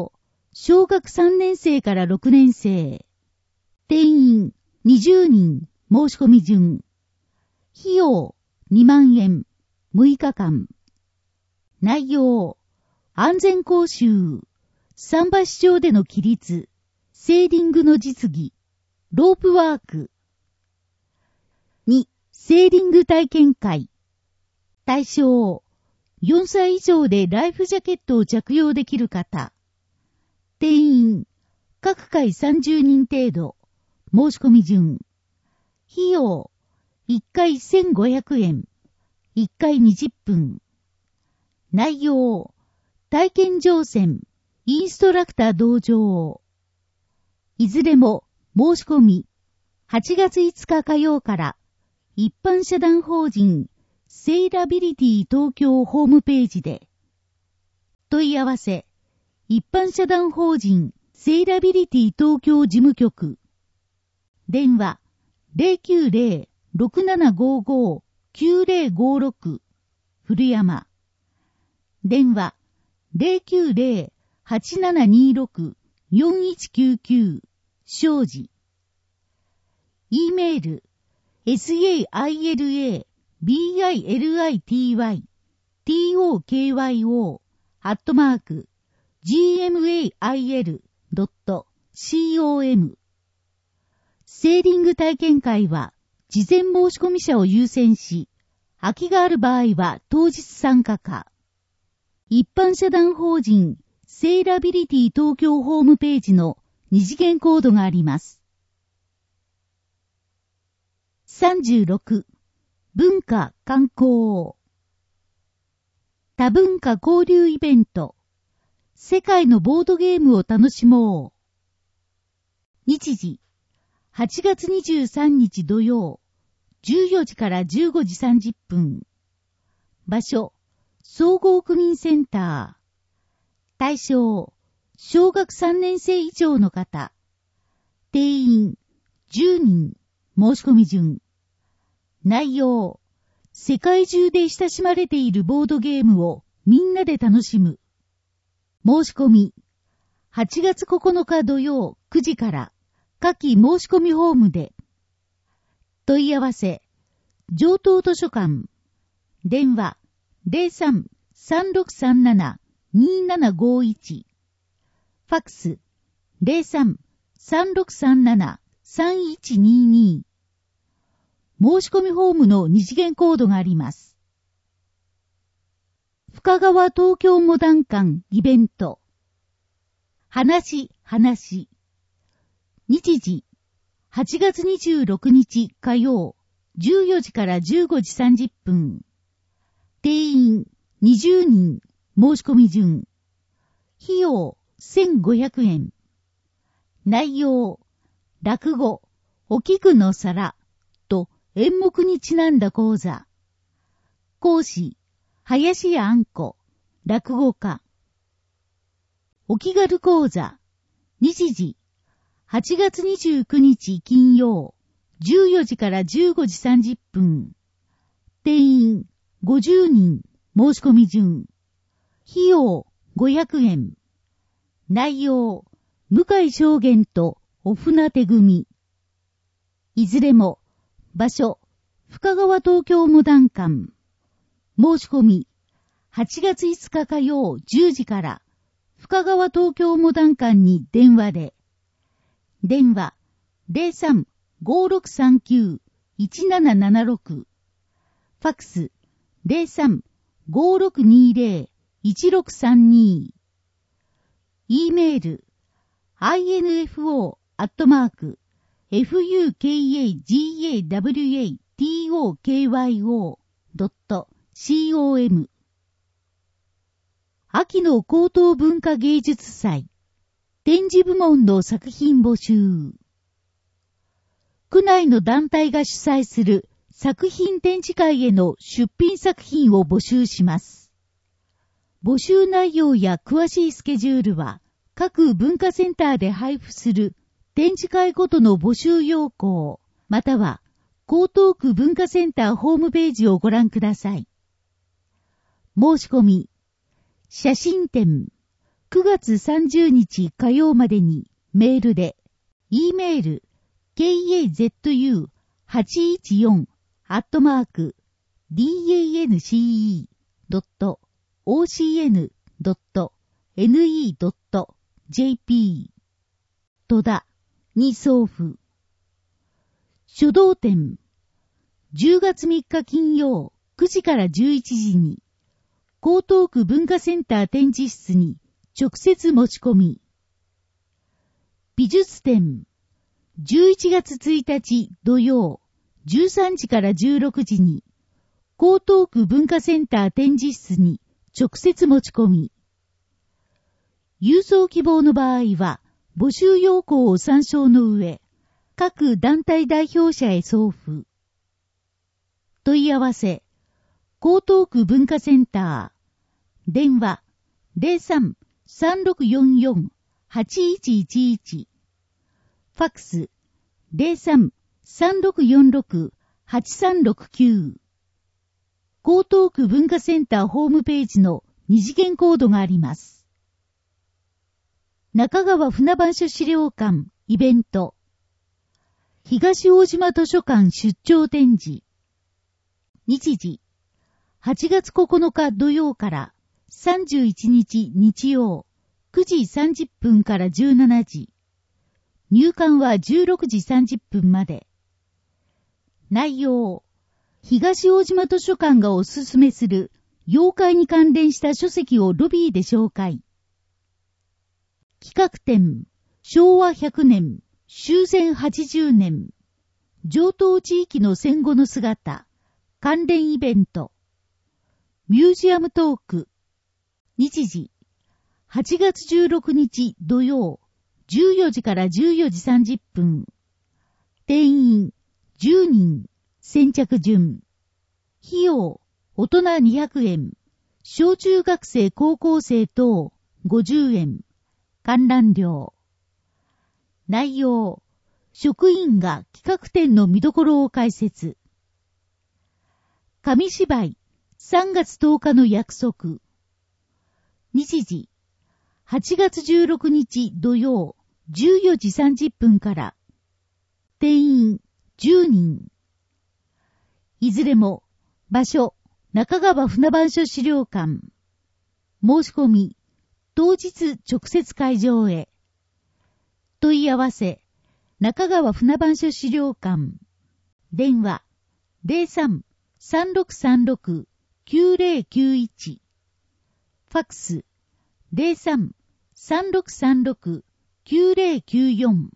C: 小学さんねん生からろくねん生。定員にじゅうにん申し込み順。費用にまんえん、むいかかん。内容、安全講習、桟橋上での起立、セーリングの実技、ロープワーク。に、セーリング体験会。対象、よんさい以上でライフジャケットを着用できる方。定員、各回さんじゅうにん程度。申し込み順。費用、いっかいせんごひゃくえん。いっかいにじゅっぷん。内容、体験乗船、インストラクター同乗。いずれも申し込み、はちがついつか火曜から一般社団法人セイラビリティ東京ホームページで。問い合わせ、一般社団法人セイラビリティ東京事務局。電話 ゼロきゅうゼロ ろくななごご きゅうゼロごろく 古山。電話 ゼロきゅうゼロ はちななにろく よんいちきゅうきゅう 庄司。E メール エスエーアイエルエービーアイエルアイティーワイティーオーケーワイオー アットマーク ジーエムエーアイエルドットコム。 セーリング体験会は事前申し込み者を優先し、空きがある場合は当日参加か。一般社団法人セイラビリティ東京ホームページの二次元コードがあります。さんじゅうろく、文化観光。多文化交流イベント。世界のボードゲームを楽しもう。日時、はちがつにじゅうさんにち土曜、じゅうよじからじゅうごじさんじゅっぷん。場所、総合区民センター。対象、小学さんねん生以上の方。定員、じゅうにん、申し込み順。内容、世界中で親しまれているボードゲームをみんなで楽しむ。申し込み、はちがつここのか土曜くじから下記申し込みフォームで。問い合わせ、上東図書館。電話 ゼロさん さんろくさんなな にななごいち。ファックス ゼロさん さんろくさんなな さんいちにに。申し込みフォームの二次元コードがあります。深川東京モダン館イベント。話、話。日時、はちがつにじゅうろくにち火曜、じゅうよじからじゅうごじさんじゅっぷん。定員にじゅうにん、申し込み順。費用せんごひゃくえん。内容、落語、お菊の皿と演目にちなんだ講座。講師、林家あんこ、落語家。お気軽講座。日時、はちがつにじゅうくにち金曜、じゅうよじからじゅうごじさんじゅっぷん。定員ごじゅうにん、申し込み順。費用ごひゃくえん。内容、向井証言とお船手組。いずれも、場所、深川東京モダン館。申し込み、はちがついつか火曜じゅうじから、深川東京モダン館に電話で。電話、ゼロさん ごろくさんきゅう いちななななろく。ファックス、ゼロさん ごろくにゼロ いちろくさんに。E メール、アイエヌエフオー アットマーク、ファカワトキョ ドット コム。秋の高等文化芸術祭、展示部門の作品募集。区内の団体が主催する作品展示会への出品作品を募集します。募集内容や詳しいスケジュールは、各文化センターで配布する展示会ごとの募集要項、または江東区文化センターホームページをご覧ください。申し込み、写真展、 くがつさんじゅうにち火曜までにメールで、E メール、ケーエーゼットユーはちいちよん アットマーク ディーエーエヌシーイードットオーシーエヌドットエヌイードットジェーピー 戸田に送付。書道展、じゅうがつみっか金曜くじからじゅういちじに、江東区文化センター展示室に直接持ち込み。美術展、じゅういちがつついたち土曜じゅうさんじからじゅうろくじに、江東区文化センター展示室に直接持ち込み。郵送希望の場合は、募集要項を参照の上、各団体代表者へ送付。問い合わせ、江東区文化センター、電話 ゼロさん さんろくよんよん はちいちいちいち、ファックス ゼロさん さんろくよんろく はちさんろくきゅう。江東区文化センターホームページの二次元コードがあります。中川船番所資料館イベント。東大島図書館出張展示。日時、はちがつここのか土曜からさんじゅういちにち日曜、くじさんじゅっぷんからじゅうしちじ。入館はじゅうろくじさんじゅっぷんまで。内容、東大島図書館がおすすめする妖怪に関連した書籍をロビーで紹介。企画展、昭和ひゃくねん、終戦はちじゅうねん、上東地域の戦後の姿、関連イベント。ミュージアムトーク。日時、はちがつじゅうろくにち土曜、じゅうよじからじゅうよじさんじゅっぷん。定員、じゅうにん、先着順。費用、大人にひゃくえん、小中学生高校生等ごじゅうえん。観覧料。内容、職員が企画展の見どころを解説。紙芝居、さんがつとおかの約束。日時、はちがつじゅうろくにち土曜、じゅうよじさんじゅっぷんから。定員、じゅうにん。いずれも、場所、中川船番所資料館。申し込み、当日直接会場へ。問い合わせ、中川船番所資料館。電話、ゼロさん さんろくさんろく きゅうゼロきゅういち。ファックス、ゼロさん さんろくさんろく きゅうゼロきゅうよん。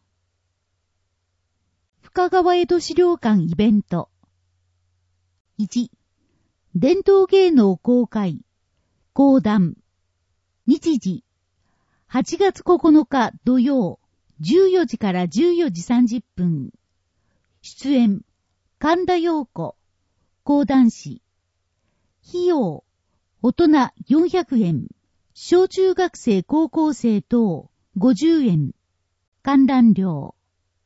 C: 深川江戸資料館イベント。いち. 伝統芸能公開。講談。日時、はちがつここのか土曜、じゅうよじからじゅうよじさんじゅっぷん。出演、神田陽子、講談師。費用、大人よんひゃくえん、小中学生高校生等ごじゅうえん。観覧料。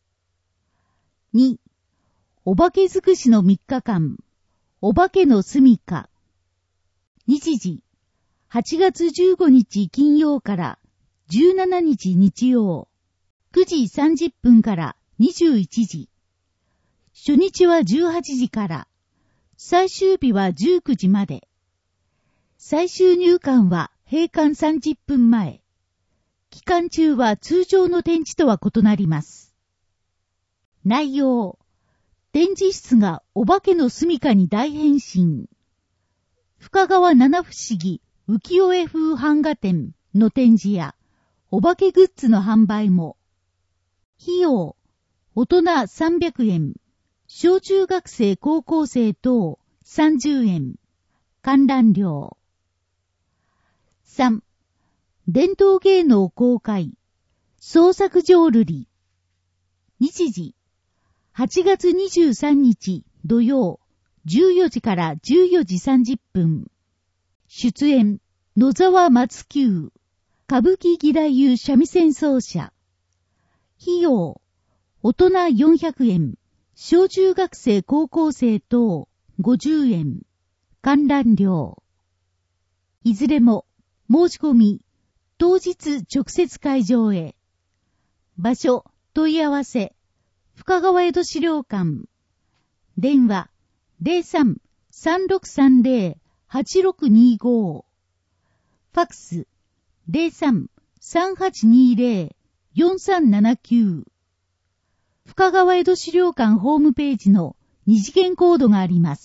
C: に. お化け尽くしのみっかかん、お化けのすみか。日時、はちがつじゅうごにち金曜からじゅうしちにち日曜、くじさんじゅっぷんからにじゅういちじ。初日はじゅうはちじから、最終日はじゅうくじまで。最終入館は閉館さんじゅっぷんまえ。期間中は通常の展示とは異なります。内容、展示室がお化けの住処に大変身。深川七不思議浮世絵風版画展の展示や、お化けグッズの販売も。費用、大人さんびゃくえん、小中学生高校生等さんじゅうえん。観覧料。さん. 伝統芸能公開。創作浄瑠璃。日時、はちがつにじゅうさんにち土曜、じゅうよじからじゅうよじさんじゅっぷん。出演、野沢松久、歌舞伎義太夫三味線奏者。費用、大人よんひゃくえん、小中学生高校生等ごじゅうえん。観覧料。いずれも、申し込み、 当日直接会場へ。場所、問い合わせ、深川江戸資料館。電話、ゼロさん さんろくさんゼロ はちろくにご。ファックス、ゼロさん さんはちにゼロ よんさんななきゅう。深川江戸資料館ホームページの二次元コードがあります。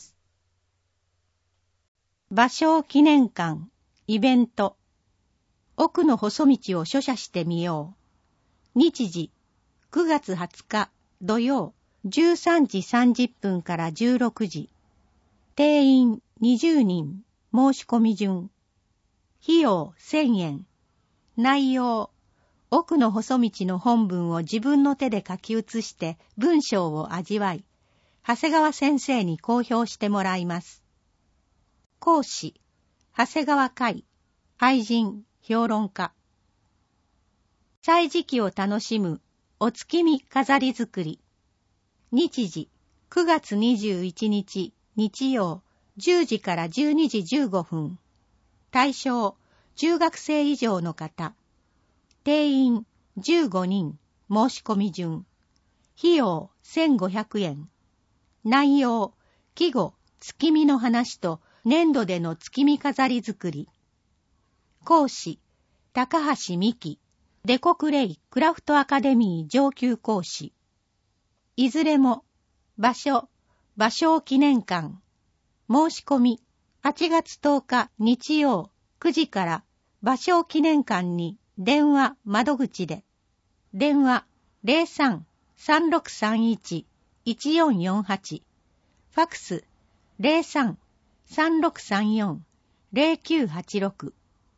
A: 芭蕉記念館、イベント。奥の細道を書写してみよう。日時、くがつはつか土曜、じゅうさんじさんじゅっぷんからじゅうろくじ。定員にじゅうにん、申し込み順。費用せんえん。内容、奥の細道の本文を自分の手で書き写して文章を味わい、長谷川先生に公表してもらいます。講師、長谷川海、愛人、評論家。歳時期を楽しむお月見飾り作り。日時、くがつにじゅういちにち、日曜、じゅうじからじゅうにじじゅうごふん。対象、中学生以上の方。定員、じゅうごにん、申し込み順。費用、せんごひゃくえん。内容、季語、月見の話と粘土での月見飾り作り。講師、高橋美希、デコクレイクラフトアカデミー上級講師。いずれも、場所、芭蕉記念館。申し込み、はちがつとおか日曜くじから芭蕉記念館に電話窓口で。電話 ゼロさん さんろくさんいち いちよんよんはち。ファックス ゼロさん さんろくさんよん ゼロきゅうはちろく。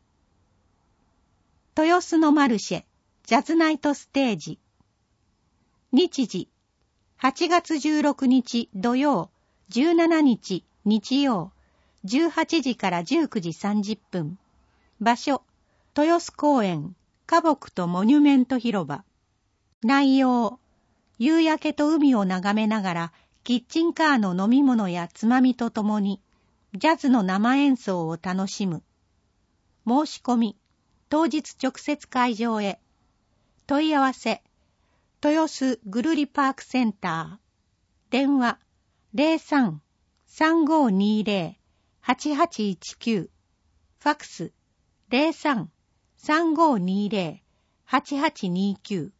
A: 豊洲のマルシェ、ジャズナイトステージ。日時、はちがつじゅうろくにち土曜、じゅうしちにち日曜、じゅうはちじからじゅうくじさんじゅっぷん。場所、豊洲公園、花木とモニュメント広場。内容、夕焼けと海を眺めながら、キッチンカーの飲み物やつまみとともに、ジャズの生演奏を楽しむ。申し込み、当日直接会場へ。問い合わせ、豊洲ぐるりパークセンター。電話、ゼロさん さんごにゼロ はちはちいちきゅう。ファックス、ゼロさん さんごにゼロ はちはちにきゅう。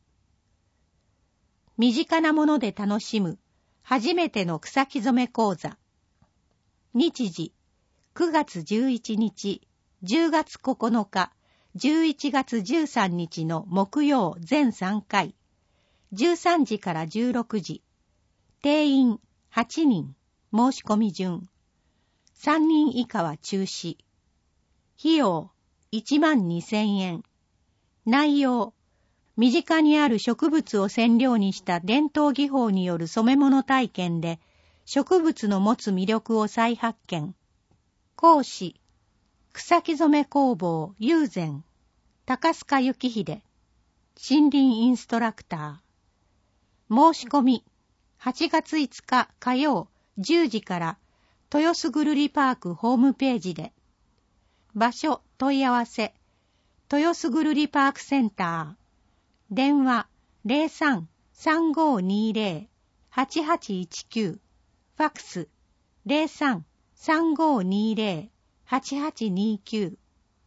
A: 身近なもので楽しむ初めての草木染め講座。日時、くがつじゅういちにち、じゅうがつここのか、じゅういちがつじゅうさんにちの木曜全さんかい。じゅうさんじからじゅうろくじ。定員はちにん、申し込み順。さんにん以下は中止。費用いちまんにせんえん。内容、身近にある植物を染料にした伝統技法による染め物体験で、植物の持つ魅力を再発見。講師、草木染め工房友禅、高須賀幸秀、森林インストラクター。申し込み、はちがついつか火曜じゅうじから豊洲ぐるりパークホームページで。場所問い合わせ、豊洲ぐるりパークセンター。電話 ゼロさん さんごにゼロ はちはちいちきゅう。ファックス ゼロさん さんごにゼロ はちはちにきゅう。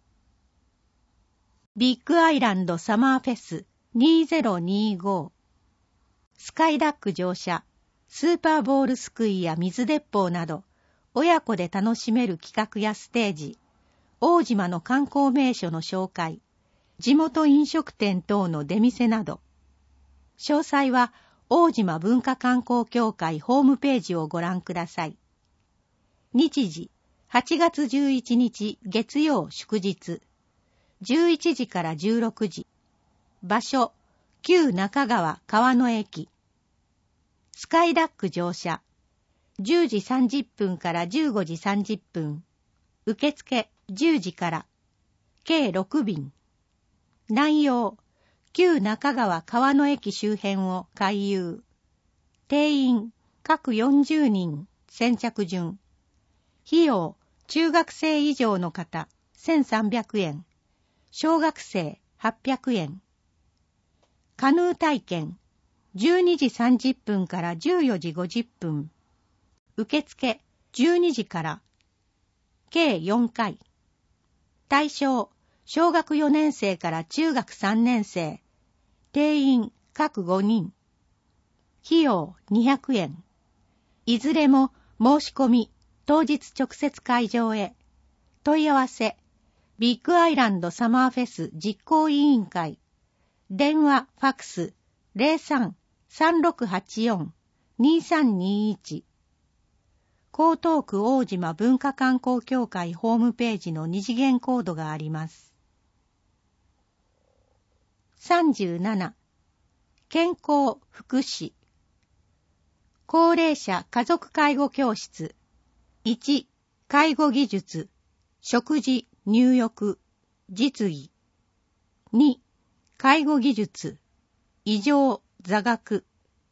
A: ビッグアイランドサマーフェスにせんにじゅうご。スカイダック乗車、スーパーボールすくいや水鉄砲など、親子で楽しめる企画やステージ、大島の観光名所の紹介、地元飲食店等の出店など。詳細は大島文化観光協会ホームページをご覧ください。日時、はちがつじゅういちにち月曜祝日、じゅういちじからじゅうろくじ。場所、旧中川川の駅。スカイダック乗車、じゅうじさんじゅっぷんからじゅうごじさんじゅっぷん。受付じゅうじから。計ろくびん。内容、旧中川川の駅周辺を回遊。定員、各よんじゅうにん、先着順。費用、中学生以上の方、せんさんびゃくえん。
D: 小学生はっぴゃくえん。カヌー体験じゅうにじさんじゅっぷんからじゅうよじごじゅっぷん。受付じゅうにじから。計よんかい。対象小学よねん生から中学さんねん生。定員各ごにん。費用にひゃくえん。いずれも申し込み当日直接会場へ。問い合わせビッグアイランドサマーフェス実行委員会。電話ファックス ゼロさん さんろくはちよん にさんにいち。江東区大島文化観光協会ホームページの二次元コードがあります。さんじゅうなな、健康福祉。高齢者家族介護教室。いち、介護技術、食事、入浴、実技。に、介護技術、異常、座学。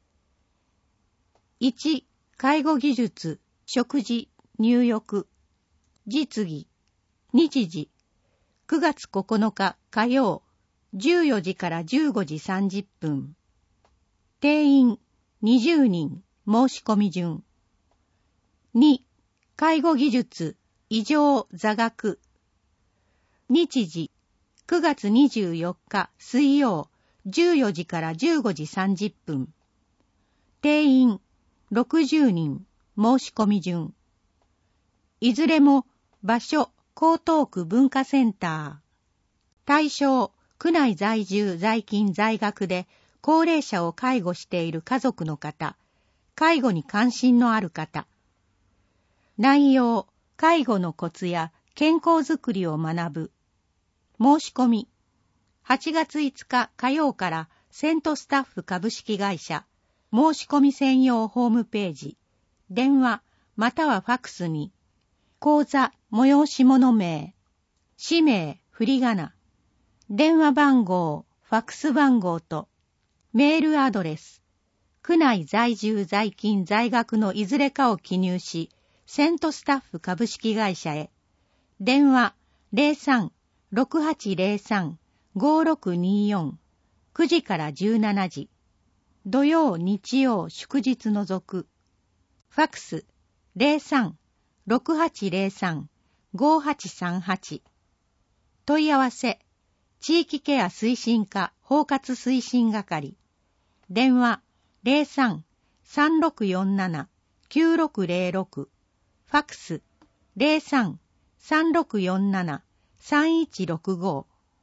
D: いち、介護技術、食事、入浴、実技。日時、くがつここのか火曜、じゅうよじからじゅうごじさんじゅっぷん。定員にじゅうにん、申し込み順。に、介護技術、異常、座学。日時、くがつにじゅうよっか水曜、じゅうよじからじゅうごじさんじゅっぷん。定員ろくじゅうにん、申し込み順。いずれも場所、江東区文化センター。対象、区内在住在勤在学で高齢者を介護している家族の方、介護に関心のある方。内容、介護のコツや健康づくりを学ぶ。申し込み、はちがついつか火曜からセントスタッフ株式会社申し込み専用ホームページ、電話またはファックスに、口座催し物名、氏名、振り仮名、電話番号、ファックス番号と、メールアドレス、区内在住在勤在学のいずれかを記入し、セントスタッフ株式会社へ。電話 ゼロさん ろくはちゼロさん ごろくによん くじからじゅうしちじ。土曜、日曜、祝日除く。ファックス ゼロさん ろくはちゼロさん ごはちさんはち。問い合わせ地域ケア推進課包括推進係。電話 ゼロさん さんろくよんなな きゅうろくゼロろく。ファックス ゼロさん さんろくよんなな さんいちろくご。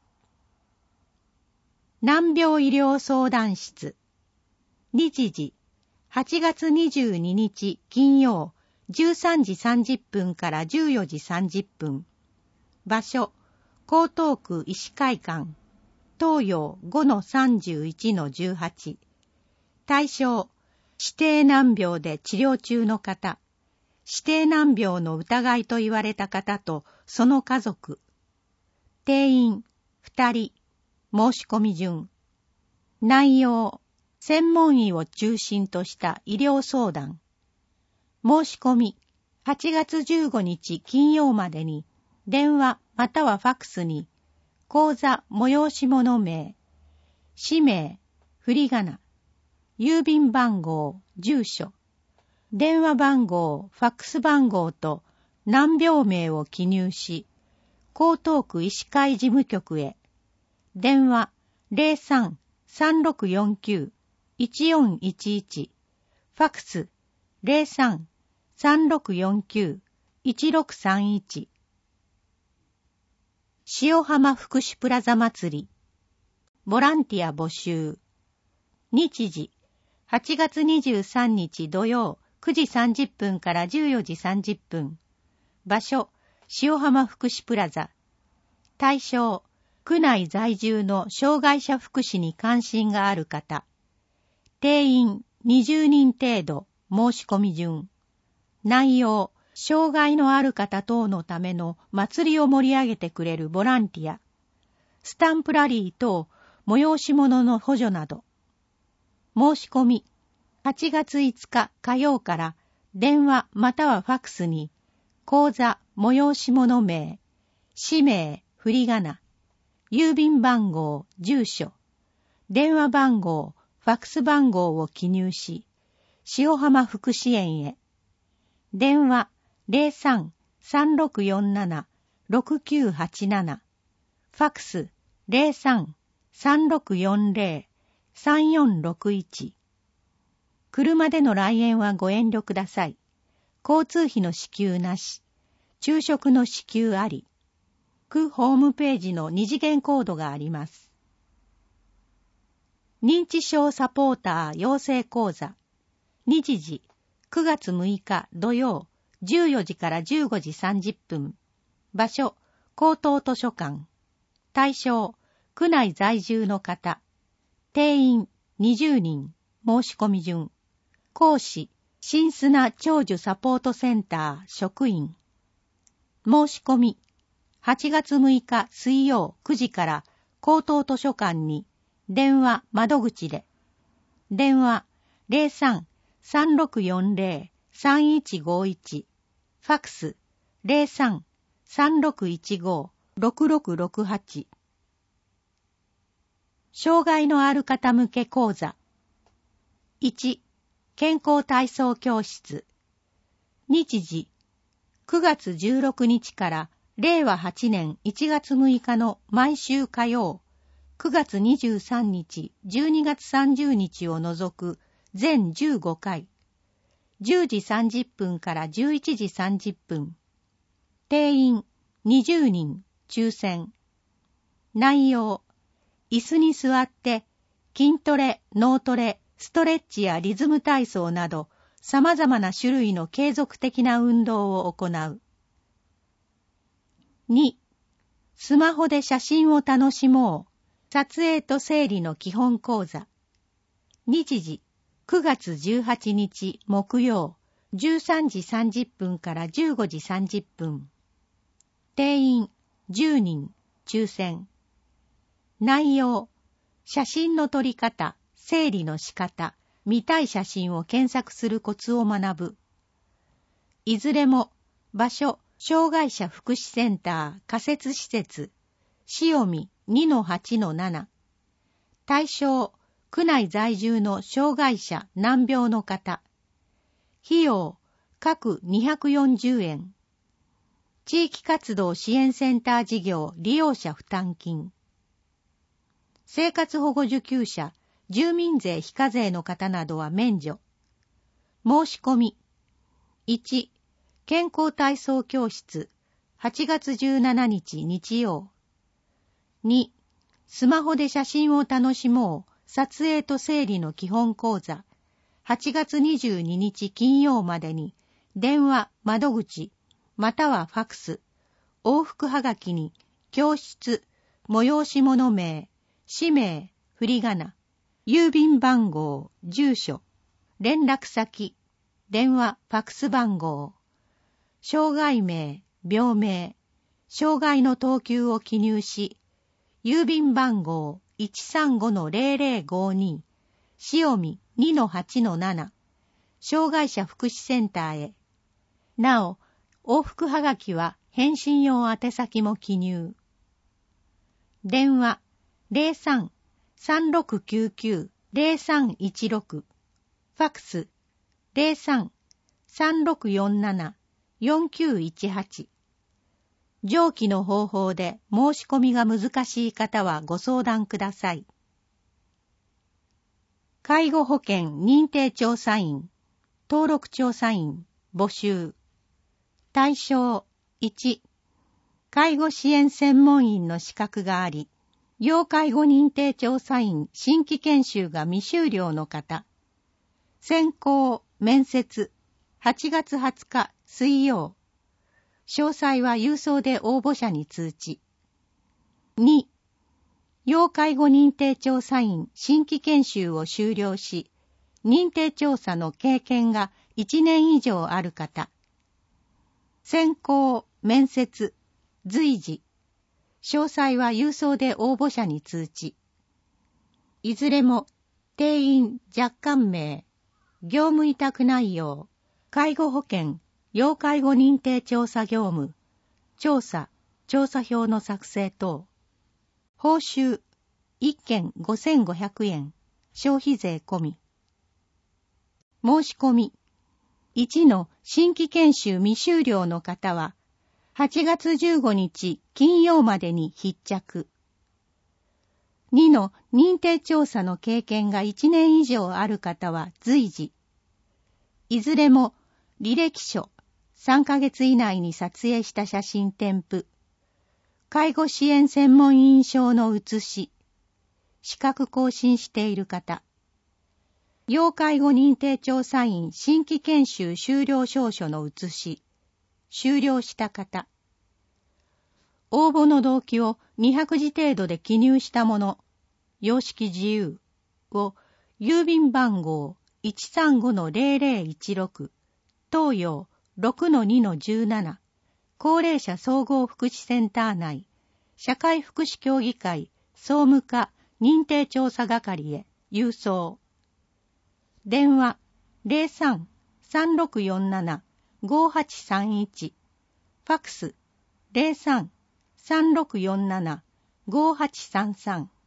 D: 難病医療相談室。日時はちがつにじゅうににち金曜じゅうさんじさんじゅっぷんからじゅうよじさんじゅっぷん。場所江東区医師会館。東洋 ごのさんじゅういちのじゅうはち。対象指定難病で治療中の方、指定難病の疑いと言われた方とその家族。定員ふたり。申し込み順。内容専門医を中心とした医療相談。申し込みはちがつじゅうごにち金曜までに電話またはファックスに口座催し物名、氏名、振り仮名、郵便番号、住所、電話番号、ファックス番号と難病名を記入し、江東区医師会事務局へ。電話 ゼロさん さんろくよんきゅう いちよんいちいち。ファックス ゼロさん さんろくよんきゅう いちろくさんいち。塩浜福祉プラザ祭り。ボランティア募集。日時はちがつにじゅうさんにち土曜くじさんじゅっぷんからじゅうよじさんじゅっぷん。場所塩浜福祉プラザ。対象区内在住の障害者福祉に関心がある方。定員にじゅうにん程度。申し込み順。内容障害のある方等のための祭りを盛り上げてくれるボランティア、スタンプラリー等催し物の補助など。申し込みはちがついつか火曜から電話またはファックスに口座催し物名、氏名、振り仮名、 郵便番号、住所、電話番号、ファックス番号を記入し、塩浜福祉園へ。電話 ゼロさん さんろくよんなな ろくきゅうはちなな、ファックス ゼロさん さんろくよんゼロ さんよんろくいち。車での来園はご遠慮ください。交通費の支給なし、昼食の支給あり。区ホームページの二次元コードがあります。認知症サポーター養成講座。日時くがつむいか土曜じゅうよじからじゅうごじさんじゅっぷん。場所高等図書館。対象区内在住の方。定員にじゅうにん。申し込み順。講師新砂長寿サポートセンター職員。申し込みはちがつむいか水曜くじから高等図書館に電話窓口で。電話 ゼロさん さんろくよんゼロ さんいちごいち。ファックス ゼロさん さんろくいちご ろくろくろくはち。障害のある方向け講座。いち、健康体操教室。日時くがつじゅうろくにちかられいわはちねんいちがつむいかの毎週火曜、くがつにじゅうさんにち、じゅうにがつさんじゅうにちを除く全じゅうごかい。じゅうじさんじゅっぷんからじゅういちじさんじゅっぷん。定員にじゅうにん、抽選。内容、椅子に座って筋トレ、脳トレ、ストレッチやリズム体操など様々な種類の継続的な運動を行う。に、スマホで写真を楽しもう。撮影と整理の基本講座。日時くがつじゅうはちにち木曜じゅうさんじさんじゅっぷんからじゅうごじさんじゅっぷん。定員じゅうにん、抽選。内容、写真の撮り方、整理の仕方、見たい写真を検索するコツを学ぶ。いずれも場所、障害者福祉センター仮設施設、塩見 にのはちのなな。対象、区内在住の障害者難病の方。費用、各にひゃくよんじゅうえん。地域活動支援センター事業利用者負担金。生活保護受給者、住民税非課税の方などは免除。申し込み。いち、健康体操教室、はちがつじゅうしちにち日曜。に、スマホで写真を楽しもう、撮影と整理の基本講座、はちがつにじゅうににち金曜までに、電話、窓口、またはファックス、往復はがきに、教室、催し物名、氏名、振り仮名、郵便番号、住所、連絡先、電話、ファックス番号、障害名、病名、障害の等級を記入し、郵便番号 いちさんごのゼロゼロごに、塩見 にのはちのなな、障害者福祉センターへ。なお、往復はがきは返信用宛先も記入。電話ゼロさん さんろくきゅうきゅう ゼロさんいちろく、ファックスゼロさん さんろくよんなな よんきゅういちはち。上記の方法で申し込みが難しい方はご相談ください。介護保険認定調査員、登録調査員、募集。対象いち、介護支援専門員の資格があり、要介護認定調査員新規研修が未終了の方。選考、面接、はちがつはつか水曜。詳細は郵送で応募者に通知。に、要介護認定調査員新規研修を修了し、認定調査の経験がいちねん以上ある方。選考、面接、随時。詳細は郵送で応募者に通知。いずれも、定員、若干名、業務委託内容、介護保険、要介護認定調査業務、調査、調査票の作成等。 報酬いっけんごせんごひゃくえん、消費税込み。申し込みいちの新規研修未終了の方ははちがつじゅうごにち金曜までに必着。にの認定調査の経験がいちねん以上ある方は随時。いずれも履歴書さんかげつ以内に撮影した写真添付、介護支援専門員証の写し、資格更新している方、要介護認定調査員新規研修終了証書の写し、終了した方、応募の動機をにひゃくじ程度で記入したもの、様式自由を郵便番号 いちさんごのゼロゼロいちろく、東洋 ろくのにのじゅうなな、高齢者総合福祉センター内、社会福祉協議会総務課認定調査係へ郵送。電話 ゼロさん さんろくよんなな ごはちさんいち、ファックス ゼロさん さんろくよんなな ごはちさんさん。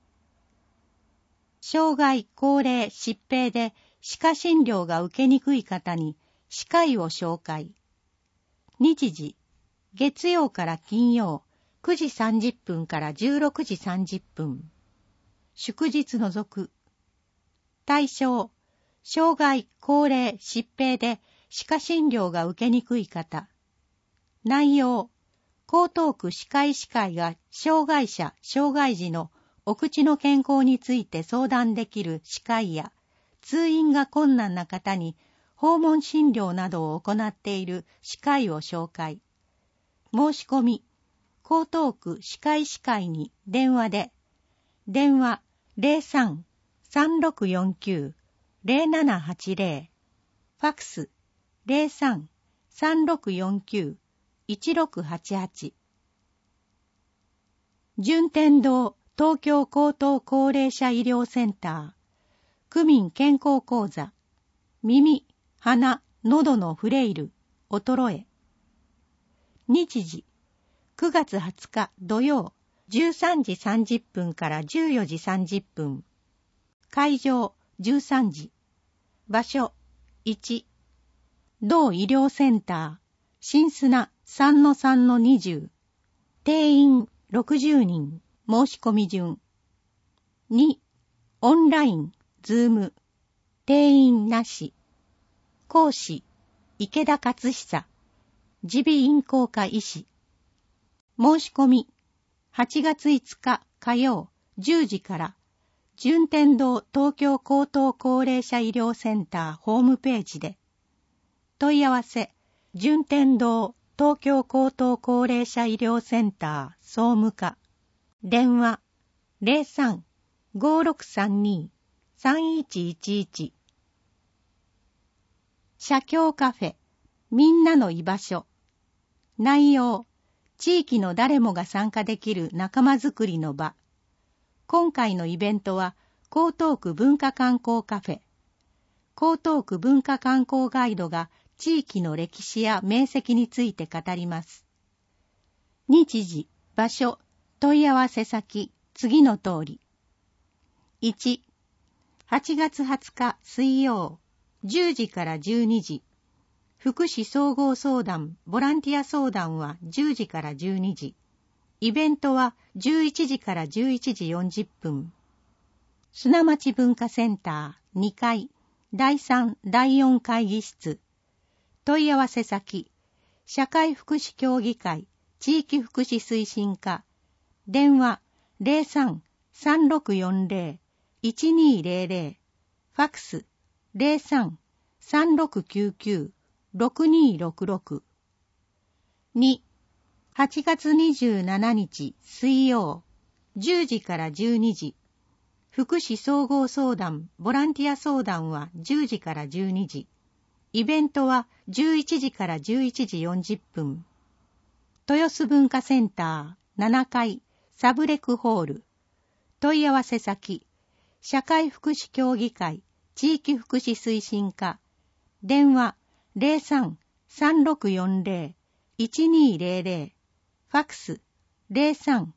D: 障害、高齢、疾病で歯科診療が受けにくい方に歯科医を紹介。日時、月曜から金曜、くじさんじゅっぷんからじゅうろくじさんじゅっぷん。祝日除く。対象、障害、高齢、疾病で歯科診療が受けにくい方。内容、江東区歯科医師会が障害者、障害児のお口の健康について相談できる歯科医や、通院が困難な方に訪問診療などを行っている歯科医を紹介。申し込み、江東区歯科医師会に電話で、電話 ゼロさん さんろくよんきゅう ゼロななはちゼロ、ファックス ゼロさん さんろくよんきゅう いちろくはちはち。順天堂東京江東高齢者医療センター、区民健康講座、耳、鼻、喉のフレイル、衰え。日時、くがつはつか土曜、じゅうさんじさんじゅっぷんからじゅうよじさんじゅっぷん。会場、じゅうさんじ。場所、いち。同医療センター、新砂 さんのさんのにじゅう。定員ろくじゅうにん、申し込み順。に、オンライン、ズーム。定員なし。講師、池田勝久。耳鼻咽喉科医師。申し込み、はちがついつか火曜じゅうじから、順天堂東京江東高齢者医療センターホームページで、問い合わせ、順天堂東京江東高齢者医療センター総務課、電話 ゼロさん ごろくさんに さんいちいちいち。社協カフェ、みんなの居場所。内容、地域の誰もが参加できる仲間づくりの場。今回のイベントは、江東区文化観光カフェ。江東区文化観光ガイドが地域の歴史や名跡について語ります。日時、場所、問い合わせ先、次の通り。いち、はちがつはつか水曜、じゅうじからじゅうにじ。福祉総合相談、ボランティア相談はじゅうじからじゅうにじ。イベントはじゅういちじからじゅういちじよんじゅっぷん。砂町文化センターにかい、だいさん、だいよん会議室。問い合わせ先、社会福祉協議会、地域福祉推進課。電話ゼロさん さんろくよんゼロ いちにゼロゼロ。ファックスゼロさん さんろくきゅうきゅう ろくにろくろく。に、はちがつにじゅうしちにち水曜、じゅうじからじゅうにじ。福祉総合相談、ボランティア相談はじゅうじからじゅうにじ。イベントはじゅういちじからじゅういちじよんじゅっぷん。豊洲文化センターななかい、サブレクホール。問い合わせ先、社会福祉協議会、地域福祉推進課。電話ゼロさん さんろくよんゼロ いちにゼロゼロ。ファックスゼロさん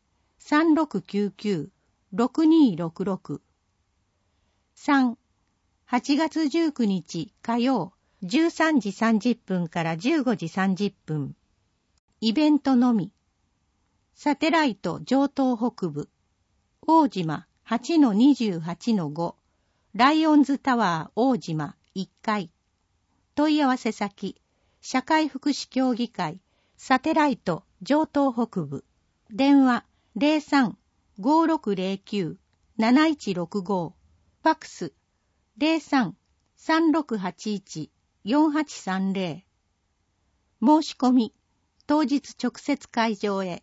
D: さんろくきゅうきゅう ろくにろくろく。さん、はちがつじゅうくにち火曜じゅうさんじさんじゅっぷんからじゅうごじさんじゅっぷん。イベントのみ。サテライト上東北部。大島 はちのにじゅうはちのご。ライオンズタワー大島いっかい。問い合わせ先。社会福祉協議会。サテライト上東北部。電話 ゼロさん ごろくゼロきゅう なないちろくご。ファックス ゼロさん さんろくはちいち よんはちさんゼロ。申し込み当日直接会場へ。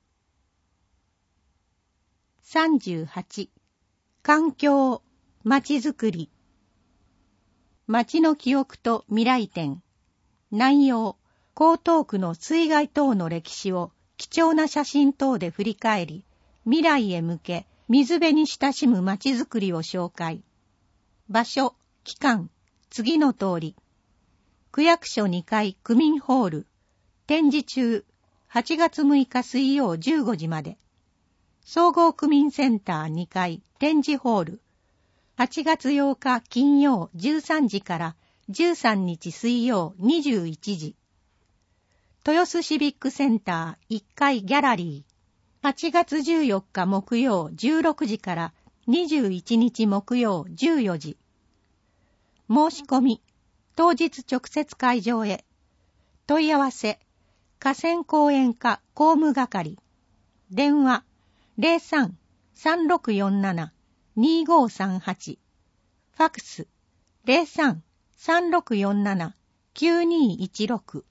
D: さんじゅうはち、環境、まちづくり。町の記憶と未来展。内容、江東区の水害等の歴史を貴重な写真等で振り返り、未来へ向け水辺に親しむ町づくりを紹介。場所、期間、次の通り。区役所にかい区民ホール。展示中、はちがつむいか水曜じゅうごじまで。総合区民センターにかい展示ホール。はちがつようか金曜じゅうさんじからじゅうさんにち水曜にじゅういちじ。豊洲シビックセンターいっかいギャラリー。はちがつじゅうよっか木曜じゅうろくじからにじゅういちにち木曜じゅうよじ。申し込み、当日直接会場へ。問い合わせ、河川公園課公務係。電話、ゼロさん さんろくよんなな にごさんはち。ファックス、ゼロさん さんろくよんなな きゅうにいちろく。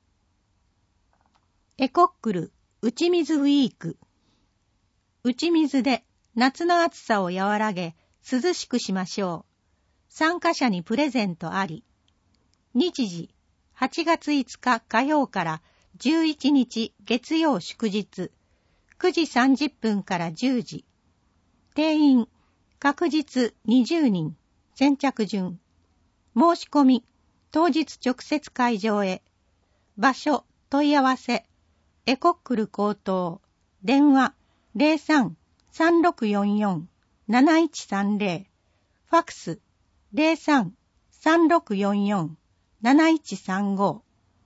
D: エコックル打ち水ウィーク。打ち水で夏の暑さを和らげ涼しくしましょう。参加者にプレゼントあり。日時、はちがついつか火曜からじゅういちにち月曜祝日。くじさんじゅっぷんからじゅうじ。定員、確実にじゅうにん。先着順。申し込み、当日直接会場へ。場所、問い合わせ。エコックル高等。電話、ゼロさん さんろくよんよん なないちさんゼロ。ファックス、ゼロさん さんろくよんよん なないちさんご。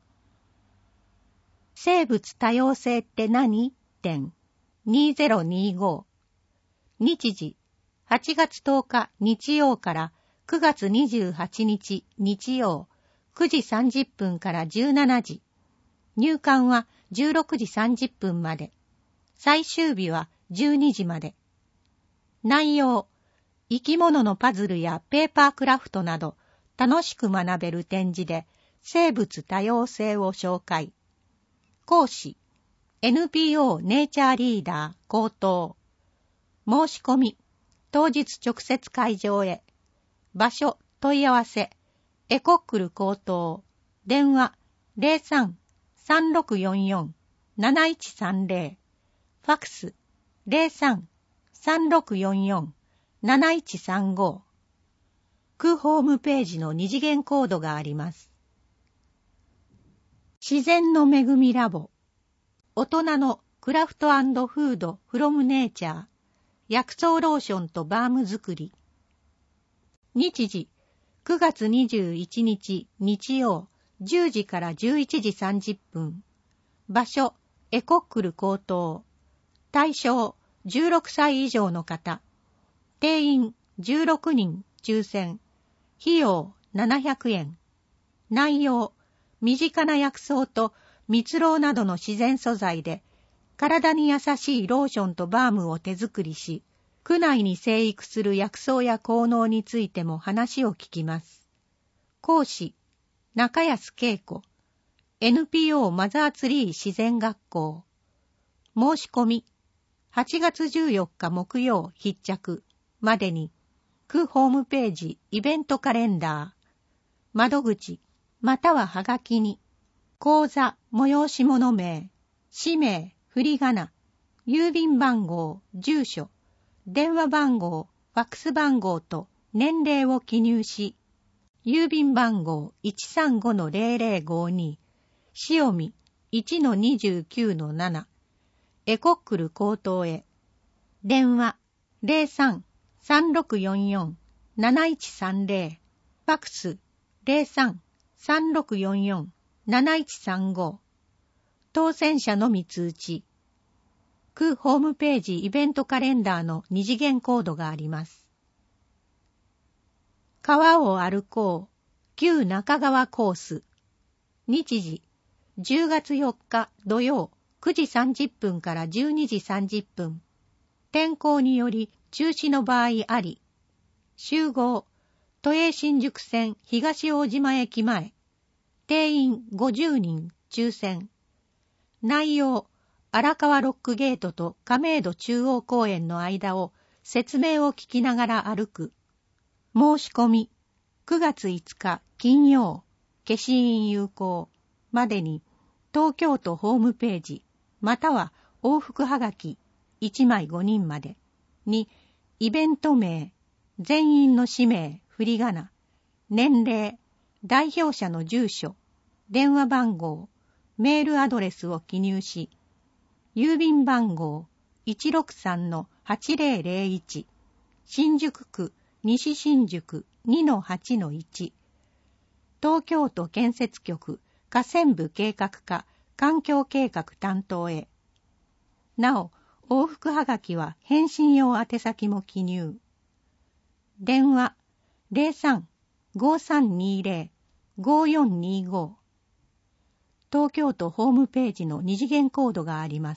D: 生物多様性って何？展にせんにじゅうご。日時、はちがつとおか日曜からくがつにじゅうはちにち日曜、くじさんじゅっぷんからじゅうしちじ。入館はじゅうろくじさんじゅっぷんまで。最終日はじゅうにじまで。内容、生き物のパズルやペーパークラフトなど楽しく学べる展示で生物多様性を紹介。講師、エヌピーオー ネイチャーリーダー高等。申し込み、当日直接会場へ。場所、問い合わせ。エコックル高等。電話、ゼロさん さんろくよんよん なないちさんゼロ。ファックス、ゼロさん さんろくよんよん なないちさんご。区ホームページの二次元コードがあります。自然の恵みラボ。大人のクラフト&フードフロムネイチャー。薬草ローションとバーム作り。日時、くがつにじゅういちにち日曜、じゅうじからじゅういちじさんじゅっぷん。場所、エコックル高等。対象、じゅうろくさい以上の方。定員、じゅうろくにん、抽選。費用、ななひゃくえん。内容、身近な薬草と蜜蝋などの自然素材で、体に優しいローションとバームを手作りし、区内に生育する薬草や効能についても話を聞きます。講師、中安恵子。エヌピーオー マザーツリー自然学校。申し込み、はちがつじゅうよっか木曜必着までに、区ホームページイベントカレンダー。窓口、またははがきに、講座、催し物名、氏名、振り仮名、郵便番号、住所、電話番号、ファックス番号と年齢を記入し、郵便番号 いちさんごのゼロゼロごに、塩見 いちのにじゅうきゅうのなな、 エコックル高等へ。電話 ゼロさん さんろくよんよん なないちさんゼロ。ファックス ゼロさん さんろくよんよん なないちさんご。当選者のみ通知。区ホームページイベントカレンダーの二次元コードがあります。川を歩こう。旧中川コース。日時、じゅうがつよっか土曜くじさんじゅっぷんからじゅうにじさんじゅっぷん。天候により中止の場合あり。集合、都営新宿線東大島駅前。定員ごじゅうにん抽選。内容、荒川ロックゲートと亀戸中央公園の間を説明を聞きながら歩く。申し込み、くがついつか金曜、消印有効までに東京都ホームページ、または往復はがきいちまいごにんまでに、イベント名、全員の氏名、振り仮名、年齢、代表者の住所、電話番号、メールアドレスを記入し、郵便番号 いちろくさんのはちぜろぜろいち、新宿区西新宿 にのはちのいち、東京都建設局河川部計画課環境計画担当へ。なお、往復はがきは返信用宛先も記入。電話 ゼロさん ごさんにゼロ ごよんにご。東京都ホームページの二次元コードがあります。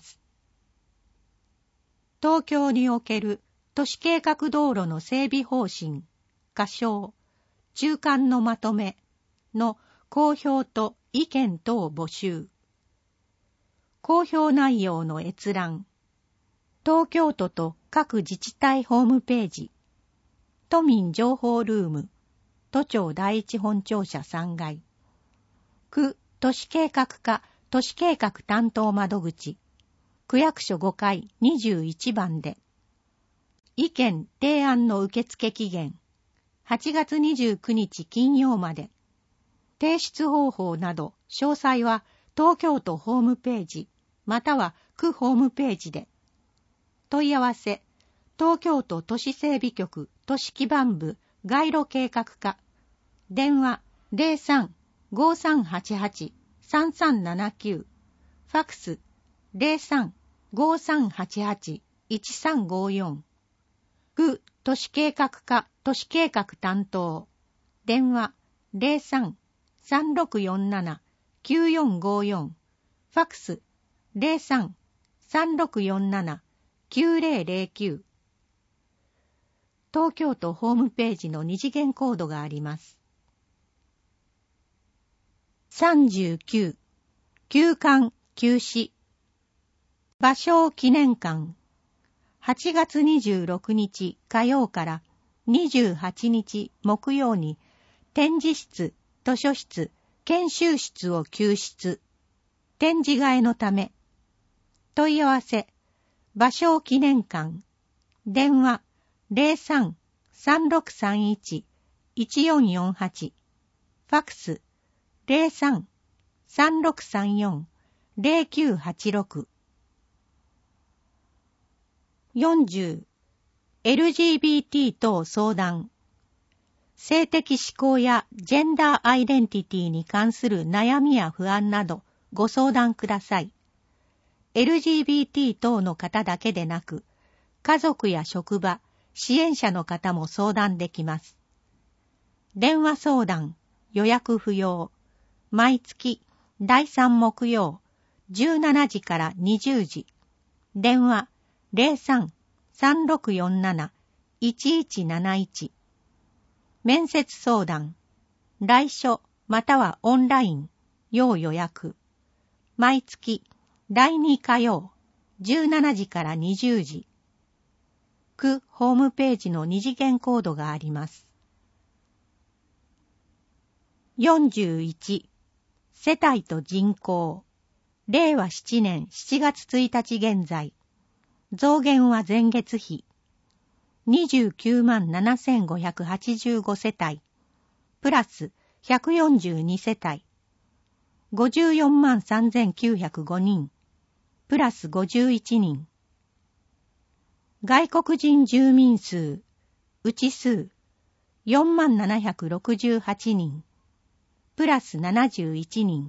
D: 東京における都市計画道路の整備方針、仮称、中間のまとめの公表と意見等募集。公表内容の閲覧。東京都と各自治体ホームページ。都民情報ルーム。都庁第一本庁舎さんがい。区都市計画課都市計画担当窓口。区役所ごかいにじゅういちばんで。意見提案の受付期限。はちがつにじゅうくにち金曜まで。提出方法など詳細は東京都ホームページまたは区ホームページで。問い合わせ、東京都都市整備局都市基盤部街路計画課。電話 ゼロさん ごさんはちはち さんさんななきゅう。ファックス ゼロさん ごさんはちはち いちさんごよん。区都市計画課都市計画担当。電話 ゼロさん さんろくよんなな きゅうよんごよん。ファックス ゼロさん さんろくよんなな きゅうぜろぜろきゅう。東京都ホームページの二次元コードがあります。さんじゅうきゅう、休館休止。芭蕉記念館。はちがつにじゅうろくにち火曜からにじゅうはちにち木曜に展示室、図書室、研修室を休室。展示替えのため。問い合わせ、芭蕉記念館。電話ゼロさん さんろくさんいち いちよんよんはち。ファックスゼロさん さんろくさんよん ゼロきゅうはちろく。よんじゅう、エルジービーティー 等相談。性的指向やジェンダーアイデンティティに関する悩みや不安などご相談ください。エルジービーティー 等の方だけでなく、家族や職場、支援者の方も相談できます。電話相談、予約不要。毎月だいさん木曜、じゅうしちじからにじゅうじ。電話ゼロさん さんろくよんなな いちいちなないち。面接相談、来所またはオンライン、要予約。毎月だいに火曜、じゅうしちじからにじゅうじ。区ホームページの二次元コードがあります。よんじゅういち、世帯と人口。れいわななねんしちがつついたち現在。増減は前月比。にじゅうきゅうまんななせんごひゃくはちじゅうご世帯。プラスひゃくよんじゅうに世帯。ごじゅうよんまんさんぜんきゅうひゃくごにん。 プラスごじゅういちにん。外国人住民数、うち数、よんまんななひゃくろくじゅうはちにん、プラスななじゅういちにん。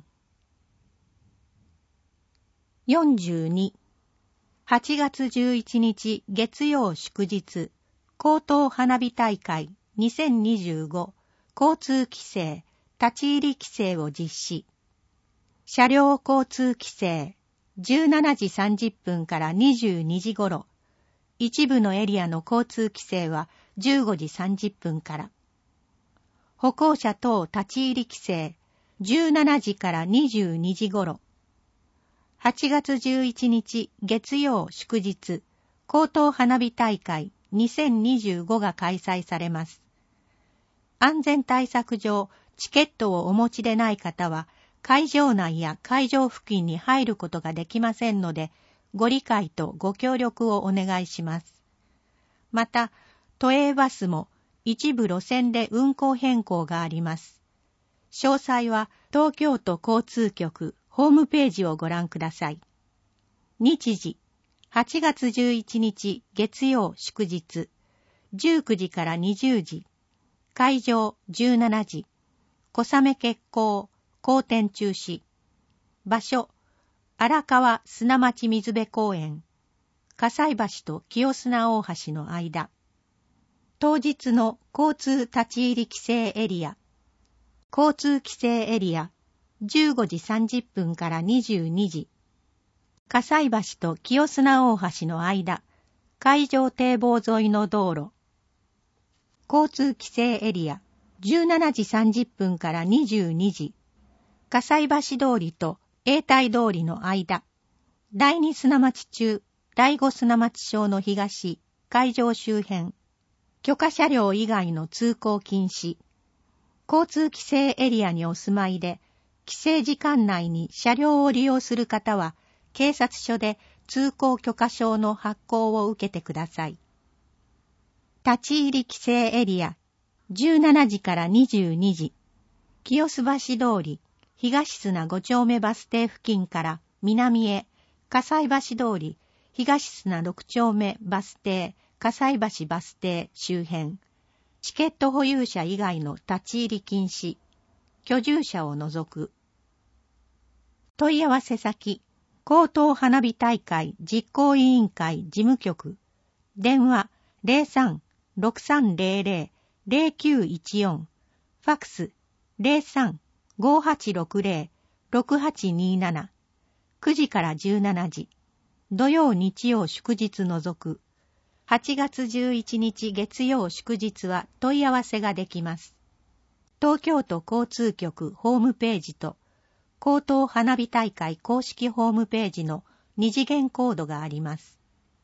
D: よんじゅうに、はちがつじゅういちにち月曜祝日、高等花火大会にせんにじゅうご交通規制、立ち入り規制を実施。車両交通規制、じゅうしちじさんじゅっぷんからにじゅうにじ頃。一部のエリアの交通規制はじゅうごじさんじゅっぷんから。歩行者等立ち入り規制、じゅうしちじからにじゅうにじ頃。はちがつじゅういちにち月曜祝日、高等花火大会にせんにじゅうごが開催されます。安全対策上、チケットをお持ちでない方は、会場内や会場付近に入ることができませんので、ご理解とご協力をお願いします。また、都営バスも一部路線で運行変更があります。詳細は東京都交通局ホームページをご覧ください。日時、はちがつじゅういちにち月曜祝日、じゅうくじからにじゅうじ、会場じゅうしちじ、小雨決行、後天中止。場所、荒川砂町水辺公園、葛西橋と清砂大橋の間。当日の交通立ち入り規制エリア。交通規制エリア、じゅうごじさんじゅっぷんからにじゅうにじ。葛西橋と清砂大橋の間。海上堤防沿いの道路。交通規制エリア、じゅうしちじさんじゅっぷんからにじゅうにじ。葛西橋通りと永代通りの間。第二砂町中、第五砂町小の東、会場周辺。許可車両以外の通行禁止。交通規制エリアにお住まいで、規制時間内に車両を利用する方は、警察署で通行許可証の発行を受けてください。立ち入り規制エリア、じゅうしちじからにじゅうにじ。清洲橋通り、東砂ご丁目バス停付近から南へ、葛西橋通り、東砂ろく丁目バス停、葛西橋バス停周辺。チケット保有者以外の立ち入り禁止。居住者を除く。問い合わせ先、高等花火大会実行委員会事務局。電話 ゼロさん ろくさんゼロゼロ ゼロきゅういちよん。ファックス ゼロさん ごはちろくゼロ ろくはちになな。くじからじゅうしちじ。土曜日曜祝日除く。はちがつじゅういちにち月曜祝日は問い合わせができます。東京都交通局ホームページと高等花火大会公式ホームページの二次元コードがあります。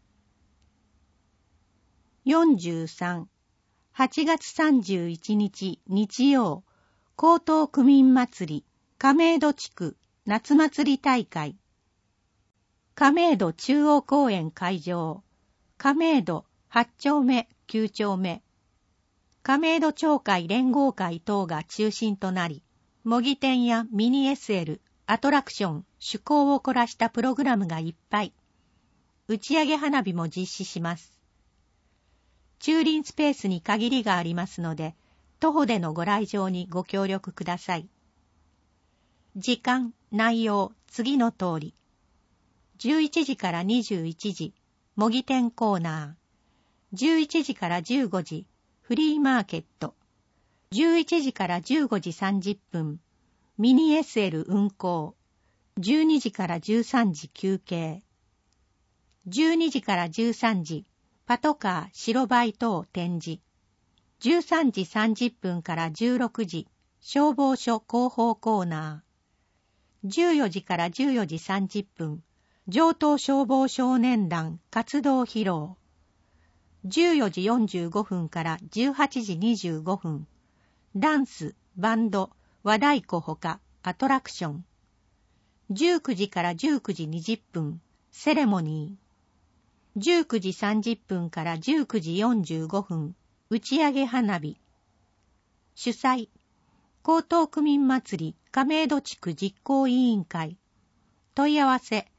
D: よんじゅうさん、はちがつさんじゅういちにち日曜、江東区民祭り亀戸地区夏祭り大会。亀戸中央公園会場。亀戸はち丁目きゅう丁目。亀戸町会連合会等が中心となり、模擬店やミニ エスエル、アトラクション、趣向を凝らしたプログラムがいっぱい。打ち上げ花火も実施します。駐輪スペースに限りがありますので、徒歩でのご来場にご協力ください。時間、内容、次の通り。じゅういちじからにじゅういちじ、模擬店コーナー。じゅういちじからじゅうごじ、フリーマーケット。じゅういちじからじゅうごじさんじゅっぷん、ミニ エスエル 運行。じゅうにじからじゅうさんじ休憩。じゅうにじからじゅうさんじ、パトカー白バイ等展示。じゅうさんじさんじゅっぷんからじゅうろくじ、消防署広報コーナー。じゅうよじからじゅうよじさんじゅっぷん、城東消防少年団活動披露。じゅうよじよんじゅうごふんからじゅうはちじにじゅうごふん、ダンス、バンド、和太鼓ほかアトラクション。じゅうくじからじゅうくじにじゅっぷん、セレモニー。じゅうくじさんじゅっぷんからじゅうくじよんじゅうごふん、打ち上げ花火。主催、江東区民祭り亀戸地区実行委員会。問い合わせ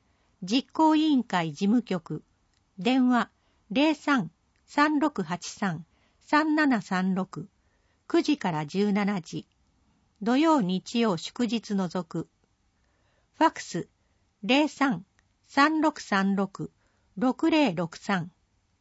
D: 実行委員会事務局、電話 ゼロさん さんろくはちさん さんななさんろく、くじからじゅうしちじ、土曜日曜祝日除く。ファクス ゼロさん さんろくさんろく ろくゼロろくさん。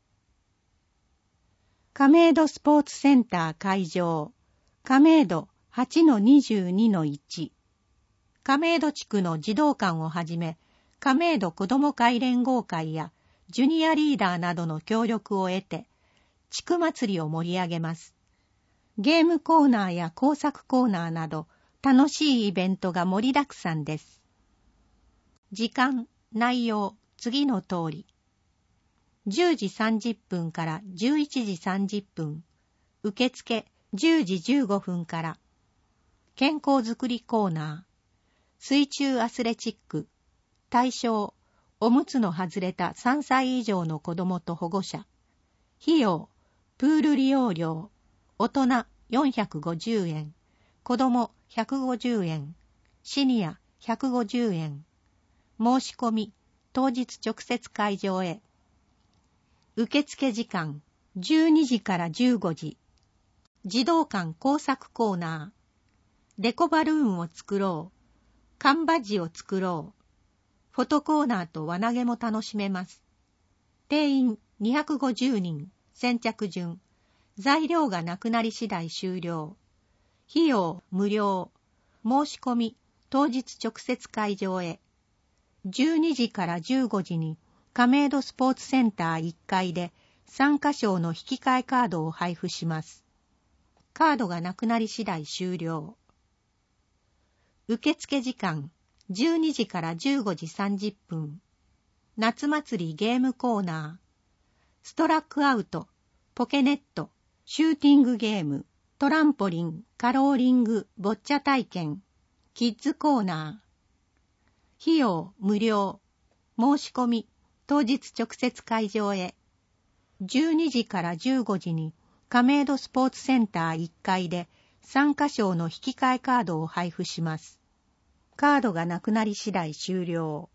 D: 亀戸スポーツセンター会場、亀戸 はちのにじゅうにのいち。亀戸地区の児童館をはじめ、亀戸子ども会連合会やジュニアリーダーなどの協力を得て、地区祭りを盛り上げます。ゲームコーナーや工作コーナーなど、楽しいイベントが盛りだくさんです。時間、内容、次の通り。じゅうじさんじゅっぷんからじゅういちじさんじゅっぷん。受付じゅうじじゅうごふんから。健康づくりコーナー。水中アスレチック。対象、おむつの外れたさんさい以上の子供と保護者。費用、プール利用料。大人よんひゃくごじゅうえん。子供ひゃくごじゅうえん。シニアひゃくごじゅうえん。申し込み、当日直接会場へ。受付時間、じゅうにじからじゅうごじ。児童館工作コーナー。デコバルーンを作ろう。缶バッジを作ろう。フォトコーナーと輪投げも楽しめます。定員にひゃくごじゅうにん、先着順。材料がなくなり次第終了。費用無料。申し込み、当日直接会場へ。じゅうにじからじゅうごじに亀戸スポーツセンターいっかいで参加賞の引き換えカードを配布します。カードがなくなり次第終了。受付時間、じゅうにじからじゅうごじさんじゅっぷん。夏祭りゲームコーナー。ストラックアウト、ポケネット、シューティングゲーム、トランポリン、カローリング、ボッチャ体験、キッズコーナー。費用無料。申し込み、当日直接会場へ。じゅうにじからじゅうごじに亀戸スポーツセンターいっかいで参加賞の引き換えカードを配布します。カードがなくなり次第終了。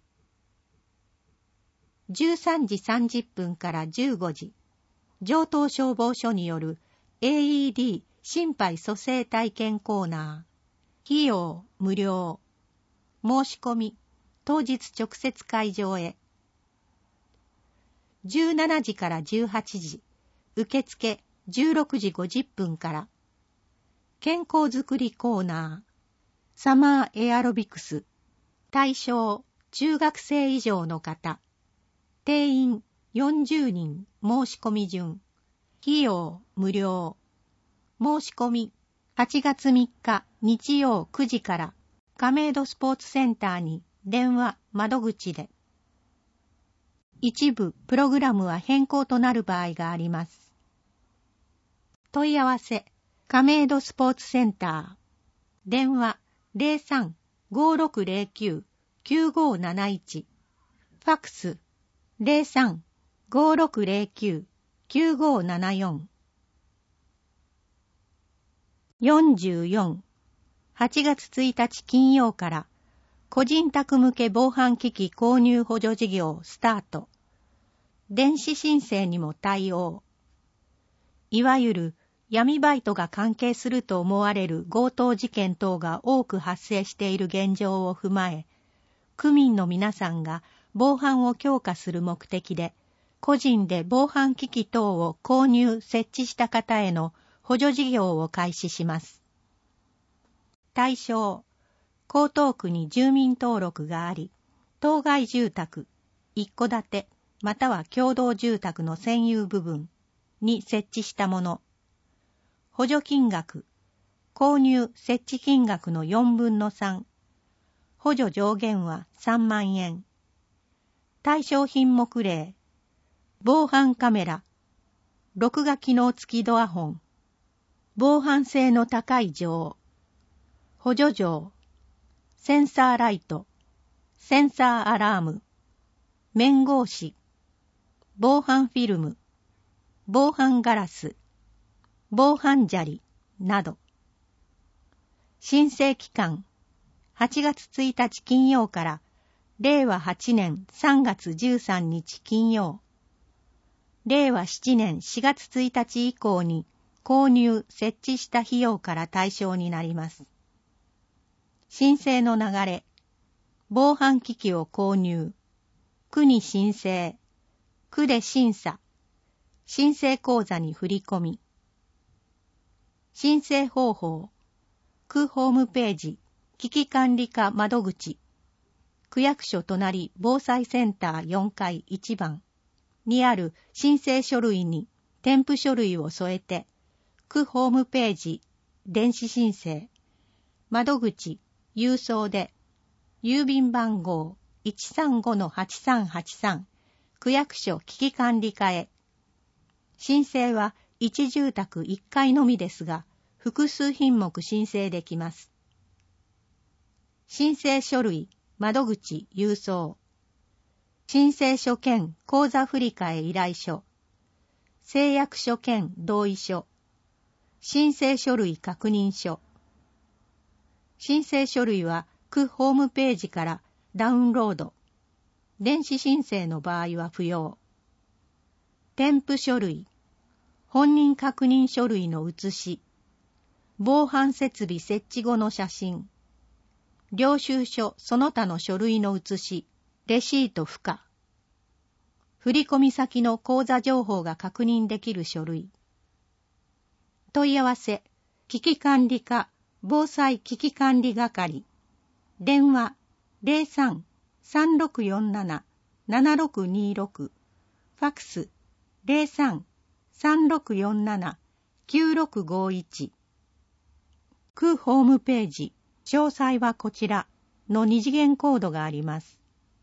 D: じゅうさんじさんじゅっぷんからじゅうごじ、城東消防署による エーイーディー 心肺蘇生体験コーナー。費用無料。申し込み、当日直接会場へ。じゅうしちじからじゅうはちじ、受付じゅうろくじごじゅっぷんから。健康づくりコーナー。サマーエアロビクス。対象、中学生以上の方。定員よんじゅうにん、申し込み順。費用無料。申し込み、はちがつみっか日曜くじから亀戸スポーツセンターに電話窓口で。一部プログラムは変更となる場合があります。問い合わせ、亀戸スポーツセンター。電話ゼロさん ごろくゼロきゅう きゅうごなないち。ファクスゼロさん ごろくゼロきゅう きゅうごななよん。よんじゅうよん、はちがつついたち金曜から個人宅向け防犯機器購入補助事業スタート。電子申請にも対応。いわゆる闇バイトが関係すると思われる強盗事件等が多く発生している現状を踏まえ、区民の皆さんが防犯を強化する目的で、個人で防犯機器等を購入・設置した方への補助事業を開始します。対象、江東区に住民登録があり、当該住宅、一戸建てまたは共同住宅の占有部分に設置したもの。補助金額、購入・設置金額のよんぶんのさん。補助上限はさんまんえん。対象品目例、防犯カメラ、録画機能付きドアホン、防犯性の高い錠、補助錠、センサーライト、センサーアラーム、面格子、防犯フィルム、防犯ガラス、防犯砂利など。申請期間、はちがつついたち金曜かられいわはちねんさんがつじゅうさんにち金曜。れいわしちねんしがつついたち以降に購入・設置した費用から対象になります。申請の流れ。防犯機器を購入。区に申請。区で審査。申請口座に振り込み。申請方法。区ホームページ、危機管理課窓口。区役所隣防災センターよんかいいちばんにある申請書類に添付書類を添えて、区ホームページ、電子申請、窓口、郵送で、郵便番号 いちさんごのはちさんはちさん、区役所危機管理課へ。申請は一住宅いっかいのみですが、複数品目申請できます。申請書類、窓口、郵送。申請書兼口座振替依頼書。誓約書兼同意書。申請書類確認書。申請書類は区ホームページからダウンロード。電子申請の場合は不要。添付書類。本人確認書類の写し。防犯設備設置後の写真。領収書その他の書類の写し。レシート付加。振込先の口座情報が確認できる書類。問い合わせ。危機管理課防災危機管理係。電話 ゼロさん さんろくよんなな ななろくにろく。ファックス ゼロさん さんろくよんなな きゅうろくごいち。区ホームページ、詳細はこちらの二次元コードがあります。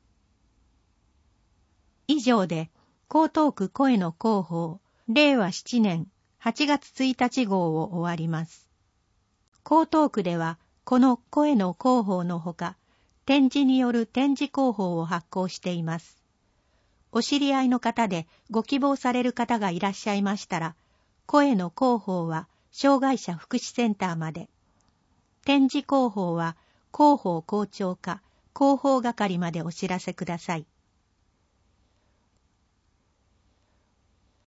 D: 以上で、江東区声の広報、れいわしちねんはちがつついたち号を終わります。江東区では、この声の広報のほか、展示による展示広報を発行しています。お知り合いの方でご希望される方がいらっしゃいましたら、声の広報は障害者福祉センターまで、展示広報は広報校長課広報係までお知らせください。